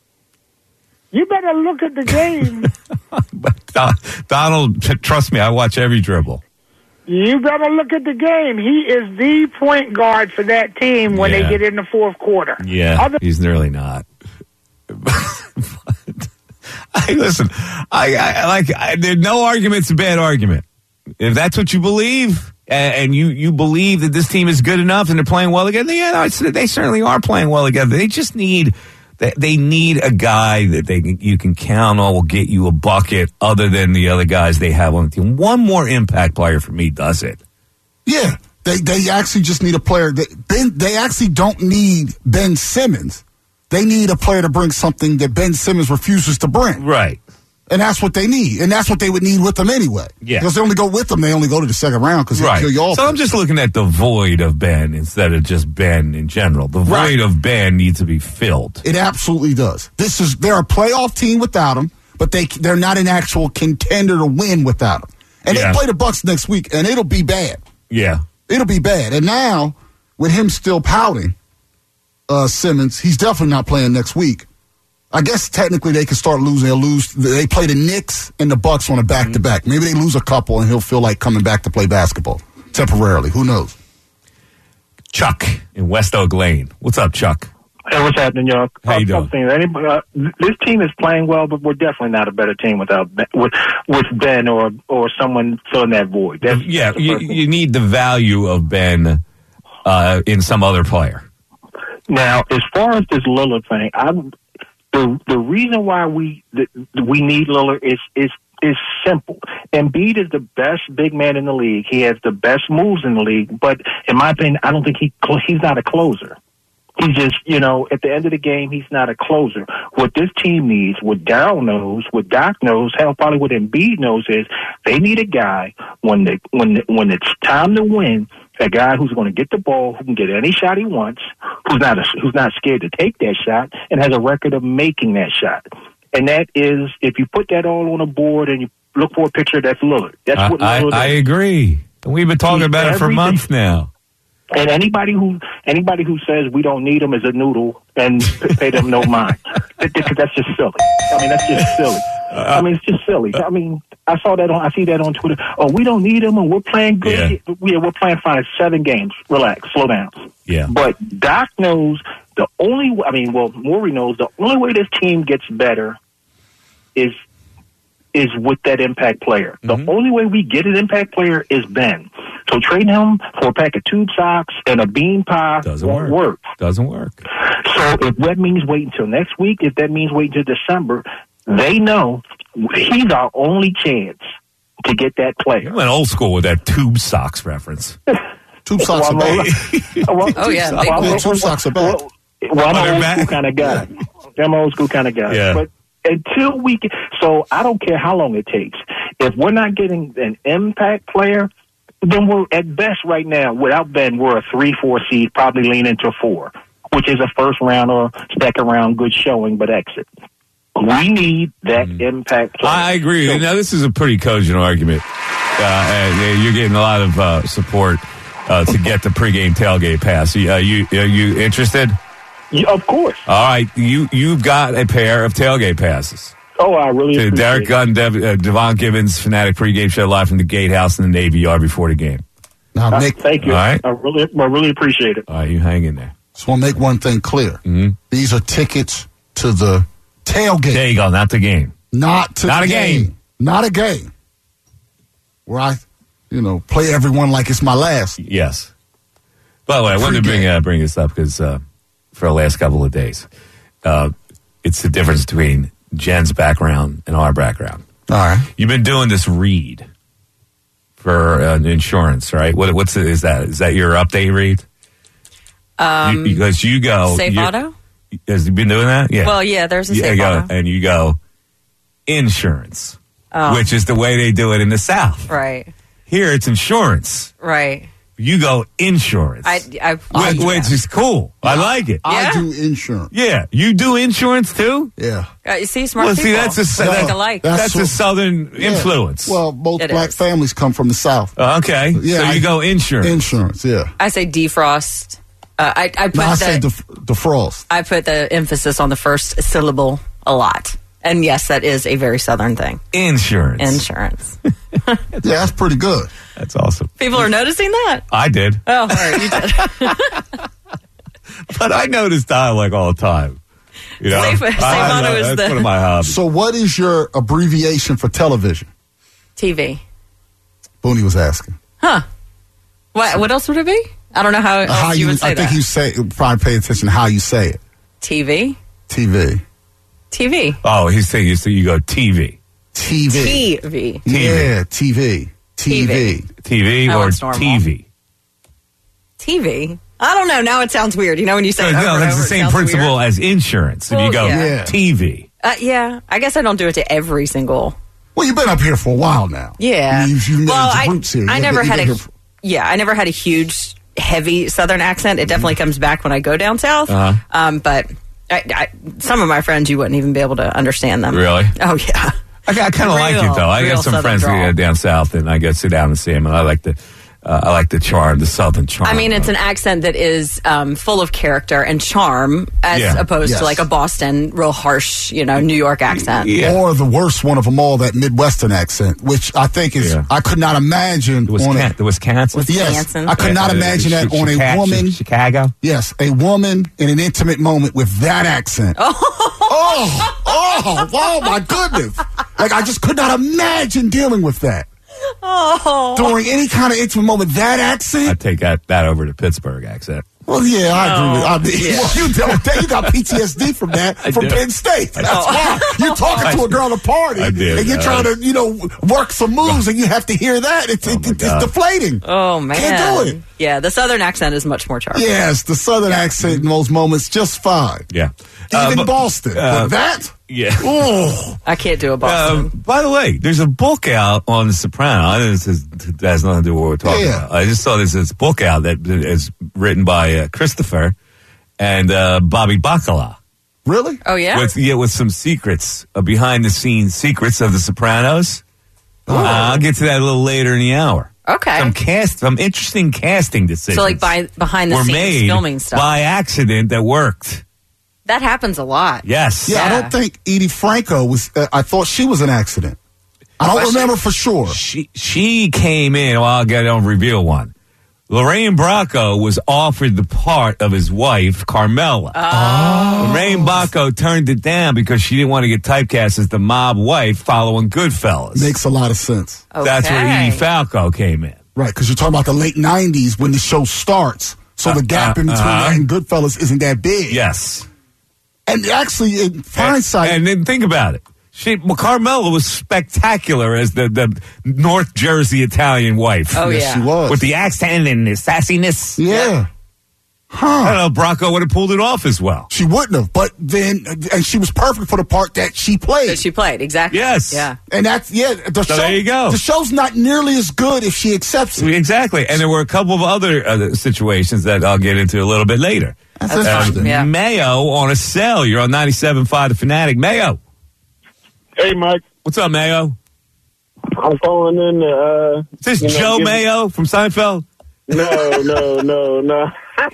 You better look at the game. but, Donald, trust me, I watch every dribble. You better look at the game. He is the point guard for that team when yeah. they get in the fourth quarter. Yeah, Other- he's really not. but, I, listen, I, I like. I, there's no argument's a bad argument. If that's what you believe, and, and you, you believe that this team is good enough and they're playing well together, yeah, no, they certainly are playing well together. They just need. They need a guy that they can, you can count on will get you a bucket other than the other guys they have on the team. One more impact player for me does it. Yeah, they they actually just need a player. That Ben, they actually don't need Ben Simmons. They need a player to bring something that Ben Simmons refuses to bring. Right. And that's what they need. And that's what they would need with them anyway. Yeah. Because they only go with them. They only go to the second round because they right. kill you all. So I'm just looking at the void of Ben instead of just Ben in general. The void right. of Ben needs to be filled. It absolutely does. This is They're a playoff team without him, but they, they're not an actual contender to win without him. And yeah. they play the Bucks next week, and it'll be bad. Yeah. It'll be bad. And now, with him still pouting, uh, Simmons, he's definitely not playing next week. I guess technically they can start losing. They'll lose. They play the Knicks and the Bucks on a back-to-back. Maybe they lose a couple and he'll feel like coming back to play basketball temporarily. Who knows? Chuck in West Oak Lane. What's up, Chuck? Hey, what's happening, y'all? How you doing? Anybody, uh, this team is playing well, but we're definitely not a better team without Ben, with with Ben or or someone filling that void. That's, yeah, that's you, you need the value of Ben uh, in some other player. Now, as far as this Lillard thing, I'm. The the reason why we the, we need Lillard is is is simple. Embiid is the best big man in the league. He has the best moves in the league, but in my opinion, I don't think he he's not a closer. He's just, you know, at the end of the game, he's not a closer. What this team needs, what Darryl knows, what Doc knows, hell, probably what Embiid knows is they need a guy when they when when it's time to win. a guy who's going to get the ball, who can get any shot he wants, who's not a, who's not scared to take that shot, and has a record of making that shot. And that is, if you put that all on a board and you look for a picture, that's Lillard. That's I, what Lillard I, I is. agree. We've been talking He's about it for everything. months now. And anybody who anybody who says we don't need him is a noodle and p- pay them no mind. Because that's just silly. I mean, that's just silly. I mean, it's just silly. I mean, I saw that on. I see that on Twitter. Oh, we don't need him, and we're playing good. Yeah, we, we're playing fine. Seven games. Relax. Slow down. Yeah. But Doc knows the only. I mean, well, Morey knows the only way this team gets better is is with that impact player. Mm-hmm. The only way we get an impact player is Ben. So trading him for a pack of tube socks and a bean pie Doesn't won't work. work. Doesn't work. So if that means wait until next week, if that means wait until December, they know he's our only chance to get that player. You went old school with that tube socks reference. Tube socks are back. Well, Oh, yeah. well, Big well, Tube socks are back. Well, well, I'm Oh, an they're old back? school kind of guy. I'm an old school kind of guy. Yeah. But until we get, so I don't care how long it takes. If we're not getting an impact player, then we're at best right now, without Ben, we're a three, four seed, probably lean into four, which is a first round or second round good showing, but exit. We need that impact player. I agree. So- now, this is a pretty cogent argument. Uh, and you're getting a lot of uh, support uh, to get the pregame tailgate pass. Uh, you, are you interested? Yeah, of course. All right. You, you've got a pair of tailgate passes. Oh, I really To appreciate Derek it. Gunn, Dev, uh, Devon Gibbons, Fanatic pregame show live from the Gatehouse in the Navy Yard before the game. Now, Uh, Nick, thank you. All right. I really, I really appreciate it. All right, you hang in there. just want to make one thing clear. Mm-hmm. These are tickets to the tailgate, There you go, not the game. not to Not the a game. Not a game. Where I, you know, play everyone like it's my last. Yes. By the way, I wanted to bring uh, bring this up because uh, for the last couple of days, uh, it's the difference between Jen's background and our background. All right. You've been doing this read for uh, insurance, right? What, what's it, is that? Is that your update read? Um, You- because you go Safe you- Auto? Has you been doing that? Yeah. Well, yeah, there's a Yeah, Safe go, Auto. and you go insurance, Oh. which is the way they do it in the South. Right, Here it's insurance. right. You go insurance, I, I, which, which is cool. I like it. I Yeah? do insurance. Yeah, you do insurance too. Yeah. Uh, you see, smart Well, people. see, that's a think that's, alike. that's a what- Southern Yeah. influence. Well, both It black is. families come from the South. Uh, okay, Yeah, so you I- go insurance. Insurance, yeah. I say defrost. Uh, I, I put No, I the say def- defrost. I put the emphasis on the first syllable a lot. And yes, that is a very Southern thing. Insurance. Insurance. Yeah, that's pretty good. That's awesome. People are noticing that. I did, Oh, all right, you did. but I notice dialect all the time. You know, Safe- Safe I- I Auto know, is that's the- one of my hobbies. So, what is your abbreviation for television? T V. Booney was asking. Huh. What, what else would it be? I don't know how else How you, you? would say I think that. you say probably pay attention to how you say it. T V? T V. T V. Oh, he's saying you, so you go T V, T V. T V. Yeah, T V. T V. T V, Oh, or it's normal. T V. T V? I don't know. Now it sounds weird. You know, when you say it No, over no, and that's over, the it same sounds principle weird. as insurance. If Well, you go yeah. T V, Uh, yeah. I guess I don't do it to every single. Well, you've been up here for a while now. Yeah. You've, you've well, made I, your roots here. I You've never been- had you've a. been here for- Yeah, I never had a huge, heavy Southern accent. It definitely comes back when I go down south. Uh-huh. Um, but I, I, some of my friends, you wouldn't even be able to understand them. Really? Oh yeah. I, I kind of like it Real- though. I real got some Southern friends drawl. that go down south, and I get sit down and see them, and I like the, uh, I like the charm, the Southern charm. I mean, it's an accent that is um, full of character and charm, as Yeah. opposed Yes. to like a Boston, real harsh, you know, New York accent. Yeah. Or the worst one of them all, that Midwestern accent, which I think is, Yeah. I could not imagine the on Wisconsin. a, The Wisconsin. yes, Wisconsin. I could not Uh, imagine Chi- that on a Chica- woman. Chicago. Yes, a woman in an intimate moment with that accent. Oh, oh, oh, oh my goodness. Like, I just could not imagine dealing with that. Oh. During any kind of intimate moment, that accent? I take that, that over to Pittsburgh accent. Well, yeah, I agree with I mean, yeah. well, you, dealt with that. You got P T S D from that, I from do. Penn State. That's Oh. why. You're talking to a girl at a party, I did, and you're uh, trying to, you know, work some moves, and you have to hear that. It's, Oh, it, my it's God. deflating. Oh man. Can't do it. Yeah, the Southern accent is much more charming. Yes, the Southern accent in those moments, just fine. Yeah. Uh, Even but- Boston. uh, but that? Yeah. Oh, I can't do a Boston. Um, by the way, there's a book out on The Sopranos. This is, that has nothing to do with what we're talking Yeah. about. I just saw this, this book out that is written by uh, Christopher and uh, Bobby Bacala. Really? Oh, yeah? With, yeah, with some secrets, uh, behind-the-scenes secrets of The Sopranos. Uh, I'll get to that a little later in the hour. Okay. Some cast, some interesting casting decisions. So, like, by, behind the were scenes made filming stuff. by accident that worked. That happens a lot. Yes. Yeah, I don't think Edie Franco was. Uh, I thought she was an accident. I don't Well, remember for sure. She she came in. Well, I'll get on reveal one. Lorraine Bracco was offered the part of his wife, Carmela. Oh. Lorraine Bracco turned it down because she didn't want to get typecast as the mob wife following Goodfellas. Makes a lot of sense. That's where Edie Falco came in. Right, because you're talking about the late nineties when the show starts. So the gap uh, in between uh-huh. that and Goodfellas isn't that big. Yes. And actually, in hindsight. And, and then think about it. She, well, Carmela was spectacular as the, the North Jersey Italian wife. Oh, Yes, yeah. she was. With the accent and the sassiness. Yeah. Huh. I don't know if Bracco would have pulled it off as well. She wouldn't have, but then, and she was perfect for the part that she played. That she played, exactly. Yes. Yeah. And that's, yeah, the So show, there you go. The show's not nearly as good if she accepts it. Exactly. And there were a couple of other uh, situations that I'll get into a little bit later. That's That's interesting. fine. Yeah. Mayo on a sale. You're on ninety-seven point five The Fanatic. Mayo. Hey, Mike. What's up, Mayo? I'm calling in. Uh, Is this you know, Joe give- Mayo from Seinfeld? No, no, no, no.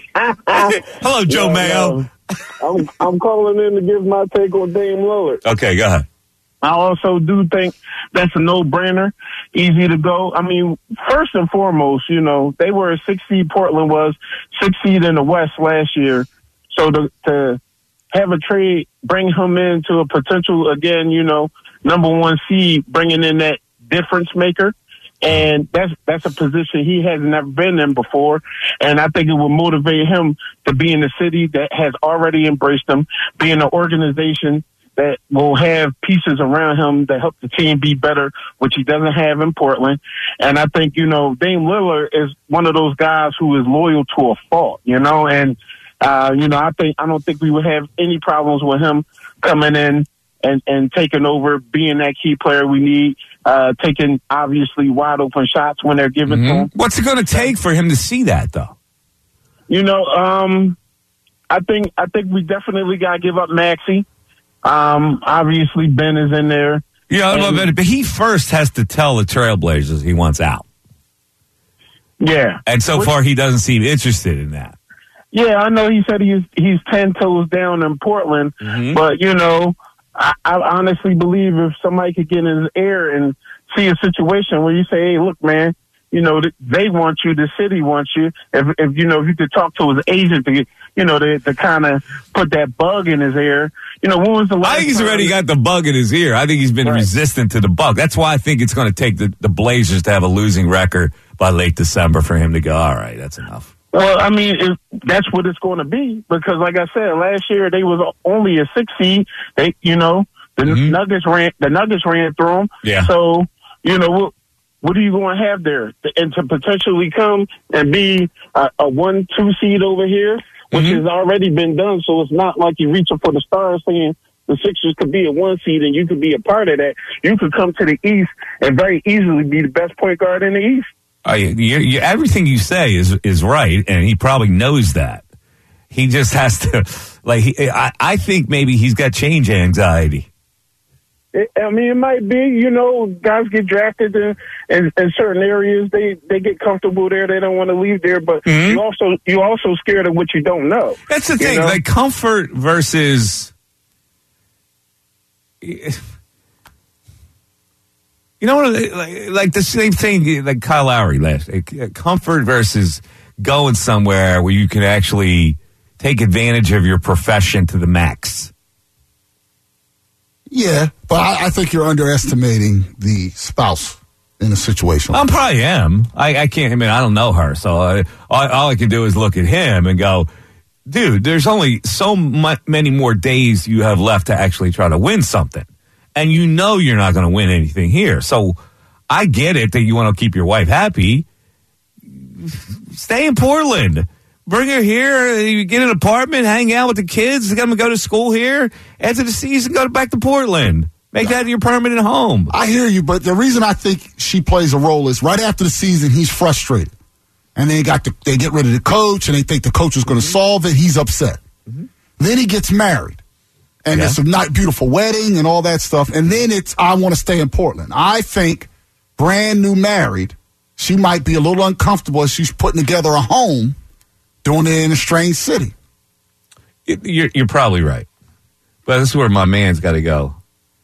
Hello, Joe No, Mayo. no. I'm I'm calling in to give my take on Dame Lillard. Okay, go ahead. I also do think that's a no-brainer, easy to go. I mean, first and foremost, you know, they were a six seed, Portland was six seed in the West last year. So to, to have a trade, bring him into a potential, again, you know, number one seed, bringing in that difference maker. And that's that's a position he has never been in before. And I think it will motivate him to be in a city that has already embraced him, be in an organization that will have pieces around him that help the team be better, which he doesn't have in Portland. And I think, you know, Dame Lillard is one of those guys who is loyal to a fault, you know, and, uh, you know, I think, I don't think we would have any problems with him coming in and, and taking over, being that key player we need, uh, taking obviously wide open shots when they're given Mm-hmm. to him. What's it going to take for him to see that, though? You know, um, I think, I think we definitely got to give up Maxey. Um, obviously Ben is in there. Yeah, And- but, but he first has to tell the Trailblazers he wants out. Yeah. And so Which- far, he doesn't seem interested in that. Yeah, I know he said he's he's ten toes down in Portland, Mhm. but you know, I, I honestly believe if somebody could get in his ear and see a situation where you say, "Hey, look, man, you know th- they want you, the city wants you." If if you know if you could talk to his agent to get, you know to to kind of put that bug in his ear. You know, when was the last I think he's time- already got the bug in his ear. I think he's been Right. resistant to the bug. That's why I think it's going to take the, the Blazers to have a losing record by late December for him to go, all right, that's enough. Well, I mean, if that's what it's going to be because, like I said, last year they was only a six seed. They, you know, the Nuggets ran the Nuggets ran through them. Yeah. So, you know, what what are you going to have there, and to potentially come and be a, a one two seed over here, which has already been done. So it's not like you're reaching for the stars saying the Sixers could be a one seed and you could be a part of that. You could come to the East and very easily be the best point guard in the East. I, you, you, everything you say is is right, and he probably knows that. He just has to, like, he, I, I think maybe he's got change anxiety. It, I mean, it might be, you know, guys get drafted in, in, in certain areas. They they get comfortable there. They don't want to leave there. But you also you also scared of what you don't know. That's the you thing, know? like comfort versus. You know what? Like, like the same thing, like Kyle Lowry last. Like, comfort versus going somewhere where you can actually take advantage of your profession to the max. Yeah, but I, I think you're underestimating the spouse in a situation. I probably am. I, I can't. I mean, I don't know her, so I, all, all I can do is look at him and go, "Dude, there's only so mu- many more days you have left to actually try to win something, and you know you're not going to win anything here." So I get it that you want to keep your wife happy. Stay in Portland. Bring her here. You get an apartment, hang out with the kids. Let them go to school here. After the season, go back to Portland. Make that your permanent home. I hear you, but the reason I think she plays a role is right after the season, he's frustrated. And they got the, they get rid of the coach, and they think the coach is going to mm-hmm. solve it. He's upset. Mm-hmm. Then he gets married. And yeah. it's a nice, beautiful wedding and all that stuff. And then it's, I want to stay in Portland. I think brand new married, she might be a little uncomfortable as she's putting together a home, doing it in a strange city. You're, you're probably right. But this is where my man's got to go.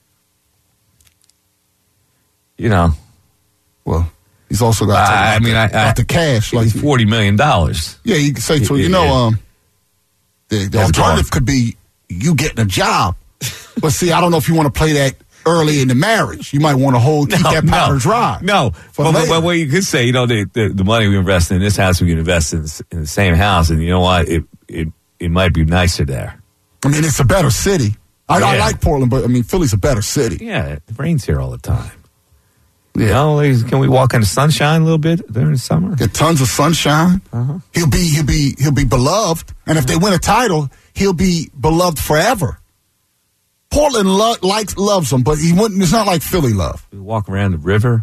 You know. Well, he's also got to I, I mean, the, I, about the cash. Like forty million dollars. Yeah, you can say to her, you know, um, the, the alternative could be you getting a job. But see, I don't know if you want to play that early in the marriage. You might want to hold, keep no, that powder no, dry. No. Well, well, well, you could say, you know, the, the, the money we invest in this house, we can invest in, in the same house. And you know what? It, it, it might be nicer there. I mean, it's a better city. I, yeah. I like Portland, but I mean, Philly's a better city. Yeah, it rains here all the time. Yeah. You know, can we walk in the sunshine a little bit during the summer? Get tons of sunshine. Uh-huh. He'll be, he'll be, he'll be beloved. And if they win a title, he'll be beloved forever. Portland lo- likes, loves him, but he wouldn't. It's not like Philly love. We walk around the river.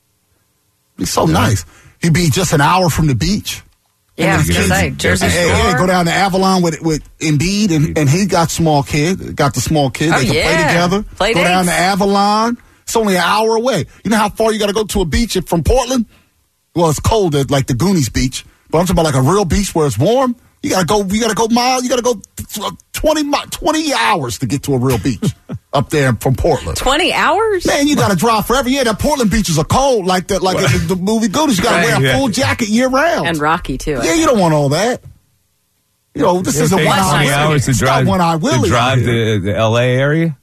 He's so yeah. nice. He'd be just an hour from the beach. Yeah, I was gonna say Jersey Shore. Hey, hey, go down to Avalon with with Embiid, and, and he got small kid, got the small kid. Oh, they can yeah. play together. Play go dates. down to Avalon. It's only an hour away. You know how far you got to go to a beach from Portland? Well, it's cold at like the Goonies beach, but I'm talking about like a real beach where it's warm. You gotta go. You gotta go mile. You gotta go twenty, twenty hours to get to a real beach up there from Portland. Twenty hours? Man, you gotta drive forever. Yeah, the Portland beaches are cold, like the like in the, the movie Goonies. You gotta right, wear a yeah. full jacket year round. And Rocky too. Yeah, you don't want all that. You know, this is a one eye hours to drive. One eye to drive the, the L A area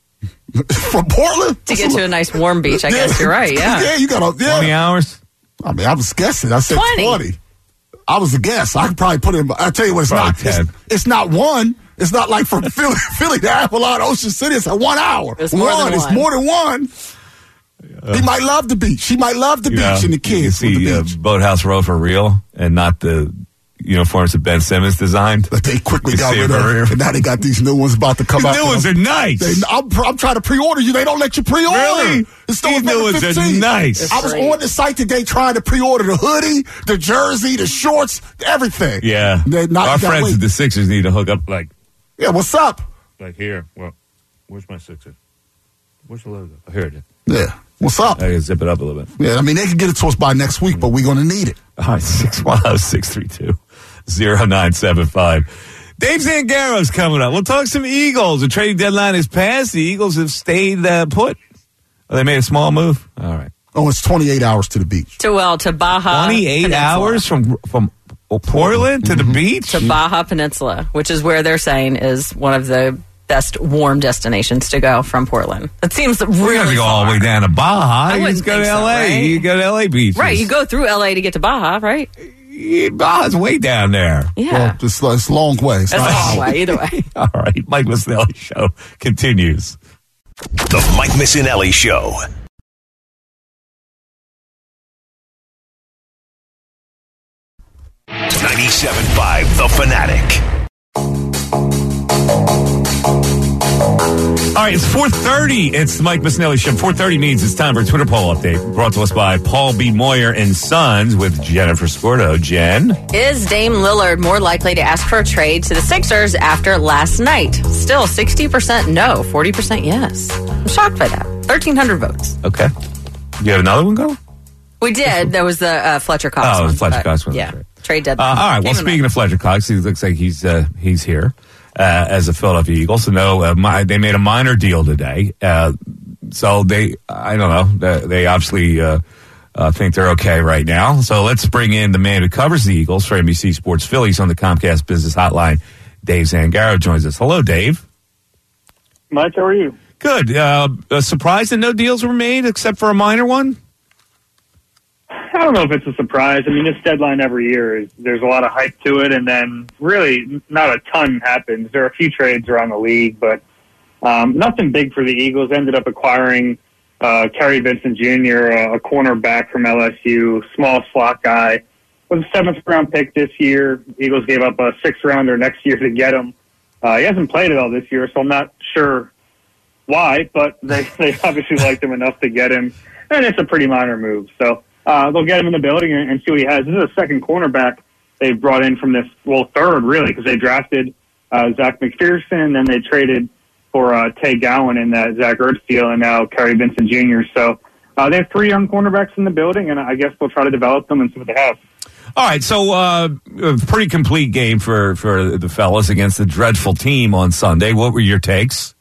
from Portland to get to a nice warm beach. I yeah. guess you're right. Yeah, yeah, you gotta yeah. twenty hours. I mean, I was guessing. I said twenty. twenty. I was a guess. I could probably put in. I tell you what, it's probably not. It's, it's not one. It's not like from Philly, Philly to Avalon, Ocean City. It's a one hour. It's more one. than It's one. more than one. Uh, he might love the beach. She might love the beach know, and the kids. You see, the uh, Boathouse Row for real, and not the uniforms that Ben Simmons designed. But they quickly you got rid of. And now they got these new ones about to come these out. New ones are nice. They, I'm, I'm trying to pre-order you. They don't let you pre-order. Really? These new ones are nice. I was on the site today trying to pre-order the hoodie, the jersey, the shorts, everything. Yeah. Not, Our friends wait. at the Sixers need to hook up like. Yeah, what's up? Like here. Well, where's my Sixers? Where's the logo? Oh, here it is. Yeah. What's up? I can zip it up a little bit. Yeah, I mean, they can get it to us by next week, but we're going to need it. All right, six one zero, six three two, zero nine seven five. Dave Zangaro's coming up. We'll talk some Eagles. The trading deadline is passed. The Eagles have stayed uh, put. Oh, they made a small move? All right. Oh, it's twenty-eight hours to the beach. To, well, to Baja twenty-eight Peninsula. hours from from Portland to mm-hmm. the beach? To Baja Peninsula, which is where they're saying is one of the best warm destinations to go from Portland. It seems really We're going to go all the way down to Baja. You just go to L A. So, right? You go to L A beaches. Right, you go through L A to get to Baja, right? Baja's way down there. Yeah. Well, it's, it's a long way. It's That's not a long way, either way. All right, Mike Missinelli Show continues. The Mike Missinelli Show. ninety-seven point five The Fanatic. All right, it's four thirty. It's the Mike Missinelli Show. four thirty means it's time for a Twitter poll update brought to us by Paul B. Moyer and Sons with Jennifer Scordo. Jen? Is Dame Lillard more likely to ask for a trade to the Sixers after last night? Still sixty percent no, forty percent yes. I'm shocked by that. thirteen hundred votes. Okay. You have another one go? We did. That was the uh, Fletcher Cox Oh, one. the Fletcher but, Cox one. Yeah. Right. Trade deadline. Uh, all right. Well, Came speaking of Fletcher Cox, he looks like he's uh, he's here uh, as a Philadelphia Eagle. So no, uh, my, they made a minor deal today. Uh, so they, I don't know, they, they obviously uh, uh, think they're okay right now. So let's bring in the man who covers the Eagles for N B C Sports Phillies on the Comcast Business Hotline. Dave Zangaro joins us. Hello, Dave. Mike, how are you? Good. Uh, uh, surprised that no deals were made except for a minor one? I don't know if it's a surprise. I mean, this deadline every year is there's a lot of hype to it, and then really not a ton happens. There are a few trades around the league, but um, nothing big for the Eagles. Ended up acquiring uh, Kerry Vincent Junior, a, a cornerback from L S U, small slot guy. was a seventh round pick this year. Eagles gave up a sixth rounder next year to get him. Uh, he hasn't played at all this year, so I'm not sure why, but they, they obviously liked him enough to get him. And it's a pretty minor move. So uh, they'll get him in the building and, and see what he has. This is a second cornerback they brought in from this, well, third, really, because they drafted uh, Zach McPherson, then they traded for uh, Tay Gowan in that Zach Ertz deal, and now Kerry Vincent Junior So uh, they have three young cornerbacks in the building, and I guess they'll try to develop them and see what they have. All right, so uh, a pretty complete game for, for the fellas against a dreadful team on Sunday. What were your takes?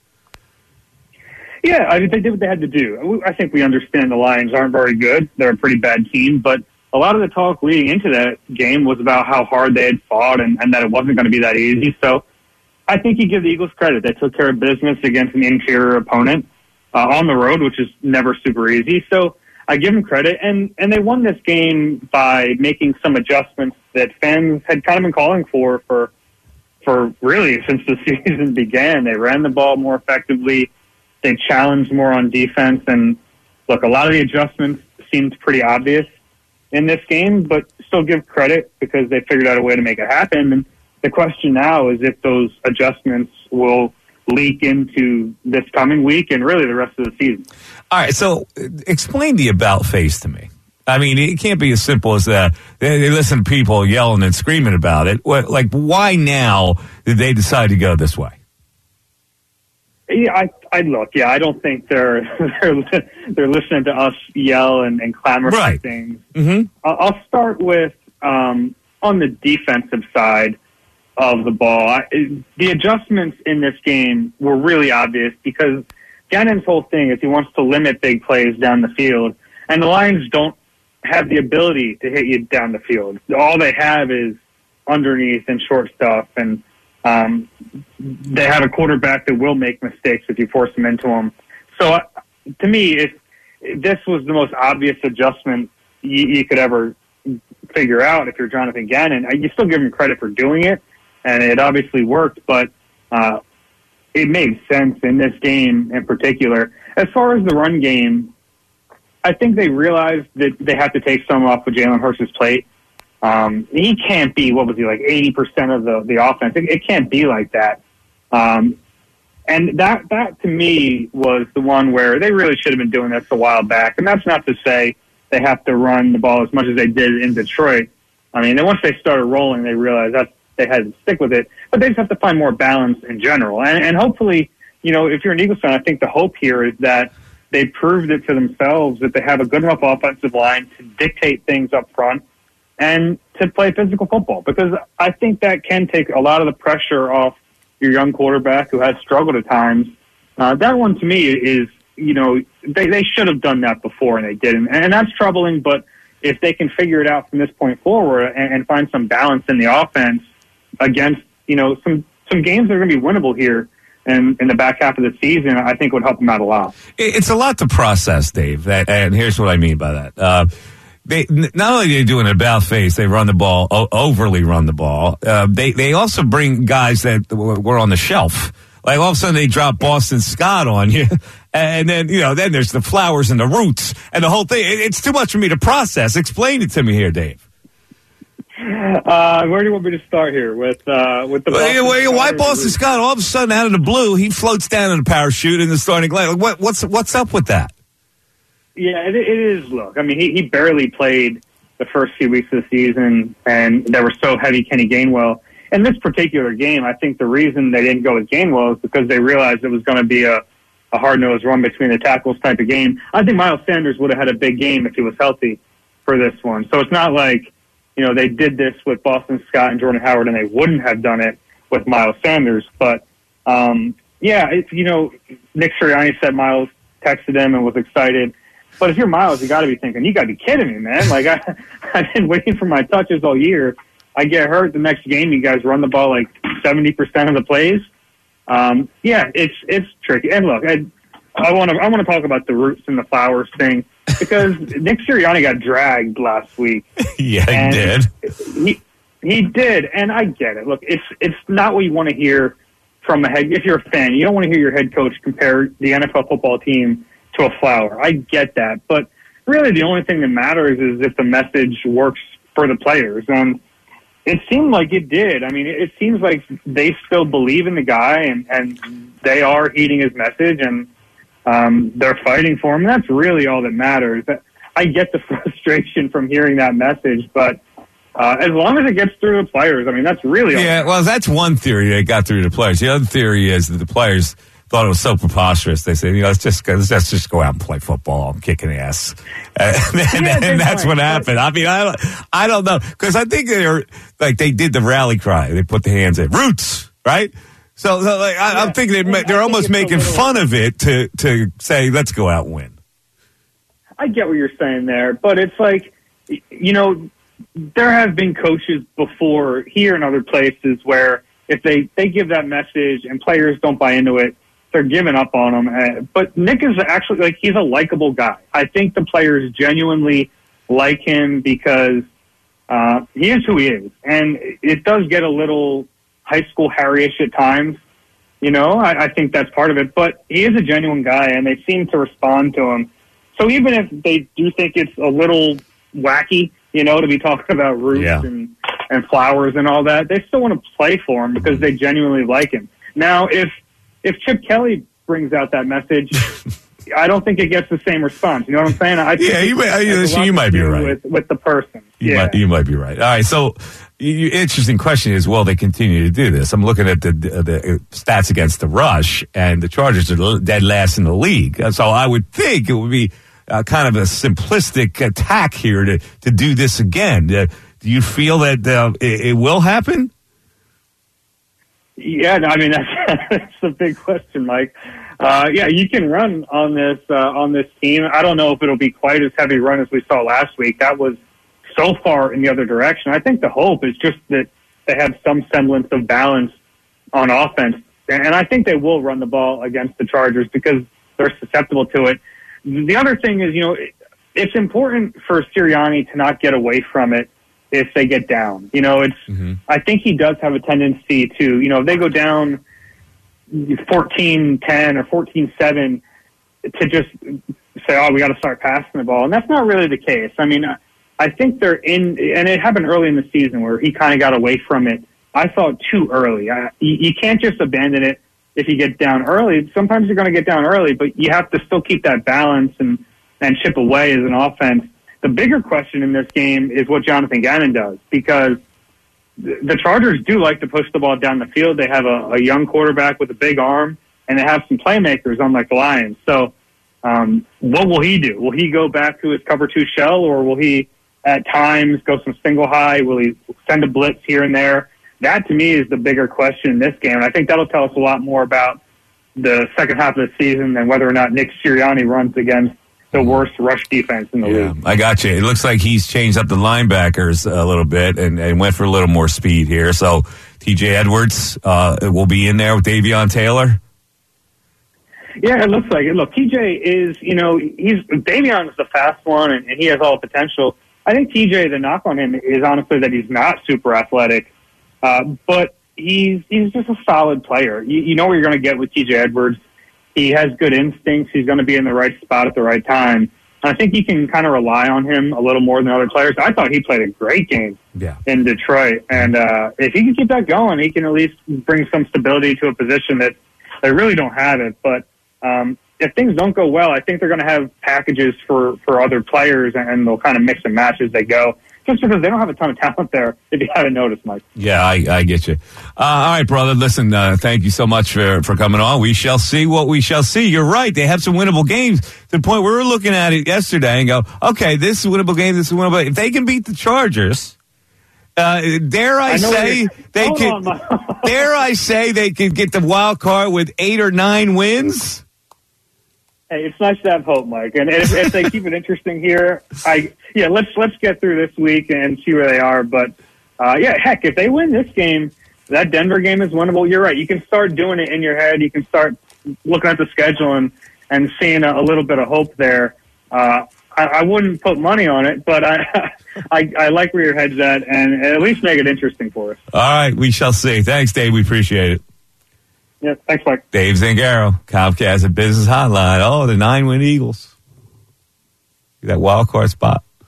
Yeah, I mean, they did what they had to do. I think we understand the Lions aren't very good. They're a pretty bad team, but a lot of the talk leading into that game was about how hard they had fought and, and that it wasn't going to be that easy. So I think you give the Eagles credit. They took care of business against an inferior opponent uh, on the road, which is never super easy. So I give them credit. And, and they won this game by making some adjustments that fans had kind of been calling for for, for really since the season began. They ran the ball more effectively. They challenged more on defense. And, look, a lot of the adjustments seemed pretty obvious in this game, but still give credit because they figured out a way to make it happen. And the question now is if those adjustments will leak into this coming week and really the rest of the season. All right, so explain the about face to me. I mean, it can't be as simple as that. They, they listen to people yelling and screaming about it. What, like, why now did they decide to go this way? Yeah, I, I look. Yeah, I don't think they're they're they're listening to us yell and, and clamor right. for things. Mm-hmm. I'll, I'll start with um, on the defensive side of the ball. I, the adjustments in this game were really obvious because Gannon's whole thing is he wants to limit big plays down the field, and the Lions don't have the ability to hit you down the field. All they have is underneath and short stuff, and Um, they have a quarterback that will make mistakes if you force him into them. So, uh, to me, if, if this was the most obvious adjustment you, you could ever figure out if you're Jonathan Gannon, you still give him credit for doing it, and it obviously worked, but uh, it made sense in this game in particular. As far as the run game, I think they realized that they have to take some off of Jalen Hurts' plate. Um, he can't be, what was he, like eighty percent of the, the offense. It, it can't be like that. Um, and that, that to me was the one where they really should have been doing this a while back. And that's not to say they have to run the ball as much as they did in Detroit. I mean, then once they started rolling, they realized that they had to stick with it. But they just have to find more balance in general. And, and hopefully, you know, if you're an Eagles fan, I think the hope here is that they proved it to themselves that they have a good enough offensive line to dictate things up front and to play physical football, because I think that can take a lot of the pressure off your young quarterback who has struggled at times. Uh, that one to me is, you know, they, they should have done that before and they didn't. And that's troubling, but if they can figure it out from this point forward and, and find some balance in the offense against, you know, some, some games that are going to be winnable here in, in the back half of the season, I think would help them out a lot. It's a lot to process, Dave, and here's what I mean by that. Uh, They not only are they doing an about face, they run the ball, o- overly run the ball. Uh, they they also bring guys that w- were on the shelf. Like all of a sudden they drop Boston Scott on you, and then you know then there's the Flowers and the Roots and the whole thing. It, it's too much for me to process. Explain it to me here, Dave. Uh, where do you want me to start here with uh, with the? Well, Boston well, why Scott Boston Scott? All of a sudden, out of the blue, he floats down in a parachute in the starting line. Like, what what's what's up with that? Yeah, it, it is. Look, I mean, he, he barely played the first few weeks of the season, and they were so heavy Kenny Gainwell. In this particular game, I think the reason they didn't go with Gainwell is because they realized it was going to be a, a hard-nosed run between the tackles type of game. I think Miles Sanders would have had a big game if he was healthy for this one. So it's not like, you know, they did this with Boston Scott and Jordan Howard, and they wouldn't have done it with Miles Sanders. But, um, yeah, it's, you know, Nick Sirianni said Miles texted him and was excited. But if you're Miles, you got to be thinking, you got to be kidding me, man. Like, I, I've been waiting for my touches all year. I get hurt the next game. You guys run the ball like seventy percent of the plays. Um, yeah, it's it's tricky. And look, I I want to I want to talk about the Roots and the Flowers thing because Nick Sirianni got dragged last week. Yeah, he did. He, he did, and I get it. Look, it's it's not what you want to hear from a head. If you're a fan, you don't want to hear your head coach compare the N F L football team to a flower. I get that. But really the only thing that matters is if the message works for the players. And it seemed like it did. I mean, it, it seems like they still believe in the guy, and, and they are heeding his message, and um, they're fighting for him. That's really all that matters. I get the frustration from hearing that message, but uh, as long as it gets through the players, I mean, that's really all. Yeah, well, that's one theory that got through the players. The other theory is that the players thought it was so preposterous. They said, you know, let's just go, let's just go out and play football. I'm kicking ass. Uh, and, Yeah, and that's might, what but- happened. I mean, I don't, I don't know. Because I think they were, like, they did the rally cry. They put the hands in. Roots, right? So, so like, I, I'm thinking they're, they're almost making fun of it to, to say, let's go out and win. I get what you're saying there, but it's like, you know, there have been coaches before here and other places where if they, they give that message and players don't buy into it, they're giving up on him. Uh, but Nick is actually, like, he's a likable guy. I think the players genuinely like him because uh, he is who he is. And it does get a little high school Harry-ish at times. You know, I, I think that's part of it. But he is a genuine guy, and they seem to respond to him. So even if they do think it's a little wacky, you know, to be talking about roots Yeah. and, and flowers and all that, they still want to play for him because they genuinely like him. Now, if if Chip Kelly brings out that message, I don't think it gets the same response. You know what I'm saying? I think Yeah, you, may, it has a you, lot you to might be do right. With, with the person. You, yeah. might, you might be right. All right, so you, interesting question is, will they continue to do this? I'm looking at the, the, the stats against the rush, and the Chargers are dead last in the league. So I would think it would be uh, kind of a simplistic attack here to, to do this again. Uh, do you feel that uh, it, it will happen? Yeah, no, I mean, that's, that's a big question, Mike. Uh, yeah, you can run on this uh, on this team. I don't know if it'll be quite as heavy run as we saw last week. That was so far in the other direction. I think the hope is just that they have some semblance of balance on offense. And I think they will run the ball against the Chargers because they're susceptible to it. The other thing is, you know, it's important for Sirianni to not get away from it if they get down. You know, it's, mm-hmm. I think he does have a tendency to, you know, if they go down fourteen ten or fourteen seven, to just say, oh, we got to start passing the ball. And that's not really the case. I mean, I think they're in, and it happened early in the season where he kind of got away from it. I thought too early. I, you, you can't just abandon it if you get down early. Sometimes you're going to get down early, but you have to still keep that balance and, and chip away as an offense. The bigger question in this game is what Jonathan Gannon does, because the Chargers do like to push the ball down the field. They have a, a young quarterback with a big arm, and they have some playmakers, unlike the Lions. So um, what will he do? Will he go back to his cover two shell, or will he at times go some single high? Will he send a blitz here and there? That, to me, is the bigger question in this game. And I think that'll tell us a lot more about the second half of the season than whether or not Nick Sirianni runs against the worst rush defense in the Yeah, league. I got you. It looks like he's changed up the linebackers a little bit and, and went for a little more speed here. So T J Edwards uh, will be in there with Davion Taylor. Yeah, it looks like it. Look, T J is, you know, he's Davion is the fast one, and, and he has all the potential. I think T J, the knock on him is honestly that he's not super athletic, uh, but he's he's just a solid player. You, you know what you're going to get with T J Edwards. He has good instincts. He's going to be in the right spot at the right time. I think you can kind of rely on him a little more than other players. I thought he played a great game yeah. in Detroit. And uh, if he can keep that going, he can at least bring some stability to a position that they really don't have it. But um, if things don't go well, I think they're going to have packages for, for other players, and they'll kind of mix and match as they go. Just because they don't have a ton of talent there, if you haven't noticed, Mike. Yeah, I, I get you. Uh, all right, brother. Listen, uh, thank you so much for, for coming on. We shall see what we shall see. You're right. They have some winnable games to the point where we were looking at it yesterday and go, okay, this is a winnable game. This is a winnable. If they can beat the Chargers, uh, dare I, I say they could, dare I say they could get the wild card with eight or nine wins? Hey, it's nice to have hope, Mike. And if, if they keep it interesting here, I yeah, let's let's get through this week and see where they are. But uh, yeah, heck, if they win this game, that Denver game is winnable. You're right. You can start doing it in your head. You can start looking at the schedule and, and seeing a, a little bit of hope there. Uh, I, I wouldn't put money on it, but I, I I like where your head's at, and at least make it interesting for us. All right, we shall see. Thanks, Dave. We appreciate it. Yeah, thanks, Mike. Dave Zangaro, Comcast and Business Hotline. Oh, the nine-win Eagles. That wild card spot.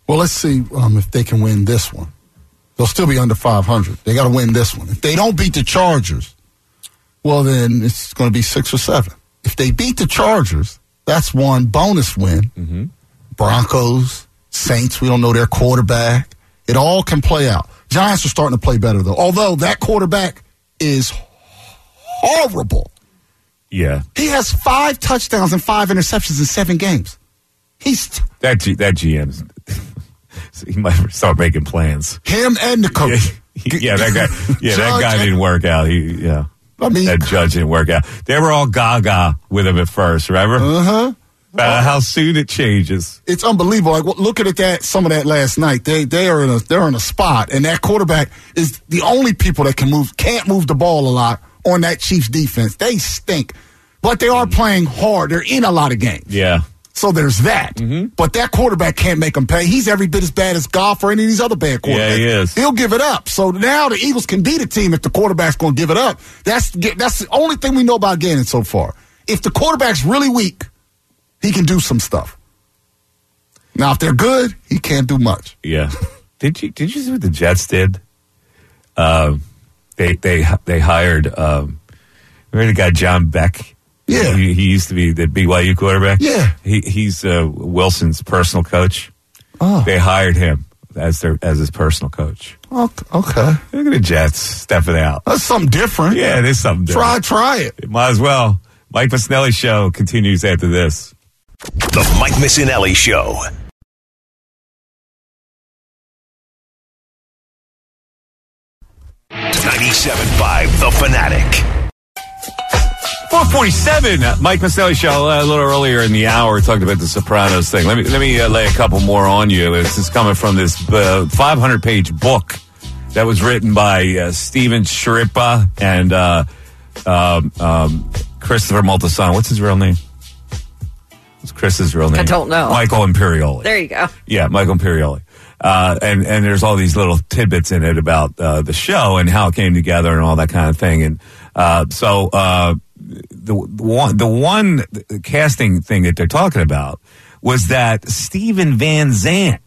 Well, let's see um, if they can win this one. They'll still be under five hundred. They got to win this one. If they don't beat the Chargers, well, then it's going to be six or seven. If they beat the Chargers, that's one bonus win. Mm-hmm. Broncos, Saints, we don't know their quarterback. It all can play out. Giants are starting to play better, though. Although that quarterback is horrible. Yeah. He has five touchdowns and five interceptions in seven games. He's t- that G, that G M's. He might start making plans. Him and the coach. Yeah, yeah that guy. Yeah, that guy didn't work out. He yeah. I mean, that judge didn't work out. They were all gaga with him at first. Remember? Uh-huh. Uh, how soon it changes. It's unbelievable. Like looking at that, some of that last night. They they are in a they're in a spot, and that quarterback is the only people that can move can't move the ball a lot on that Chiefs defense. They stink, but they are playing hard. They're in a lot of games. Yeah. So there's that. Mm-hmm. But that quarterback can't make them pay. He's every bit as bad as Goff or any of these other bad quarterbacks. Yeah, he is. He'll give it up. So now the Eagles can beat a team if the quarterback's going to give it up. That's that's the only thing we know about Gannon so far. If the quarterback's really weak, he can do some stuff. Now, if they're good, he can't do much. Yeah. Did you Did you see what the Jets did? Um, they they they hired. Um, remember the guy John Beck? Yeah, he, he used to be the B Y U quarterback. Yeah, he, he's uh, Wilson's personal coach. Oh, they hired him as their as his personal coach. Okay, okay. Look at the Jets stepping out. That's something different. Yeah, it is something different. Try, try it. it might as well. Mike Missinelli Show continues after this. The Mike Missinelli Show. ninety-seven point five The Fanatic. four forty-seven, Mike Missinelli Show. Uh, a little earlier in the hour, talked about the Sopranos thing. Let me let me uh, lay a couple more on you. This is coming from this uh, five hundred page book that was written by uh, Steven Sciarippa and uh, um, um, Christopher Moltisanti. What's his real name? What's Chris's real name? I don't know. Michael Imperioli. There you go. Yeah, Michael Imperioli. Uh, and, and there's all these little tidbits in it about uh, the show and how it came together and all that kind of thing. And uh, so uh, the, the one the one casting thing that they're talking about was that Steven Van Zandt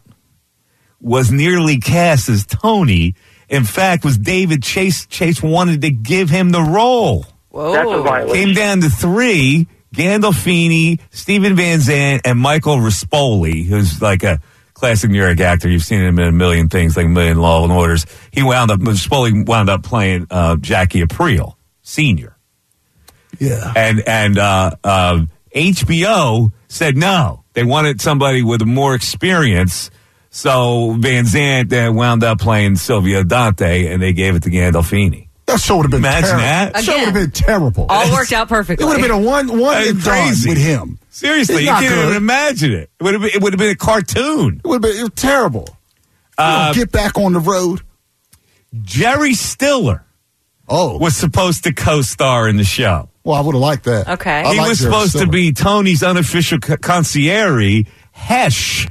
was nearly cast as Tony. In fact, was David Chase. Chase wanted to give him the role. Whoa. That's a violation. Came down to three: Gandolfini, Steven Van Zandt, and Michael Rispoli, who's like a classic New York actor. You've seen him in a million things, like a million Law and Orders. He wound up, Rispoli wound up playing uh, Jackie Aprile, Senior. Yeah. And and uh, uh, H B O said no. They wanted somebody with more experience. So Van Zandt uh, wound up playing Silvio Dante, and they gave it to Gandolfini. That show would have been Imagine terrible. that. That show would have been terrible. All worked out perfectly. It would have been a one one That's and done crazy. with him. Seriously, It's you not can't good. even imagine it. It would have been, it would have been a cartoon. It would have been it was terrible. Uh, Get back on the road. Jerry Stiller Oh, was supposed to co-star in the show. well, I would have liked that. Okay. I He like was Jerry supposed Stiller. to be Tony's unofficial c- concierge, Hesh.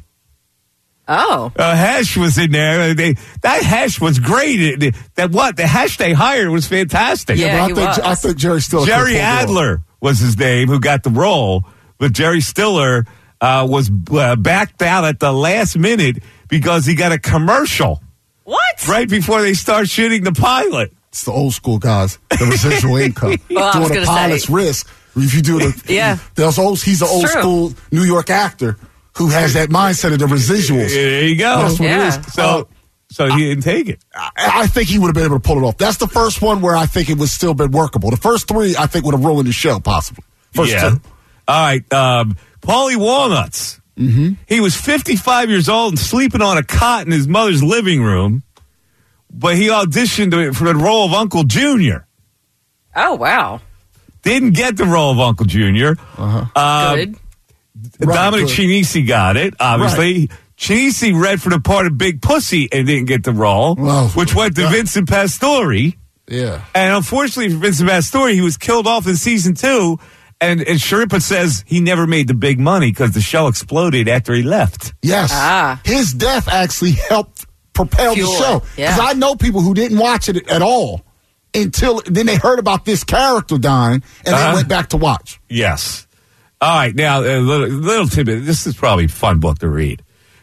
Oh. Uh, Hesh was in there. They, that Hesh was great. It- that what the Hesh they hired was fantastic. Yeah, Yeah, but he I think was. I think Jerry Stiller. Jerry could've pulled it off. Adler was his name, who got the role, but Jerry Stiller uh, was uh, backed out at the last minute because he got a commercial What? right before they start shooting the pilot. It's the old school guys. The residual income. Well, I was Doing a gonna pilot's say. risk. If you do the Yeah. there's old, he's an It's old true. school New York actor who has that mindset of the residuals. There you go. That's what Yeah. it is. So, so he didn't take it. I, I think he would have been able to pull it off. That's the first one where I think it would still been workable. The first three, I think, would have ruined the show, possibly. First yeah. two. All right. Um, Paulie Walnuts. Mm-hmm. He was fifty-five years old and sleeping on a cot in his mother's living room, but he auditioned for the role of Uncle Junior. Oh, wow. Didn't get the role of Uncle Junior. Uh-huh. Uh, Good. Right, Dominic good. Chinisi got it, obviously. Chinisi read for the part of Big Pussy and didn't get the role, Well, which went to yeah. Vincent Pastore. Yeah. And unfortunately for Vincent Pastore, he was killed off in season two. And, and Sciarippa says he never made the big money because the show exploded after he left. Yes. Ah. His death actually helped propel Fuel the it. show. Yeah. Because I know people who didn't watch it at all until then they heard about this character dying and Uh-huh. they went back to watch. Yes. All right. Now, a little, little tidbit. This is probably a fun book to read.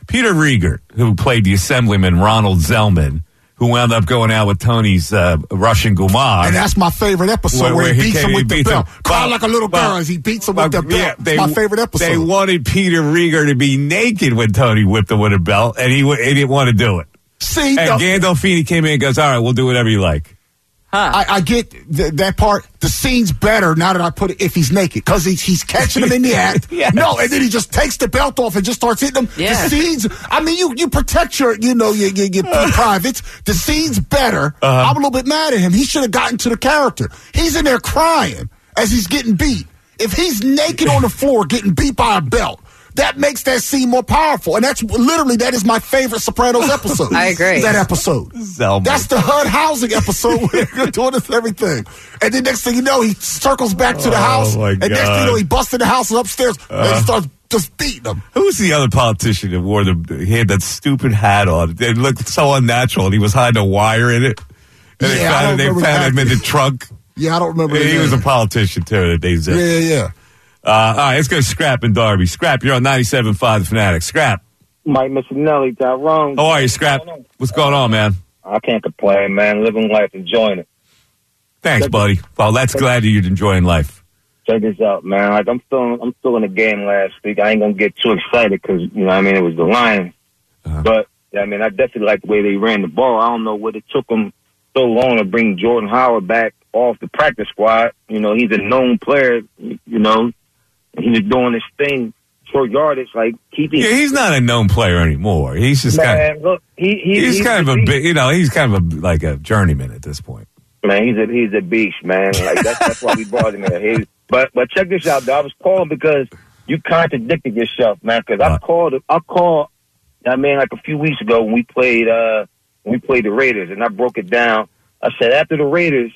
Peter Riegert, who played the Assemblyman Ronald Zellman, who wound up going out with Tony's uh, Russian Gumar. And that's my favorite episode where, where, where he beats he him with the belt. Cry like a little girl as he beats him with the belt. Yeah, they, my favorite episode. They wanted Peter Riegert to be naked when Tony whipped him with a belt, and he, he didn't want to do it. See, and the, Gandolfini came in and goes, all right, we'll do whatever you like. Huh. I, I get th- that part. The scene's better now that I put it if he's naked because he's, he's catching him in the act. Yes. No, and then he just takes the belt off and just starts hitting him. Yeah. The scene's, I mean, you, you protect your, you know, your, your, your uh, privates. The scene's better. Uh-huh. I'm a little bit mad at him. He should have gotten to the character. He's in there crying as he's getting beat. If he's naked on the floor getting beat by a belt, that makes that scene more powerful. And that's literally, that is my favorite Sopranos episode. I agree. That episode. Zelma. That's the H U D housing episode where they're doing this everything. And then next thing you know, he circles back to the oh house. My and God. next thing you know, he busts in the house and upstairs uh, and he starts just beating them. Who's the other politician that wore the, he had that stupid hat on? It looked so unnatural and he was hiding a wire in it. And yeah, they found, they found him in the trunk. Yeah, I don't remember. He name. was a politician too that they said. Yeah, yeah, yeah. Uh, all right, let's go to Scrap and Darby. Scrap, you're on ninety-seven point five The Fanatic. Scrap. Mike Missinelli, Tyrone. How are you, Scrap? What's going on, man? I can't complain, man. Living life, enjoying it. Thanks, Check buddy. Well, that's check, glad you're enjoying life. Check this out, man. Like I'm still, I'm still in the game last week. I ain't gonna get too excited because you know, what I mean, it was the Lions. Uh-huh. But I mean, I definitely like the way they ran the ball. I don't know what it took them so long to bring Jordan Howard back off the practice squad. You know, he's a known player. You know. He was doing this thing, short yardage, like keeping. Yeah, he's not a known player anymore. He's just man, kind of, look, he, he, he's, he's kind of a beast. big, you know, he's kind of a, like a journeyman at this point. Man, he's a he's a beast, man. Like that's that's why we brought him here. He, but but check this out, though. I was calling because you contradicted yourself, man. Because I called, I called. I mean, like a few weeks ago when we played, uh, when we played the Raiders, and I broke it down. I said after the Raiders,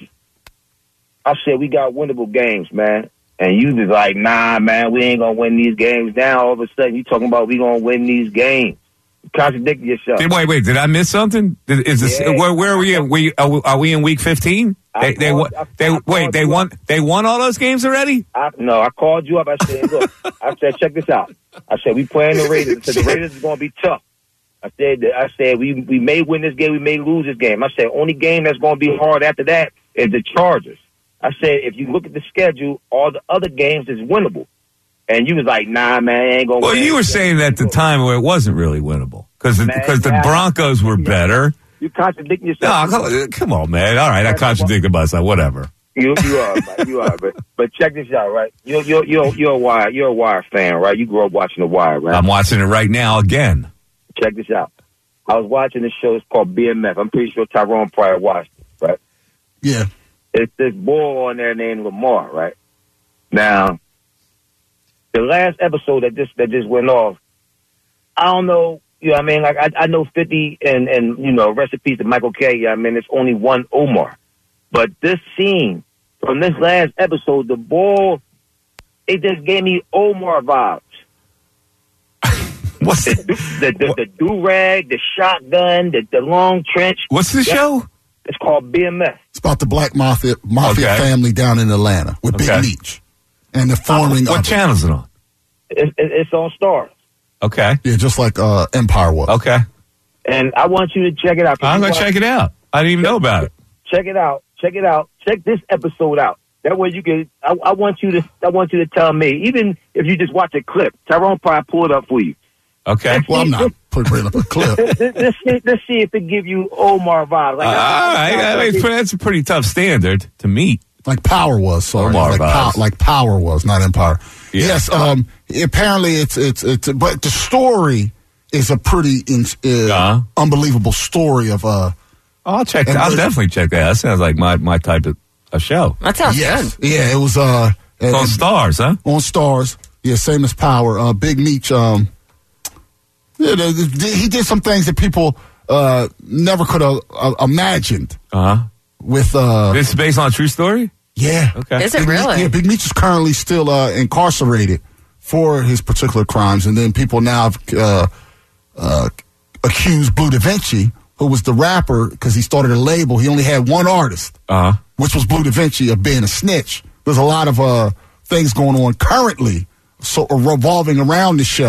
I said we got winnable games, man. And you was like, nah, man, we ain't going to win these games. Now, all of a sudden, you talking about we going to win these games. You contradicting yourself. Did, wait, wait, did I miss something? Did, is this, yeah. where, where are we? At? We, are, we, are we in week fifteen? They, they, called, they, I, they I wait, they won, up. they won all those games already? I, no, I called you up. I said, look, I said, check this out. I said, we playing the Raiders. I said, the Raiders is going to be tough. I said, I said, we, we may win this game. We may lose this game. I said, only game that's going to be hard after that is the Chargers. I said, if you look at the schedule, all the other games is winnable. And you was like, nah, man, I ain't going to Well, win. you were saying at the time where it wasn't really winnable because the, because the Broncos were better. You contradicting yourself. No, come, come on, man. All right, I contradicted myself. Whatever. You, you are, man. You are. But, but check this out, right? You're, you're, you're, you're a Wire. You're a Wire fan, right? You grew up watching the Wire, right? I'm watching it right now again. Check this out. I was watching this show. It's called B M F. I'm pretty sure Tyrone probably watched it, right? Yeah. It's this boy on there named Lamar, right? Now, the last episode that just that just went off, I don't know, you know what I mean? Like, I, I know fifty and, and, you know, rest in peace to Michael K. Yeah, I mean, it's only one Omar. But this scene from this last episode, the ball, it just gave me Omar vibes. What's the, the, the, the do-rag, the shotgun, the, the long trench. What's the yeah. show? It's called B M F. It's about the black mafia mafia Okay. family down in Atlanta with Okay. Big Meech and the forming. What of channel is it on? It, it, it's on Stars. Okay. Yeah, just like uh, Empire was. Okay. And I want you to check it out. I'm going to check it out. I didn't even know about it. Check it out. Check it out. Check this episode out. That way you can. I, I want you to. I want you to tell me. Even if you just watch a clip, Tyrone probably pull it up for you. Okay. Well, I'm not putting up a clip. let's, let's, see, let's see if it give you Omar vibes. Like, Uh, all right. I mean, it's- that's a pretty tough standard to meet. Like Power was, sorry. Omar like, vibes. pow, like Power was, not Empire. Yeah. Yes, um, apparently it's, it's, it's, but the story is a pretty in, uh, Uh-huh. unbelievable story of, uh, I'll check. And I'll the- definitely check that. That sounds like my, my type of a show. That sounds yes. good. Yeah, it was, uh, It's on Stars, huh? on Stars. Yeah, same as Power. Uh, Big Meech, um, yeah, the, the, he did some things that people, uh, never could have uh, imagined Uh huh. with, uh, This is based on a true story? yeah. Okay. Is it Big Meech- really? yeah, Big Meech is currently still uh, incarcerated for his particular crimes, and then people now have uh, uh, accused Blue Da Vinci, who was the rapper, because he started a label. He only had one artist, Uh huh. which was Blue Da Vinci, of being a snitch. There's a lot of uh, things going on currently, so uh, revolving around the show.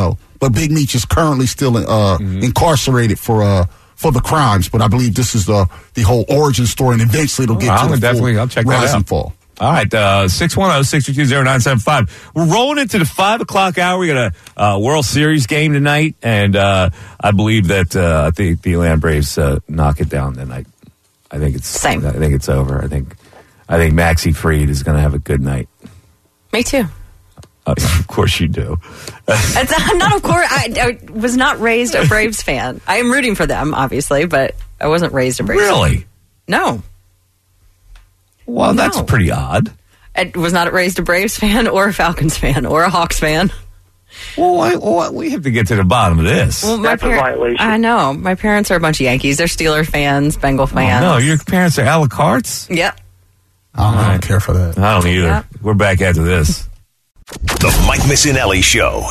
but Big Meech is currently still uh, mm-hmm. incarcerated for uh, for the crimes. But I believe this is the the whole origin story, and eventually it'll get oh, to the definitely. full I'll check rise that out. and fall. All right, uh, six one zero, six two zero, nine seven five. We're rolling into the five o'clock hour. We got a uh, World Series game tonight, and uh, I believe that uh, I think the Atlanta Braves uh, knock it down tonight. I think it's Same. I think it's over. I think I think Maxie Fried is going to have a good night. Me too. Uh, of course you do. It's, I'm not, of course. I, I was not raised a Braves fan. I am rooting for them, obviously, but I wasn't raised a Braves really? fan. No. Well, no. that's pretty odd. I was not raised a Braves fan or a Falcons fan or a Hawks fan. Well, I, well we have to get to the bottom of this. Well, my That's a par- violation. I know. My parents are a bunch of Yankees. They're Steeler fans, Bengal fans. Oh, no, your parents are a la cartes? Yep. I don't, I don't care for that. I don't either. Yep. We're back after this. The Mike Missinelli Show.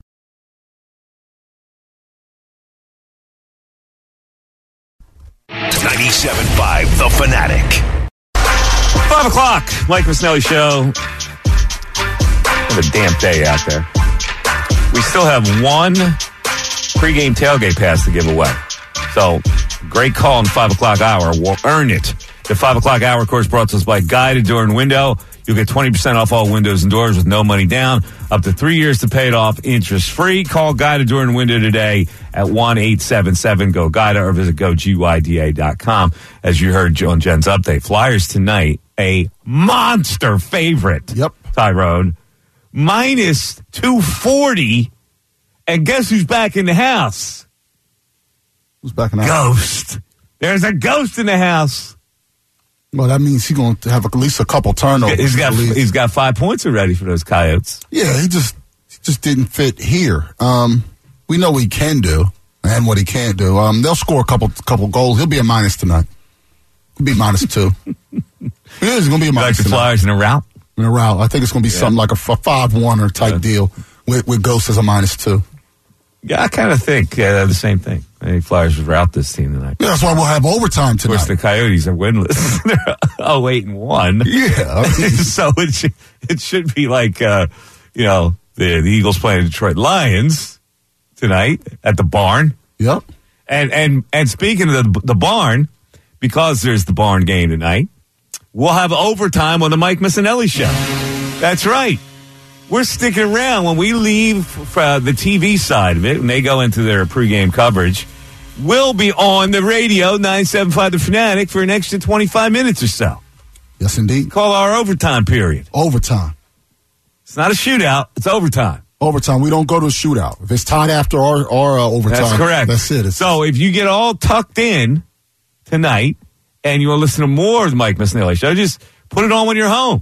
ninety-seven point five The Fanatic. Five o'clock, Mike Missinelli Show. What a damn day out there. We still have one pregame tailgate pass to give away. So, great call in the five o'clock hour. We'll earn it. The five o'clock hour, of course, brought to us by Guided Door and Window. You'll get twenty percent off all windows and doors with no money down. Up to three years to pay it off interest-free. Call Guided Door and Window today at one eight seven seven G O G U I D A or visit go G Y D A dot com. As you heard on Jen's update, Flyers tonight, a monster favorite. Yep. Tyrone. Minus two forty. And guess who's back in the house? Who's back in the house? Ghost. There's a ghost in the house. Well, that means he's going to have at least a couple turnovers. He's got he's got five points already for those Coyotes. Yeah, he just he just didn't fit here. Um, we know what he can do and what he can't do. Um, they'll score a couple couple goals. He'll be a minus tonight. He'll be minus two. It is going to be a minus. Like the Flyers in a rout? In a rout. I think it's going to be yeah. something like a five one or type yeah. deal with, with Ghost as a minus two. Yeah, I kind of think yeah, the same thing. I think Flyers would rout this team tonight. Yeah, that's why we'll have overtime tonight. Of course, the Coyotes are winless. They're oh eight and one. Yeah. So it should, it should be like, uh, you know, the, the Eagles playing the Detroit Lions tonight at the barn. Yep. And and and speaking of the, the barn, because there's the barn game tonight, we'll have overtime on the Mike Missinelli Show. That's right. We're sticking around when we leave uh, the T V side of it, when they go into their pregame coverage. We'll be on the radio, ninety-seven point five The Fanatic, for an extra twenty-five minutes or so. Yes, indeed. Call our overtime period. Overtime. It's not a shootout. It's overtime. Overtime. We don't go to a shootout. If it's tied after our, our uh, overtime, that's correct. That's it. It's so if you get all tucked in tonight and you want to listen to more of the Mike Missinelli Show, just put it on when you're home.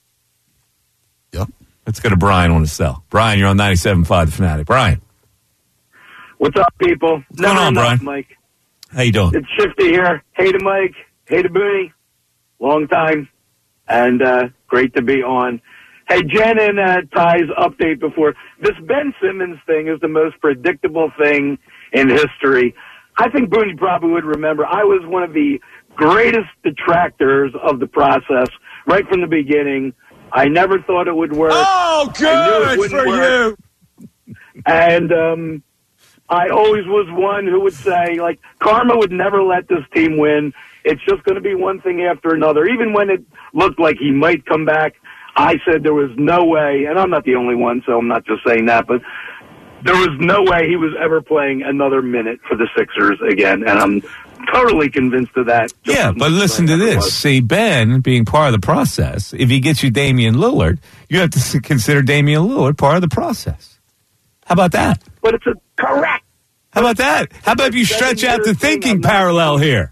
Yep. Let's go to Brian on the cell. Brian, you're on ninety-seven point five The Fanatic. Brian. What's up, people? What's going on, Brian? Mike. How you doing? It's Shifty here. Hey to Mike. Hey to Booney. Long time. And uh, great to be on. Hey, Jen and uh, Ty's update before. This Ben Simmons thing is the most predictable thing in history. I think Booney probably would remember. I was one of the greatest detractors of the process right from the beginning. I never thought it would work. Oh, good for work. you. And um, I always was one who would say, like, karma would never let this team win. It's just going to be one thing after another. Even when it looked like he might come back, I said there was no way, and I'm not the only one, so I'm not just saying that, but there was no way he was ever playing another minute for the Sixers again, and I'm totally convinced of that. Yeah, but listen to this. See, Ben, being part of the process, if he gets you Damian Lillard, you have to consider Damian Lillard part of the process. How about that? But it's a correct. How about that? How about if you stretch out the thinking parallel here?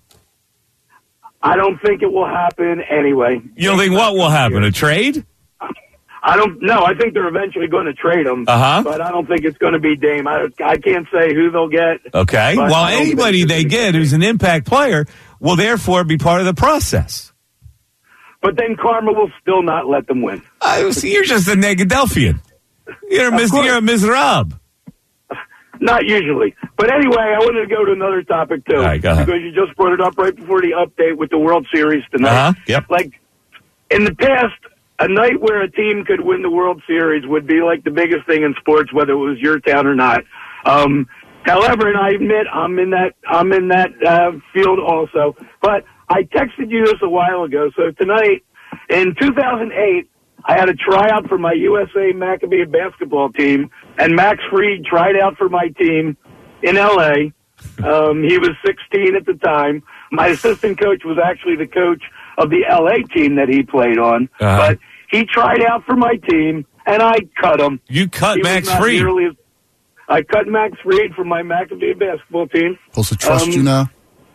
I don't think it will happen anyway. You don't think what will happen? A trade? I don't know. I think they're eventually going to trade him. Uh-huh. But I don't think it's going to be Dame. I, I can't say who they'll get. Okay. Well, anybody they get who's an impact player will therefore be part of the process. But then karma will still not let them win. Uh, see, you're just a Negadelphian. You're a, mis- you're a miserable. Not usually. But anyway, I wanted to go to another topic, too. All right, go ahead. Because you just brought it up right before the update with the World Series tonight. Uh-huh. Yep. Like, in the past, a night where a team could win the World Series would be like the biggest thing in sports, whether it was your town or not. Um, however, and I admit I'm in that I'm in that uh, field also. But I texted you this a while ago. So tonight, in two thousand eight, I had a tryout for my U S A Maccabee basketball team, and Max Fried tried out for my team in L A. Um, he was sixteen at the time. My assistant coach was actually the coach of the L A team that he played on. Uh-huh. But he tried out for my team, and I cut him. You cut He was Max not Fried? nearly as- I cut Max Fried from my Maccabee basketball team. Supposed to trust Um, you now?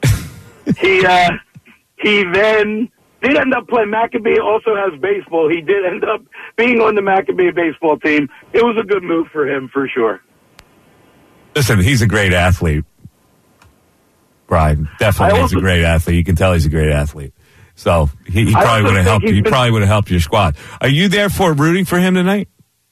He uh, he then did end up playing. Maccabee also has baseball. He did end up being on the Maccabee baseball team. It was a good move for him, for sure. Listen, he's a great athlete. Brian, definitely I he's a also- great athlete. You can tell he's a great athlete. So he, he I probably also would have think helped. he's He been- probably would have helped your squad. Are you therefore rooting for him tonight?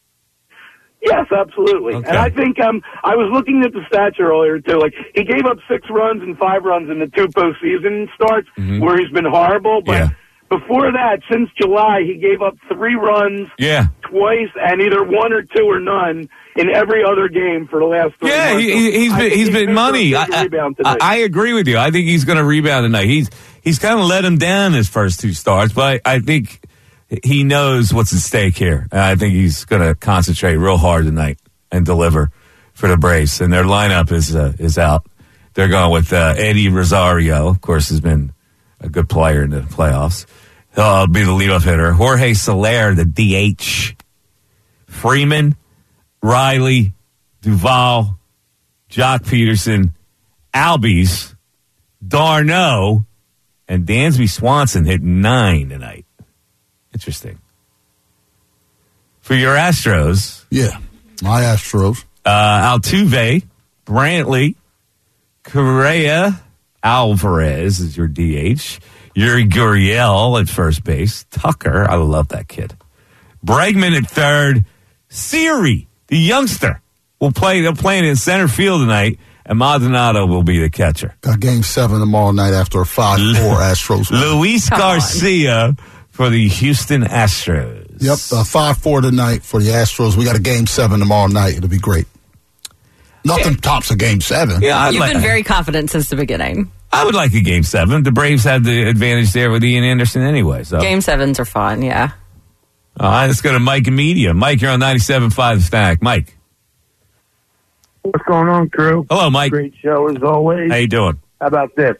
Yes, absolutely. Okay. And I think um, I was looking at the stats earlier too. Like he gave up six runs and five runs in the two postseason starts, Mhm. where he's been horrible. But Yeah. before that, since July, he gave up three runs Yeah. twice, and either one or two or none in every other game for the last three Yeah, months. he, he, he's I been think he's been due for a money. big I, I, rebound I, tonight. I agree with you. I think he's going to rebound tonight. He's he's kind of let him down his first two starts, but I, I think he knows what's at stake here. And I think he's going to concentrate real hard tonight and deliver for the Braves. And their lineup is uh, is out. They're going with uh, Eddie Rosario, of course, has been a good player in the playoffs. He'll be the leadoff hitter. Jorge Soler, the D H. Freeman, Riley, Duvall, Jock Peterson, Albies, Darno, and Dansby Swanson hit nine tonight. Interesting. For your Astros. Yeah, my Astros. Uh, Altuve, Brantley, Correa, Alvarez is your D H. Yuri Gurriel at first base. Tucker, I love that kid. Bregman at third. Siri, the youngster, will play. They'll play in center field tonight, and Maldonado will be the catcher. Got game seven tomorrow night after a five four Astros win. Luis Garcia for the Houston Astros. Yep, uh, five four tonight for the Astros. We got a game seven tomorrow night. It'll be great. Nothing tops a game seven. Yeah, I'd You've like- been very confident since the beginning. I would like a game seven. The Braves had the advantage there with Ian Anderson anyway. So Game sevens are fun, yeah. All right, let's go to Mike in Media. Mike, you're on ninety-seven point five The Stack. Mike. What's going on, crew? Hello, Mike. Great show as always. How you doing? How about this?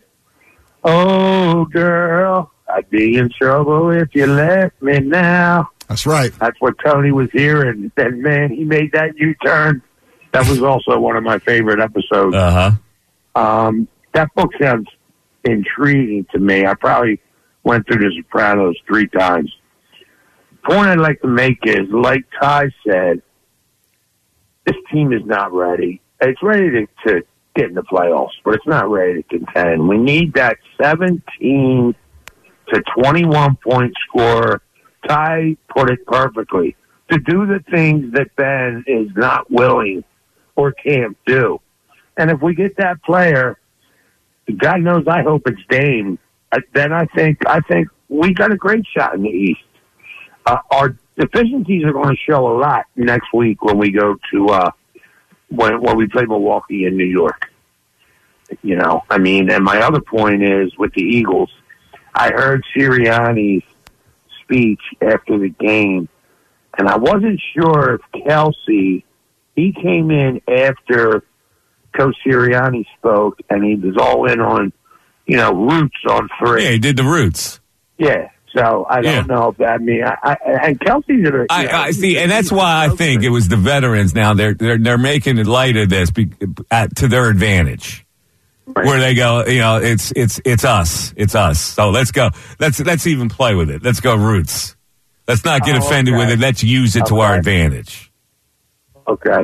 Oh, girl, I'd be in trouble if you left me now. That's right. That's what Tony was hearing. And, man, he made that U-turn. That was also one of my favorite episodes. Uh-huh. Um, that book sounds intriguing to me. I probably went through The Sopranos three times. The point I'd like to make is, like Ty said, this team is not ready. It's ready to, to get in the playoffs, but it's not ready to contend. We need that seventeen to twenty-one point score. Ty put it perfectly. To do the things that Ben is not willing or can't do. And if we get that player, God knows I hope it's Dame, then I think I think we got a great shot in the East. Uh, our deficiencies are going to show a lot next week when we go to uh, when when we play Milwaukee in New York. You know, I mean, and my other point is with the Eagles, I heard Sirianni's speech after the game, and I wasn't sure if Kelsey, he came in after Coach Sirianni spoke, and he was all in on, you know, roots on three. Yeah, he did the roots. Yeah. So I don't Yeah. know if that, I mean, I, I, and Kelsey's a, I, I see, and that's why I think it was the veterans. Now they're they're they're making it light of this be, at, to their advantage, where they go, you know, it's it's it's us, it's us. So let's go. Let's let's even play with it. Let's go roots. Let's not get Oh, offended okay. with it. Let's use it to our Okay. advantage. Okay.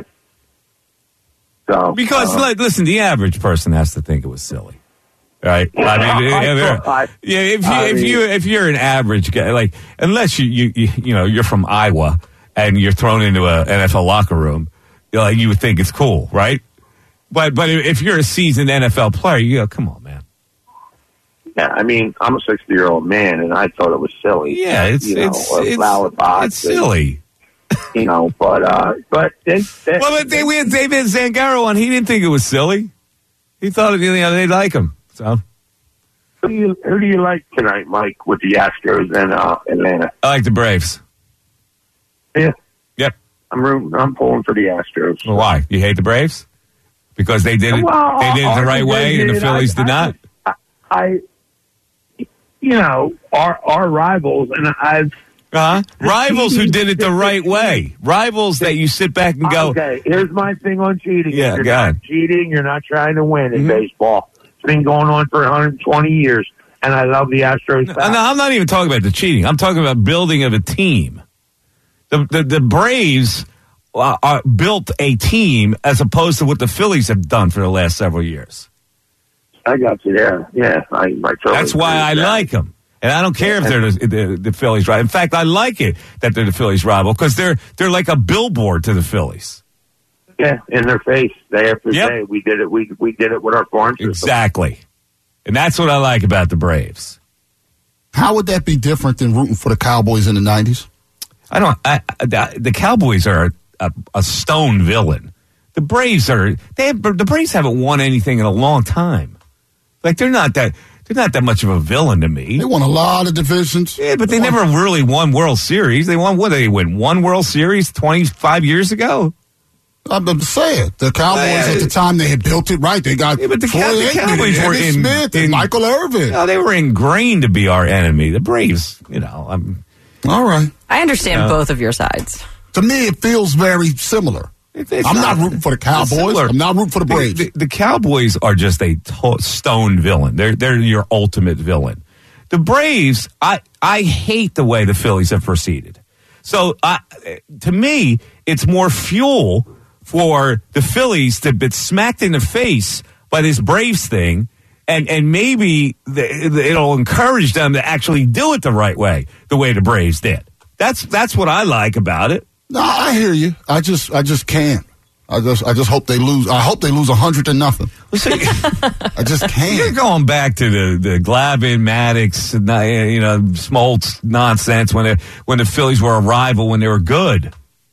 So Because uh, like, listen, the average person has to think it was silly. Right, I mean, I yeah, thought- yeah, if you, I if mean- you if you're an average guy, like unless you you you, you know you're from Iowa and you're thrown into a N F L locker room, you know, like you would think it's cool, right? But but if you're a seasoned N F L player, you go, come on, man. Yeah, I mean, I'm a sixty-year-old man, and I thought it was silly. Yeah, it's you know, it's a it's, ballot box it's silly. And, you know, but uh, but then, then well, but they, we had David Zangaro on. He didn't think it was silly. He thought you know, they'd like him. So who do you who do you like tonight, Mike, with the Astros and uh, Atlanta? I like the Braves. Yeah. Yep. I'm rooting, I'm pulling for the Astros. Well, why? You hate the Braves because they did it. Well, they did it the right way, and the Phillies I, did not. I, I, you know, our our rivals, and I've uh-huh. rivals who did it the right way. Rivals that you sit back and go. Okay, here's my thing on cheating. Yeah, you're go not ahead. cheating. You're not trying to win in Mm-hmm. baseball. It's been going on for one hundred twenty years, and I love the Astros. No, no, I'm not even talking about the cheating. I'm talking about building of a team. The the, the Braves uh, are built a team as opposed to what the Phillies have done for the last several years. I got you there. Yeah, I, I totally That's why agree I with that. like them. And I don't care if they're the, the, the Phillies rival. In fact, I like it that they're the Phillies rival because they're they're like a billboard to the Phillies. Yeah, in their face, day after Yep. day. We did it. We we did it with our farm system. Exactly. And that's what I like about the Braves. How would that be different than rooting for the Cowboys in the nineties? I don't. I, I, the Cowboys are a, a stone villain. The Braves are. They have, the Braves haven't won anything in a long time. Like they're not that. They're not that much of a villain to me. They won a lot of divisions. Yeah, but they never really won World Series. They won what? Did they win one World Series twenty-five years ago. I'm I'm saying the Cowboys Yeah. at the time they had built it right. They got Yeah, but the, Troy Cow- the Aikman Cowboys and were Emmitt in, Smith in and Michael Irvin. No, they were ingrained to be our enemy. The Braves, you know. I'm, All right. I understand Uh, both of your sides. To me, it feels very similar. It- it's I'm not, rooting for the it's Cowboys. similar. I'm not rooting for the Braves. The, the, the Cowboys are just a to- stone villain. They're they're your ultimate villain. The Braves, I I hate the way the Phillies have proceeded. So I, to me, it's more fuel for the Phillies to be smacked in the face by this Braves thing, and and maybe the, the, it'll encourage them to actually do it the right way, the way the Braves did. That's that's what I like about it. No, I hear you. I just I just can't. I just I just hope they lose. I hope they lose a hundred to nothing. I just can't. You're going back to the the Glavine, Maddox, you know, Smoltz nonsense when the when the Phillies were a rival when they were good.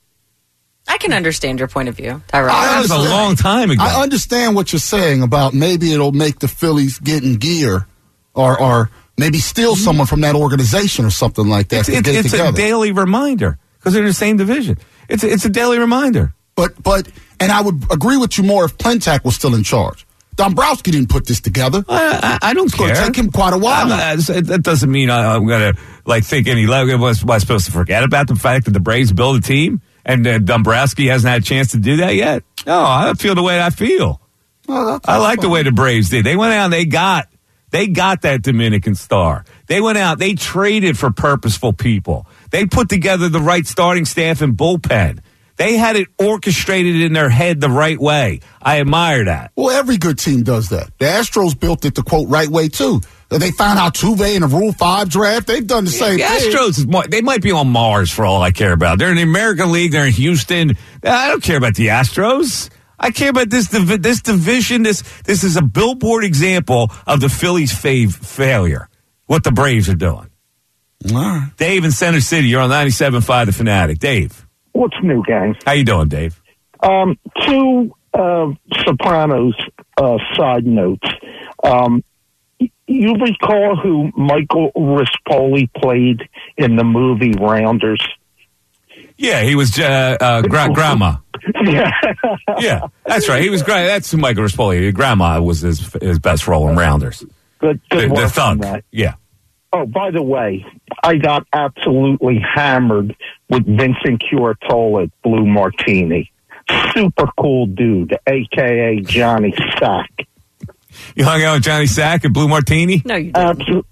I can understand your point of view, Tyrell. I That was a understand. long time ago. I understand what you're saying about maybe it'll make the Phillies get in gear, or or maybe steal someone from that organization or something like that It's, to it's, get it it's together. a daily reminder because they're in the same division. It's a, it's a daily reminder. But but and I would agree with you more if Plentak was still in charge. Dombrowski didn't put this together. I, I, I don't It's going care. to take him quite a while. Uh, that doesn't mean I, I'm going to like think any. Was, was I supposed to forget about the fact that the Braves build a team and uh, Dombrowski hasn't had a chance to do that yet? No, I feel the way I feel. Oh, I like the way the Braves did. They went out and they got they got that Dominican star. They went out. They traded for purposeful people. They put together the right starting staff and bullpen. They had it orchestrated in their head the right way. I admire that. Well, every good team does that. The Astros built it the quote right way too. They found Altuve in the Rule Five draft. They've done the same The thing. Astros, is more, they might be on Mars for all I care about. They're in the American League. They're in Houston. I don't care about the Astros. I care about this divi- this division. This this is a billboard example of the Phillies' fav- failure. What the Braves are doing. All right. Dave in Center City. You're on ninety-seven point five The Fanatic. Dave. What's new, gang? How you doing, Dave? Um, two uh, Sopranos uh, side notes. Um, y- you recall who Michael Rispoli played in the movie Rounders? Yeah, he was uh, uh, gra- grandma. Yeah. Yeah, that's right. He was great. That's who Michael Rispoli. Grandma was his his best role in Rounders. Good, The, good the work on thug. that. Yeah. Oh, by the way, I got absolutely hammered with Vincent Curatola at Blue Martini. Super cool dude, a k a. Johnny Sack. You hung out with Johnny Sack at Blue Martini? No, you didn't. Absolutely.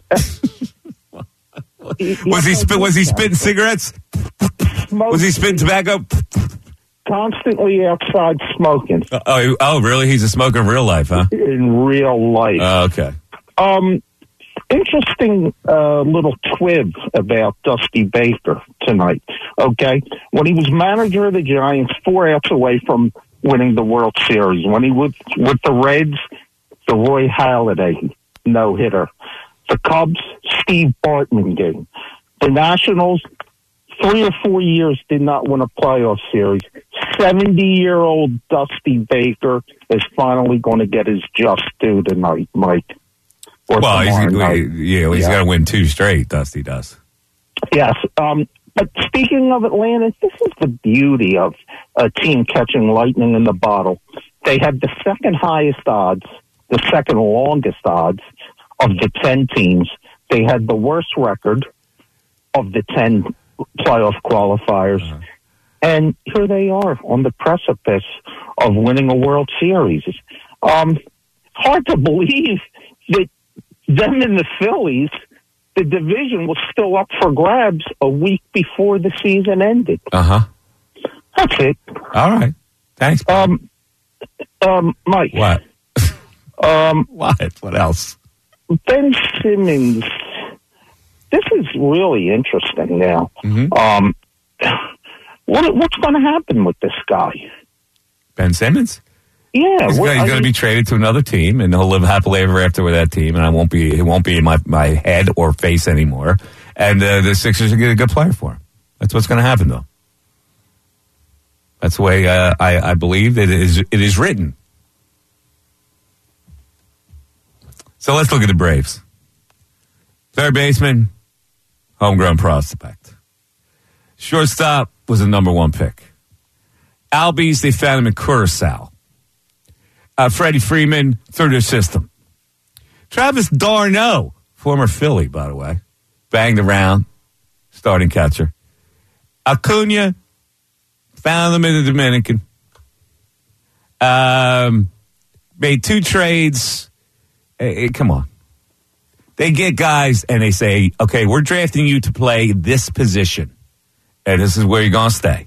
Was he spit, was he spitting cigarettes? Was he spitting tobacco? Constantly outside smoking. Uh, oh, oh, really? He's a smoker in real life, huh? In real life. Oh, okay. Um, interesting uh, little twib about Dusty Baker tonight. Okay, when he was manager of the Giants, four outs away from winning the World Series. When he was with the Reds, the Roy Halladay no hitter. The Cubs, Steve Bartman game. The Nationals, three or four years did not win a playoff series. seventy-year-old Dusty Baker is finally going to get his just due tonight, Mike. Or well, he's, tomorrow night. yeah, he's Yeah. got to win two straight, Dusty does. Yes. Um, but speaking of Atlanta, this is the beauty of a team catching lightning in the bottle. They have the second highest odds, the second longest odds of the ten teams. They had the worst record of the ten playoff qualifiers. Uh-huh. And here they are on the precipice of winning a World Series. Um, hard to believe that them and the Phillies, the division was still up for grabs a week before the season ended. Uh-huh. That's it. All right. Thanks. Um, um, Mike. What? um, what? What else? Ben Simmons. This is really interesting now. Mm-hmm. Um, what what's going to happen with this guy? Ben Simmons? Yeah, he's what- going I to be traded to another team, and he'll live happily ever after with that team. And I won't be, it won't be in my, my head or face anymore. And uh, the Sixers will get a good player for him. That's what's going to happen, though. That's the way uh, I, I believe it is. It is written. So let's look at the Braves. Third baseman, homegrown prospect. Shortstop was a number one pick. Albies, they found him in Curacao. Uh, Freddie Freeman through their system. Travis d'Arnaud, former Philly, by the way, banged around, starting catcher. Acuna, found them in the Dominican. Um, made two trades. Hey, hey, come on. They get guys and they say, okay, we're drafting you to play this position. And this is where you're going to stay.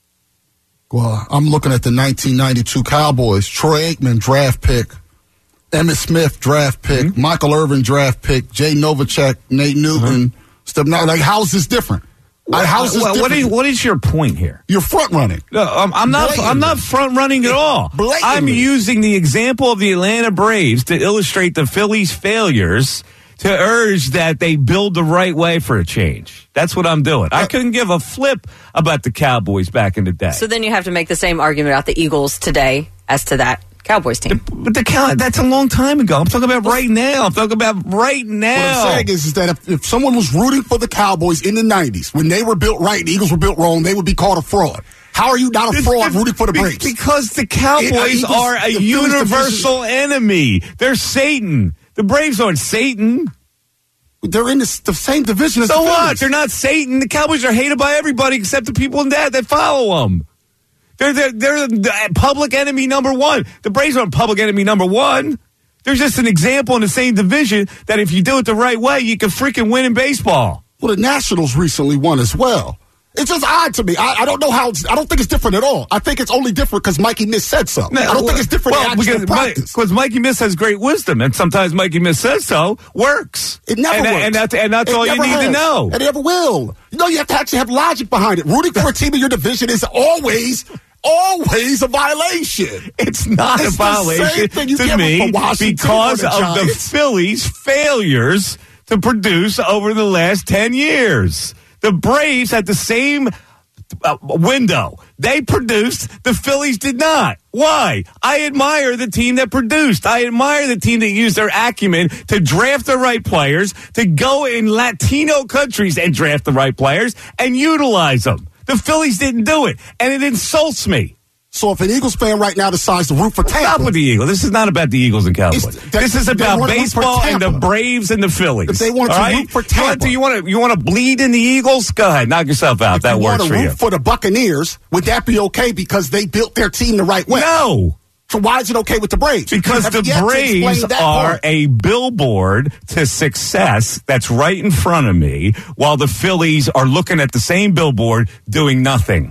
Well, I'm looking at the nineteen ninety-two Cowboys. Troy Aikman, draft pick. Emmitt Smith, draft pick. Mm-hmm. Michael Irvin, draft pick. Jay Novacek, Nate Newton. Mm-hmm. Stuff. Now, like, how's this different? Well, like, how's this well, different? What is, what is your point here? You're front running. No, um, I'm not. Blatantly. I'm not front running at all. Blatantly. I'm using the example of the Atlanta Braves to illustrate the Phillies' failures to urge that they build the right way for a change. That's what I'm doing. I couldn't give a flip about the Cowboys back in the day. So then you have to make the same argument about the Eagles today as to that Cowboys team. The, but the Cow- that's a long time ago. I'm talking about right now. I'm talking about right now. What I'm saying is, is that if, if someone was rooting for the Cowboys in the nineties, when they were built right and the Eagles were built wrong, they would be called a fraud. How are you not a fraud rooting for the Braves? Because the Cowboys It, uh, Eagles, are a the Phillies universal enemy. They're Satan. The Braves aren't Satan. They're in the, the same division as so the what? Phillies. They're not Satan. The Cowboys are hated by everybody except the people in that that follow them. They're, they're, they're the public enemy number one. The Braves aren't public enemy number one. They're just an example in the same division that if you do it the right way, you can freaking win in baseball. Well, the Nationals recently won as well. It's just odd to me. I, I don't know how. It's, I don't think it's different at all. I think it's only different because Mikey Miss said so. No, I don't well, think it's different well, in actual because, practice. because Mikey Miss has great wisdom, and sometimes Mikey Miss says so works. It never and, works. and that's, and that's It all you never need has. to know. And it never will. You know, you have to actually have logic behind it. Rooting for a team in your division is always, always a violation. It's not It's a the same violation thing you to get me with the Washington because or the of the Giants. Phillies' failures to produce over the last ten years. The Braves had the same uh, window. They produced, the Phillies did not. Why? I admire the team that produced. I admire the team that used their acumen to draft the right players, to go in Latino countries and draft the right players and utilize them. The Phillies didn't do it, and it insults me. So if an Eagles fan right now decides to root for Tampa, Stop with the Eagles. This is not about the Eagles and Cowboys. They- This is they about wanna root for baseball and the Tampa. Braves and the Phillies. If they wanted all to right? root for You want Tampa. to- You want to you want to bleed in the Eagles? Go ahead, knock yourself out. if That you works want for to you. root for the Buccaneers, would that be okay because they built their team the right way? No. So why is it okay with the Braves? Because You the have yet to explain Braves that are part. a billboard to success that's right in front of me, while the Phillies are looking at the same billboard doing nothing.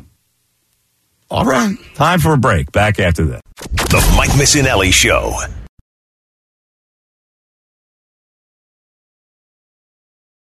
All right. Time for a break. Back after that. The Mike Missinelli Show.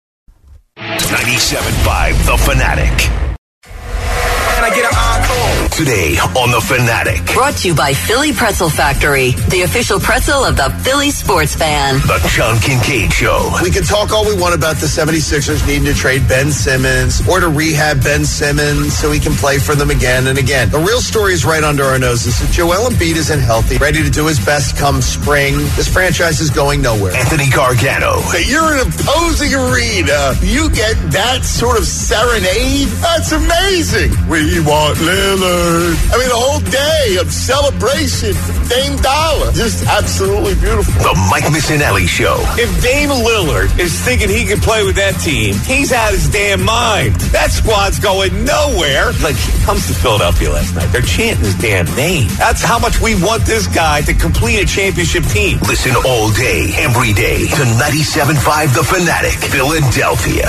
ninety-seven point five The Fanatic. Can I get an encore? today on The Fanatic. Brought to you by Philly Pretzel Factory, the official pretzel of the Philly sports fan. The John Kincaid Show. We can talk all we want about the seventy-sixers needing to trade Ben Simmons or to rehab Ben Simmons so he can play for them again and again. The real story is right under our noses. If Joel Embiid isn't healthy, ready to do his best come spring, this franchise is going nowhere. Anthony Gargano. You're in an opposing arena. You get that sort of serenade? That's amazing. We want Lillard. I mean, the whole day of celebration for Dame Dollar. Just absolutely beautiful. The Mike Missinelli Show. If Dame Lillard is thinking he can play with that team, he's out his damn mind. That squad's going nowhere. Like, he comes to Philadelphia last night. They're chanting his damn name. That's how much we want this guy to complete a championship team. Listen all day, every day to ninety-seven point five The Fanatic, Philadelphia.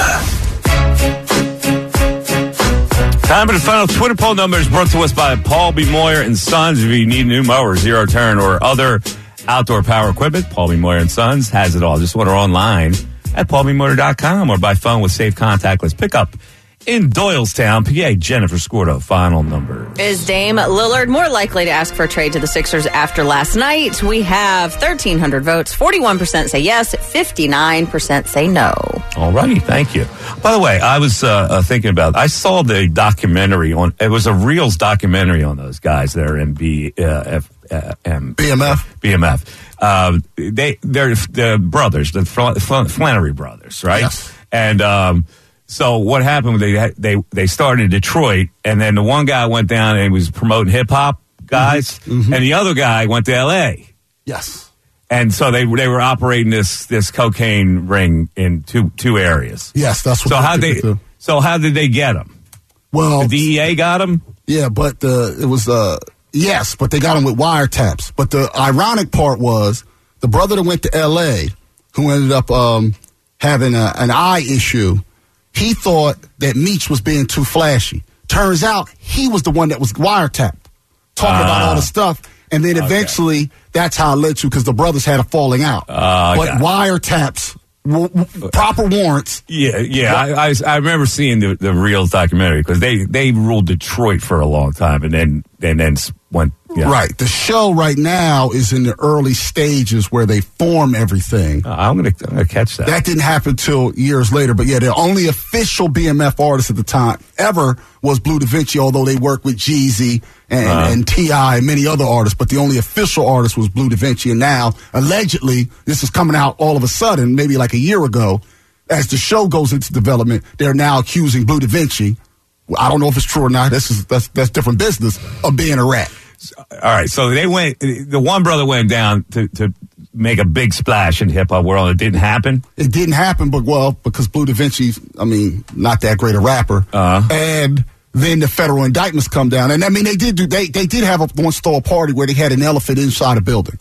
Time for the final Twitter poll number is brought to us by Paul B. Moyer and Sons. If you need a new mower, zero turn, or other outdoor power equipment, Paul B. Moyer and Sons has it all. Just order online at paul b motor dot com or by phone with safe contactless pickup in Doylestown, P A. Jennifer Scordo, final number. Is Dame Lillard more likely to ask for a trade to the Sixers after last night? We have thirteen hundred votes. forty-one percent say yes, fifty-nine percent say no. All righty, thank you. By the way, I was uh, uh, thinking about, I saw the documentary on, it was a Reels documentary on those guys that are in B, uh, F, uh, M, B M F. B M F. Uh, they, they're the brothers, the Fl- Fl- Flannery brothers, right? Yes. And, um, so what happened? They they they started in Detroit, and then the one guy went down and was promoting hip hop guys, Mm-hmm. and the other guy went to L A. Yes, and so they they were operating this this cocaine ring in two two areas. Yes, that's what. So how they they do. so how did they get him? Well, the D E A got him. Yeah, but the it was uh yes, but they got him with wiretaps. But the ironic part was the brother that went to L A, who ended up um, having a, an eye issue. He thought that Meech was being too flashy. Turns out he was the one that was wiretapped, talking uh, about all the stuff. And then okay. eventually, that's how it led to, because the brothers had a falling out. Uh, but wiretaps, w- w- proper warrants. Yeah, yeah. I, I, I remember seeing the, the Reels documentary because they, they ruled Detroit for a long time and then and then went. You know. Right. The show right now is in the early stages where they form everything. Uh, I'm going to catch that. That didn't happen till years later. But yeah, the only official B M F artist at the time ever was Blue Da Vinci, although they worked with Jeezy and, uh-huh. and T I and many other artists. But the only official artist was Blue Da Vinci. And now, allegedly, this is coming out all of a sudden, maybe like a year ago, as the show goes into development, they're now accusing Blue Da Vinci. I don't know if it's true or not. This is that's that's different business of being a rat. All right, so they went. The one brother went down to, to make a big splash in hip hop world. It didn't happen. It didn't happen, but well, because Blue Da Vinci's, I mean, not that great a rapper, uh-huh. and then the federal indictments come down, and I mean, they did do they they did have a once throw a party where they had an elephant inside a building,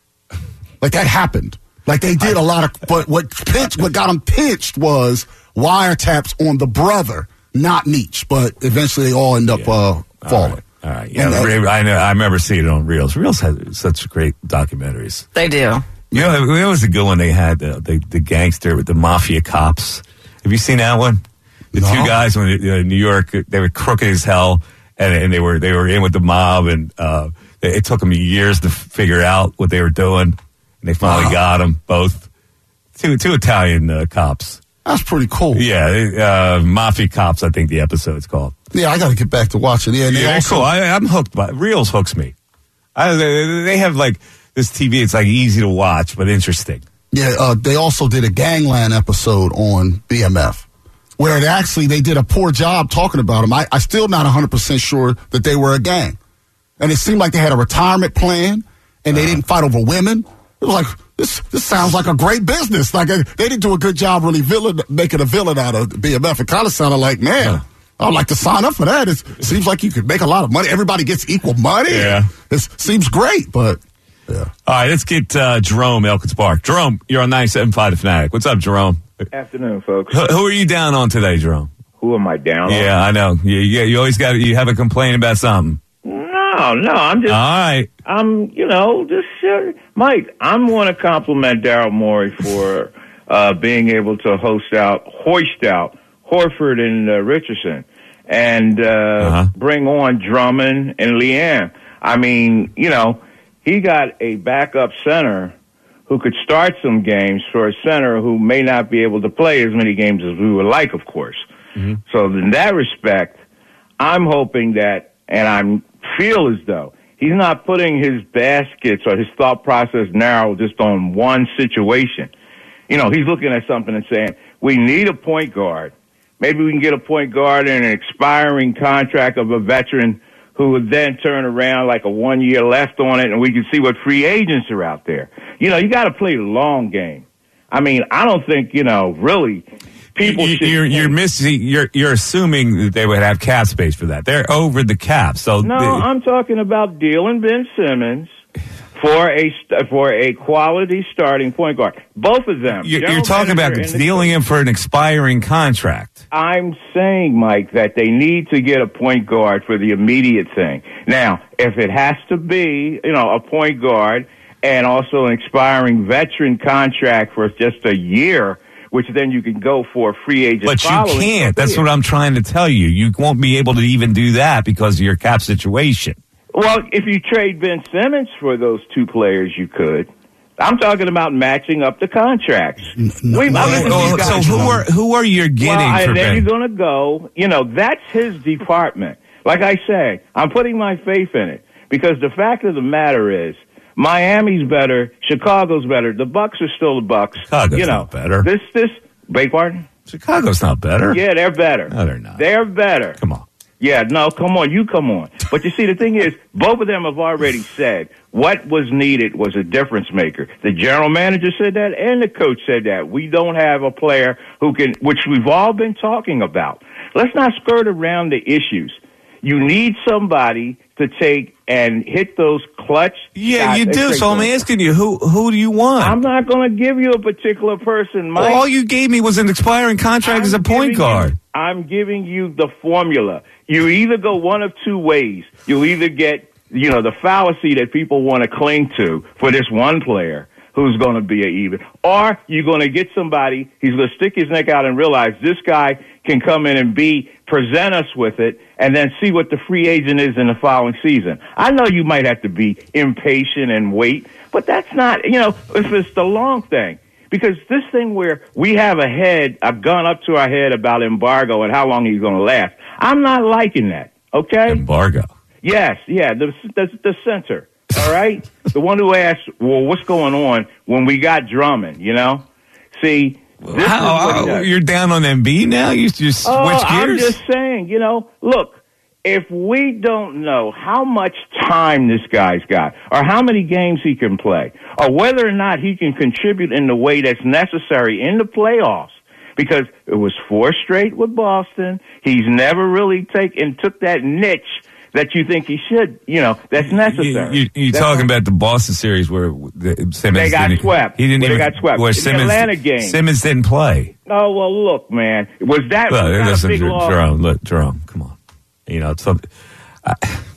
like that happened. Like they did a lot of, but what pitched, what got them pitched was wiretaps on the brother, not Meech, but eventually they all end up yeah. uh, falling. All right. All right. Yeah, that, I know. I remember seeing it on Reels. Reels has such great documentaries. They do. You know, it was a good one. They had uh, the the gangster with the mafia cops. Have you seen that one? The no. two guys when in New York, they were crooked as hell, and, and they were they were in with the mob, and uh, it, it took them years to figure out what they were doing, and they finally wow. got them both. Two two Italian uh, cops. That's pretty cool. Yeah, uh, Mafia Cops, I think the episode's called. Yeah, I got to get back to watching. Yeah, yeah, also, cool. I, I'm hooked by Reels. Hooks me. I, they, they have like this T V. It's like easy to watch, but interesting. Yeah, uh, they also did a Gangland episode on B M F, where it actually they did a poor job talking about them. I, I'm still not one hundred percent sure that they were a gang, and it seemed like they had a retirement plan, and they uh, didn't fight over women. It was like. This this sounds like a great business. Like they didn't do a good job really villain, making a villain out of B M F. It kind of sounded like, man, yeah. I'd like to sign up for that. It's, it seems like you could make a lot of money. Everybody gets equal money. Yeah, it seems great, but yeah. All right, let's get uh, Jerome Elkins Park. Jerome, you're on ninety-seven point five The Fanatic. What's up, Jerome? Afternoon, folks. Who, who are you down on today, Jerome? Who am I down yeah, on? Yeah, I know. You, you, you always got you have a complaint about something. No, no, I'm just. All right. I'm, you know, just uh, Mike. I want to compliment Daryl Morey for uh, being able to host out, hoist out Horford and uh, Richardson, and uh, Uh-huh. bring on Drummond and Leanne. I mean, you know, he got a backup center who could start some games for a center who may not be able to play as many games as we would like, of course. Mm-hmm. So in that respect, I'm hoping that, and I feel as though he's not putting his baskets or his thought process narrow just on one situation. You know, he's looking at something and saying, we need a point guard. Maybe we can get a point guard in an expiring contract of a veteran who would then turn around like a one year left on it, and we can see what free agents are out there. You know, you got to play the long game. I mean, I don't think, you know, really people you, should... You're, you're missing, you're, you're assuming that they would have cap space for that. They're over the cap. So No, they, I'm talking about dealing Ben Simmons for a for a quality starting point guard. Both of them. you're, General you're talking about manager and the dealing him for an expiring contract. I'm saying, Mike, that they need to get a point guard for the immediate thing. Now, if it has to be, you know, a point guard and also an expiring veteran contract for just a year, which then you can go for a free agent. But you following, can't. so be That's it. what I'm trying to tell you. You won't be able to even do that because of your cap situation. Well, if you trade Ben Simmons for those two players, you could. I'm talking about matching up the contracts. No, We've- no, I mean, no, these no, guys- So who are who are you getting well, for and then Ben? you're going to go, you know, that's his department. Like I say, I'm putting my faith in it because the fact of the matter is Miami's better, Chicago's better, the Bucks are still the Bucks. Chicago's you know, not better. This, this, beg pardon? Chicago's not better. Yeah, they're better. No, they're not. They're better. Come on. Yeah, no, come on, you come on. But you see, the thing is, both of them have already said what was needed was a difference maker. The general manager said that, and the coach said that. We don't have a player who can, which we've all been talking about. Let's not skirt around the issues. You need somebody to take and hit those clutch. Yeah, shots you and do. take So I'm those. asking you, who who do you want? I'm not going to give you a particular person, Mike. All you gave me was an expiring contract as a point giving guard. you- I'm giving you the formula. You either go one of two ways. You either get, you know, the fallacy that people want to cling to for this one player who's going to be an even, or you're going to get somebody, he's going to stick his neck out and realize this guy can come in and be, present us with it, and then see what the free agent is in the following season. I know you might have to be impatient and wait, but that's not, you know, if it's the long thing. Because this thing where we have a head, a gun up to our head about embargo and how long he's going to last, I'm not liking that. Okay? Embargo. Yes, yeah, the the, the center. All right, the one who asked, "Well, what's going on when we got Drummond?" You know, see, this How, is what he how- does. you're down on Embiid now? You just switch Oh, I'm gears? just saying, you know, look, if we don't know how much time this guy's got, or how many games he can play, or whether or not he can contribute in the way that's necessary in the playoffs, because it was four straight with Boston, he's never really taken took that niche that you think he should, you know, that's necessary. You, you, you're That's talking not- about the Boston series where the, Simmons They got didn't, swept. He didn't Where they even got swept. Where In the Simmons, Atlanta game. Simmons didn't play. Oh, well, look, man, was that, Well, was that listen, a big Jer- loss? Jerome, look, Jerome, come on. You know, it's something. I,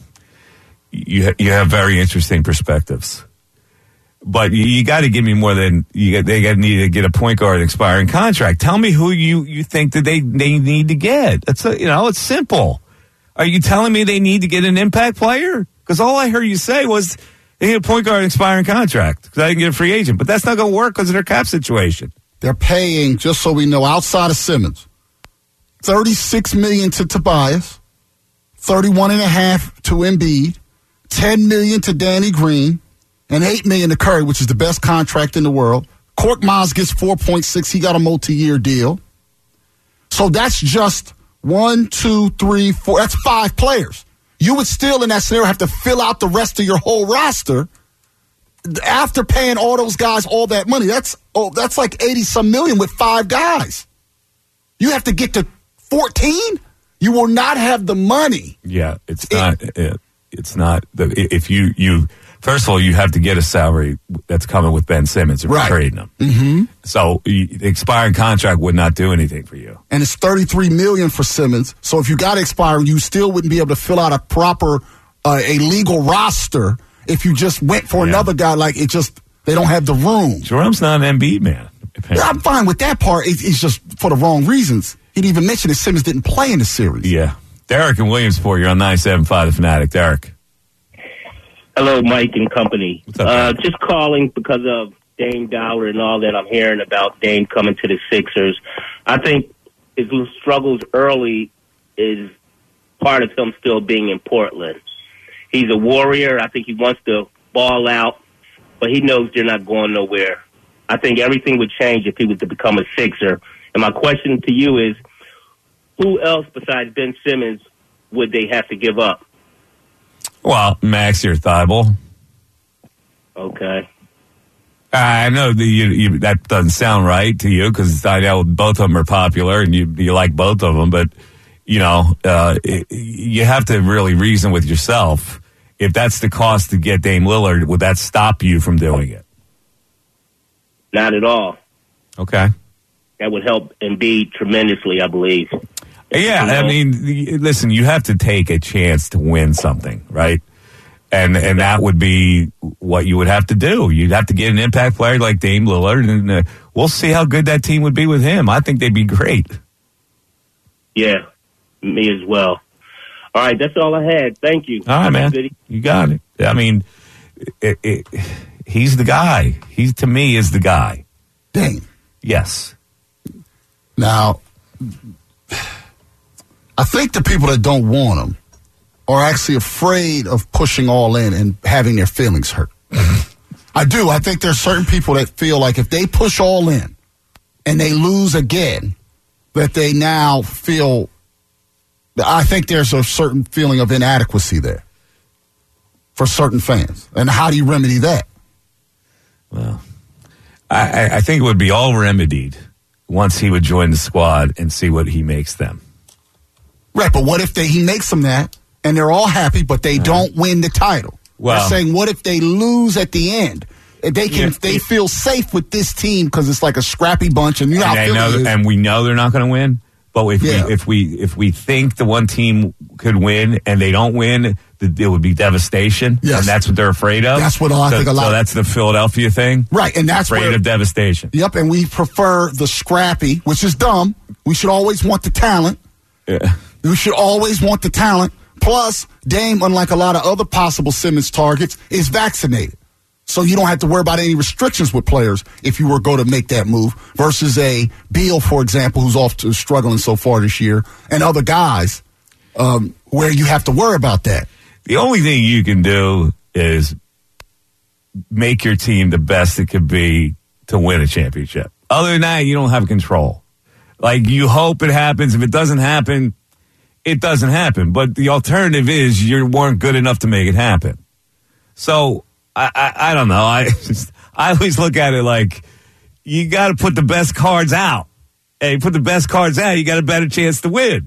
you ha- you have very interesting perspectives, but you, you got to give me more than you. Got, they got need to get a point guard expiring contract. Tell me who you, you think that they, they need to get. It's a, you know, it's simple. Are you telling me they need to get an impact player? Because all I heard you say was they need a point guard expiring contract because I didn't get a free agent. But that's not going to work because of their cap situation. They're paying, just so we know, outside of Simmons, thirty-six million dollars to Tobias, thirty-one and a half to Embiid, ten million dollars to Danny Green, and eight million dollars to Curry, which is the best contract in the world. Korkmaz gets four point six. He got a multi-year deal. So that's just one, two, three, four. That's five players. You would still, in that scenario, have to fill out the rest of your whole roster after paying all those guys all that money. That's oh, that's like eighty some million with five guys. You have to get to fourteen. You will not have the money. Yeah, it's not. It, it's not. The, if you you first of all, you have to get a salary that's coming with Ben Simmons if Right. you're trading him. Mm-hmm. So you, the expiring contract would not do anything for you. And it's thirty-three million dollars for Simmons. So if you got expiring, you still wouldn't be able to fill out a proper, uh, a legal roster if you just went for Yeah. another guy. Like it just, they don't have the room. Jerome's not an Embiid man. Yeah, I'm fine with that part. It's, it's just for the wrong reasons. He didn't even mention that Simmons didn't play in the series. Yeah. Derek in Williamsport, you're on ninety-seven point five The Fanatic. Derek. Hello, Mike and company. What's up, uh, just calling because of Dame Dollar and all that I'm hearing about Dame coming to the Sixers. I think his struggles early is part of him still being in Portland. He's a warrior. I think he wants to ball out, but he knows they're not going nowhere. I think everything would change if he was to become a Sixer. And my question to you is, who else besides Ben Simmons would they have to give up? Well, Max or Thibault. Okay. I know that you, you, that doesn't sound right to you because I know both of them are popular and you, you like both of them, but, you know, uh, it, you have to really reason with yourself. If that's the cost to get Dame Lillard, would that stop you from doing it? Not at all. Okay. That would help Embiid tremendously, I believe. Yeah, I mean, listen, you have to take a chance to win something, right? And and that would be what you would have to do. You'd have to get an impact player like Dame Lillard, and uh, we'll see how good that team would be with him. I think they'd be great. Yeah, me as well. All right, that's all I had. Thank you. All right, man. You got it. I mean, it, it, he's the guy. He, to me, is the guy. Dame. Yes. Now, I think the people that don't want him are actually afraid of pushing all in and having their feelings hurt. I do. I think there's certain people that feel like if they push all in and they lose again, that they now feel, I think there's a certain feeling of inadequacy there for certain fans. And how do you remedy that? Well, I, I think it would be all remedied once he would join the squad and see what he makes them. Right, but what if they, he makes them that and they're all happy, but they uh, don't win the title? Well, they're saying, what if they lose at the end? They can, yeah, they feel safe with this team because it's like a scrappy bunch, and you know, and, how know, and we know they're not going to win. But if yeah. we if we if we think the one team could win and they don't win, it would be devastation. Yes. And that's what they're afraid of. That's what I so, think a lot. So that's the Philadelphia thing, right? And that's afraid where, of devastation. Yep. And we prefer the scrappy, which is dumb. We should always want the talent. Yeah. We should always want the talent. Plus, Dame, unlike a lot of other possible Simmons targets, is vaccinated. So you don't have to worry about any restrictions with players if you were going to make that move versus a Beal, for example, who's off to struggling so far this year, and other guys um, where you have to worry about that. The only thing you can do is make your team the best it could be to win a championship. Other than that, you don't have control. Like, you hope it happens. If it doesn't happen, it doesn't happen. But the alternative is you weren't good enough to make it happen. So I, I, I don't know. I just, I always look at it like you got to put the best cards out. And you put the best cards out, you got a better chance to win.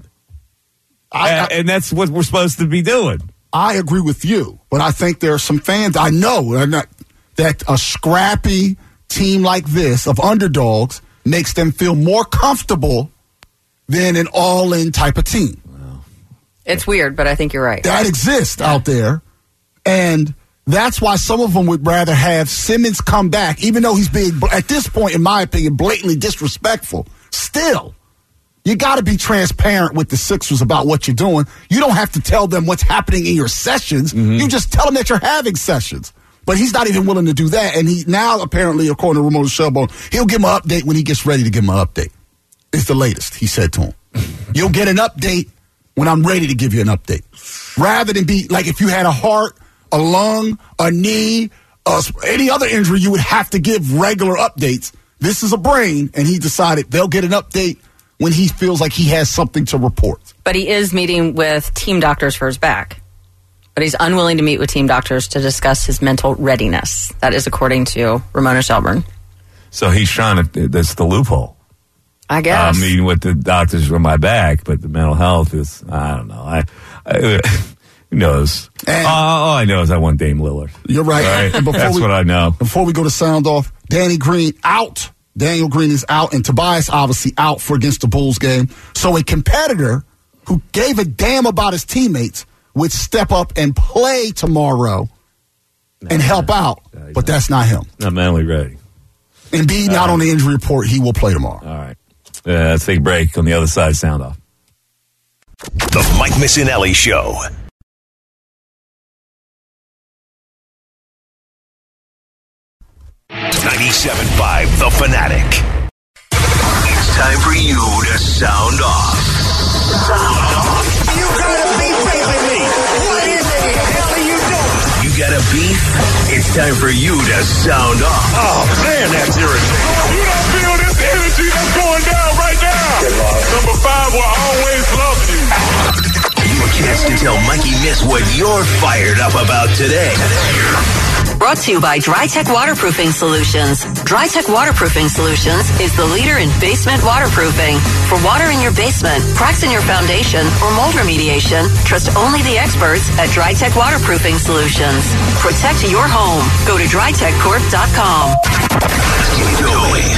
I, and, I, and that's what we're supposed to be doing. I agree with you, but I think there are some fans I know not, that a scrappy team like this of underdogs makes them feel more comfortable than an all-in type of team. It's weird, but I think you're right. That exists yeah. out there, and that's why some of them would rather have Simmons come back, even though he's being, at this point, in my opinion, blatantly disrespectful. Still, you got to be transparent with the Sixers about what you're doing. You don't have to tell them what's happening in your sessions. Mm-hmm. You just tell them that you're having sessions. But he's not even willing to do that, and he now, apparently, according to Ramona Shelburne, he'll give him an update when he gets ready to give him an update. It's the latest, he said to him. You'll get an update when I'm ready to give you an update. Rather than be, like if you had a heart, a lung, a knee, uh, any other injury, you would have to give regular updates. This is a brain, and he decided they'll get an update when he feels like he has something to report. But he is meeting with team doctors for his back. But he's unwilling to meet with team doctors to discuss his mental readiness. That is according to Ramona Shelburne. So he's trying to, that's the loophole. I guess. I mean, with the doctors on my back, but the mental health is, I don't know. I, I who knows? And all I know is I want Dame Lillard. You're right. right? And before That's we, what I know. Before we go to sound off, Danny Green out. Daniel Green is out, and Tobias obviously out for against the Bulls game. So a competitor who gave a damn about his teammates would step up and play tomorrow no, and help out, no, but that's not him. Not mentally ready. Embiid, not uh, on the injury report. He will play tomorrow. All right. Uh, let's take a break. On the other side, sound off. The Mike Missinelli Show. ninety-seven point five The Fanatic. It's time for you to sound off. Sound off. You got a beef with me. What in the hell are you doing? You got a beef? It's time for you to sound off. Oh, man, that's irritating. You don't feel this energy that's going down right now. Number five will always love you. Your chance to tell Mikey Miss what you're fired up about today. Brought to you by DryTech Waterproofing Solutions. DryTech Waterproofing Solutions is the leader in basement waterproofing. For water in your basement, cracks in your foundation, or mold remediation, trust only the experts at DryTech Waterproofing Solutions. Protect your home. Go to dry tech corp dot com. Keep going.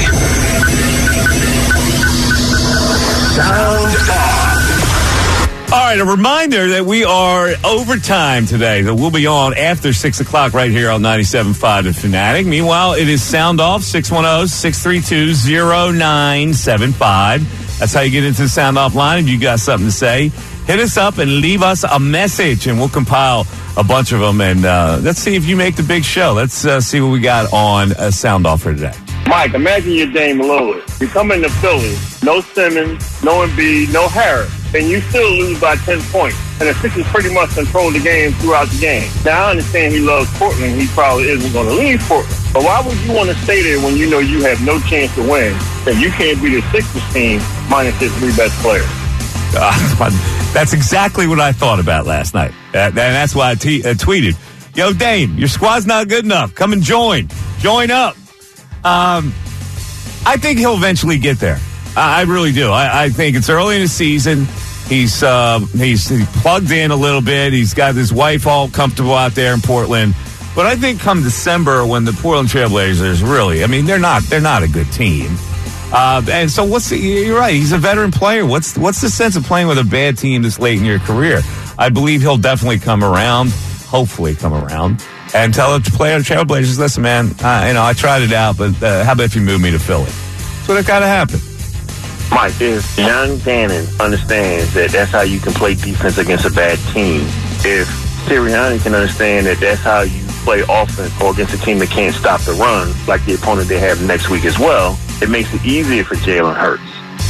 Sound off. All right, a reminder that we are overtime today. That we'll be on after six o'clock right here on ninety-seven point five The Fanatic. Meanwhile, it is Sound Off, six one zero, six three two, zero nine seven five. That's how you get into the Sound Off line. If you got something to say, hit us up and leave us a message, and we'll compile a bunch of them. And uh, let's see if you make the big show. Let's uh, see what we got on uh, Sound Off for today. Mike, imagine you're Dame Lillard. You come into Philly, no Simmons, no Embiid, no Harris, and you still lose by ten points. And the Sixers pretty much control the game throughout the game. Now, I understand he loves Portland. He probably isn't going to leave Portland. But why would you want to stay there when you know you have no chance to win, and you can't beat the Sixers team minus their three best players? Uh, that's exactly what I thought about last night. Uh, and that's why I te- uh, tweeted, yo, Dame, your squad's not good enough. Come and join. Join up. Um, I think he'll eventually get there. I, I really do. I, I think it's early in the season. He's, uh, he's he's plugged in a little bit. He's got his wife all comfortable out there in Portland. But I think come December, when the Portland Trailblazers really, I mean, they're not they're not a good team. Uh, and so what's the, you're right. He's a veteran player. What's what's the sense of playing with a bad team this late in your career? I believe he'll definitely come around. Hopefully, come around. And tell the player Trailblazers, listen, man, uh, you know, I tried it out, but uh, how about if you move me to Philly? That's what it got to happen. Mike, if John Gannon understands that that's how you can play defense against a bad team, if Sirianni can understand that that's how you play offense or against a team that can't stop the run, like the opponent they have next week as well, it makes it easier for Jalen Hurts.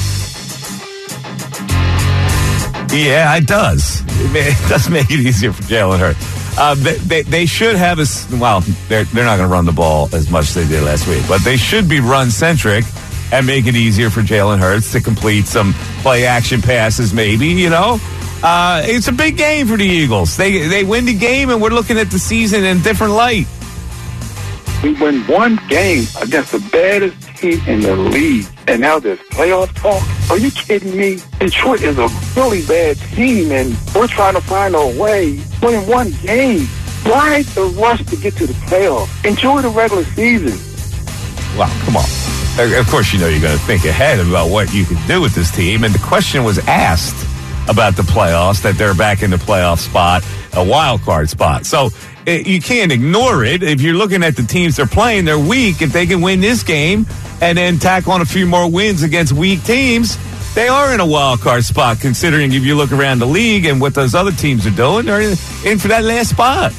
Yeah, it does. It does make it easier for Jalen Hurts. Uh, they, they, they should have a, well, they're, they're not going to run the ball as much as they did last week, but they should be run-centric and make it easier for Jalen Hurts to complete some play-action passes maybe, you know. Uh, it's a big game for the Eagles. They, they win the game, and we're looking at the season in a different light. We win one game against the baddest team in the league, and now there's playoff talk? Are you kidding me? Detroit is a really bad team, and we're trying to find a way. Win one game. Why the rush to get to the playoffs? Enjoy the regular season. Well, come on. Of course, you know you're going to think ahead about what you can do with this team, and the question was asked about the playoffs, that they're back in the playoff spot, a wild card spot. So it, you can't ignore it. If you're looking at the teams they're playing, they're weak. If they can win this game and then tack on a few more wins against weak teams, they are in a wild card spot, considering if you look around the league and what those other teams are doing, they're in, in for that last spot.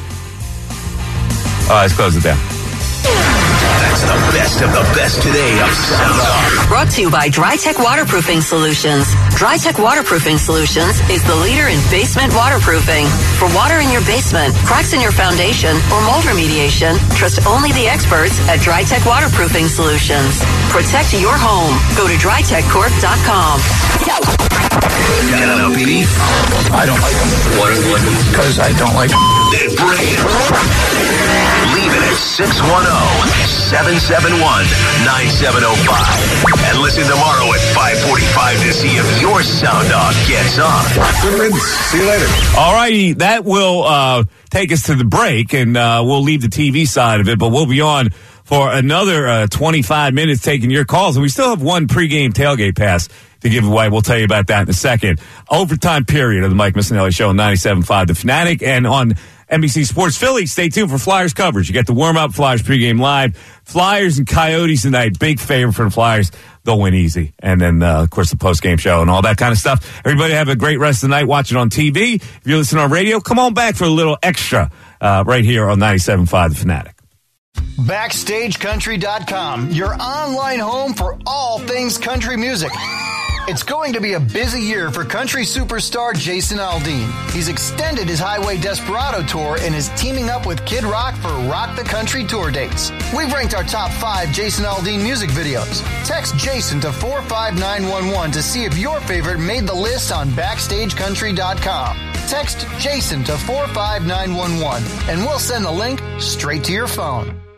All right, let's close it down. That's the best of the best today of Sound Off. Brought to you by DryTech Waterproofing Solutions. DryTech Waterproofing Solutions is the leader in basement waterproofing. For water in your basement, cracks in your foundation, or mold remediation, trust only the experts at DryTech Waterproofing Solutions. Protect your home. Go to dry tech corp dot com. Got a beef? I don't like them. What is it? Because I don't like them. Then bring it. Leave it at six one zero, seven seven one, nine seven zero five. And listen tomorrow at five forty-five to see if your Sound Off gets on. See you later. All righty, that will uh, take us to the break, and uh, we'll leave the T V side of it, but we'll be on for another uh, twenty-five minutes taking your calls. And we still have one pregame tailgate pass to give away. We'll tell you about that in a second. Overtime period of the Mike Missinelli Show on ninety-seven point five The Fanatic. And on N B C Sports Philly. Stay tuned for Flyers coverage. You get the warm-up, Flyers pregame live. Flyers and Coyotes tonight. Big favorite for the Flyers. They'll win easy. And then, uh, of course, the post-game show and all that kind of stuff. Everybody have a great rest of the night. Watch it on T V. If you're listening on radio, come on back for a little extra uh, right here on ninety-seven point five The Fanatic. Backstage Country dot com, your online home for all things country music. It's going to be a busy year for country superstar Jason Aldean. He's extended his Highway Desperado tour and is teaming up with Kid Rock for Rock the Country tour dates. We've ranked our top five Jason Aldean music videos. Text Jason to four five nine one one to see if your favorite made the list on Backstage Country dot com. Text Jason to four five nine one one and we'll send the link straight to your phone.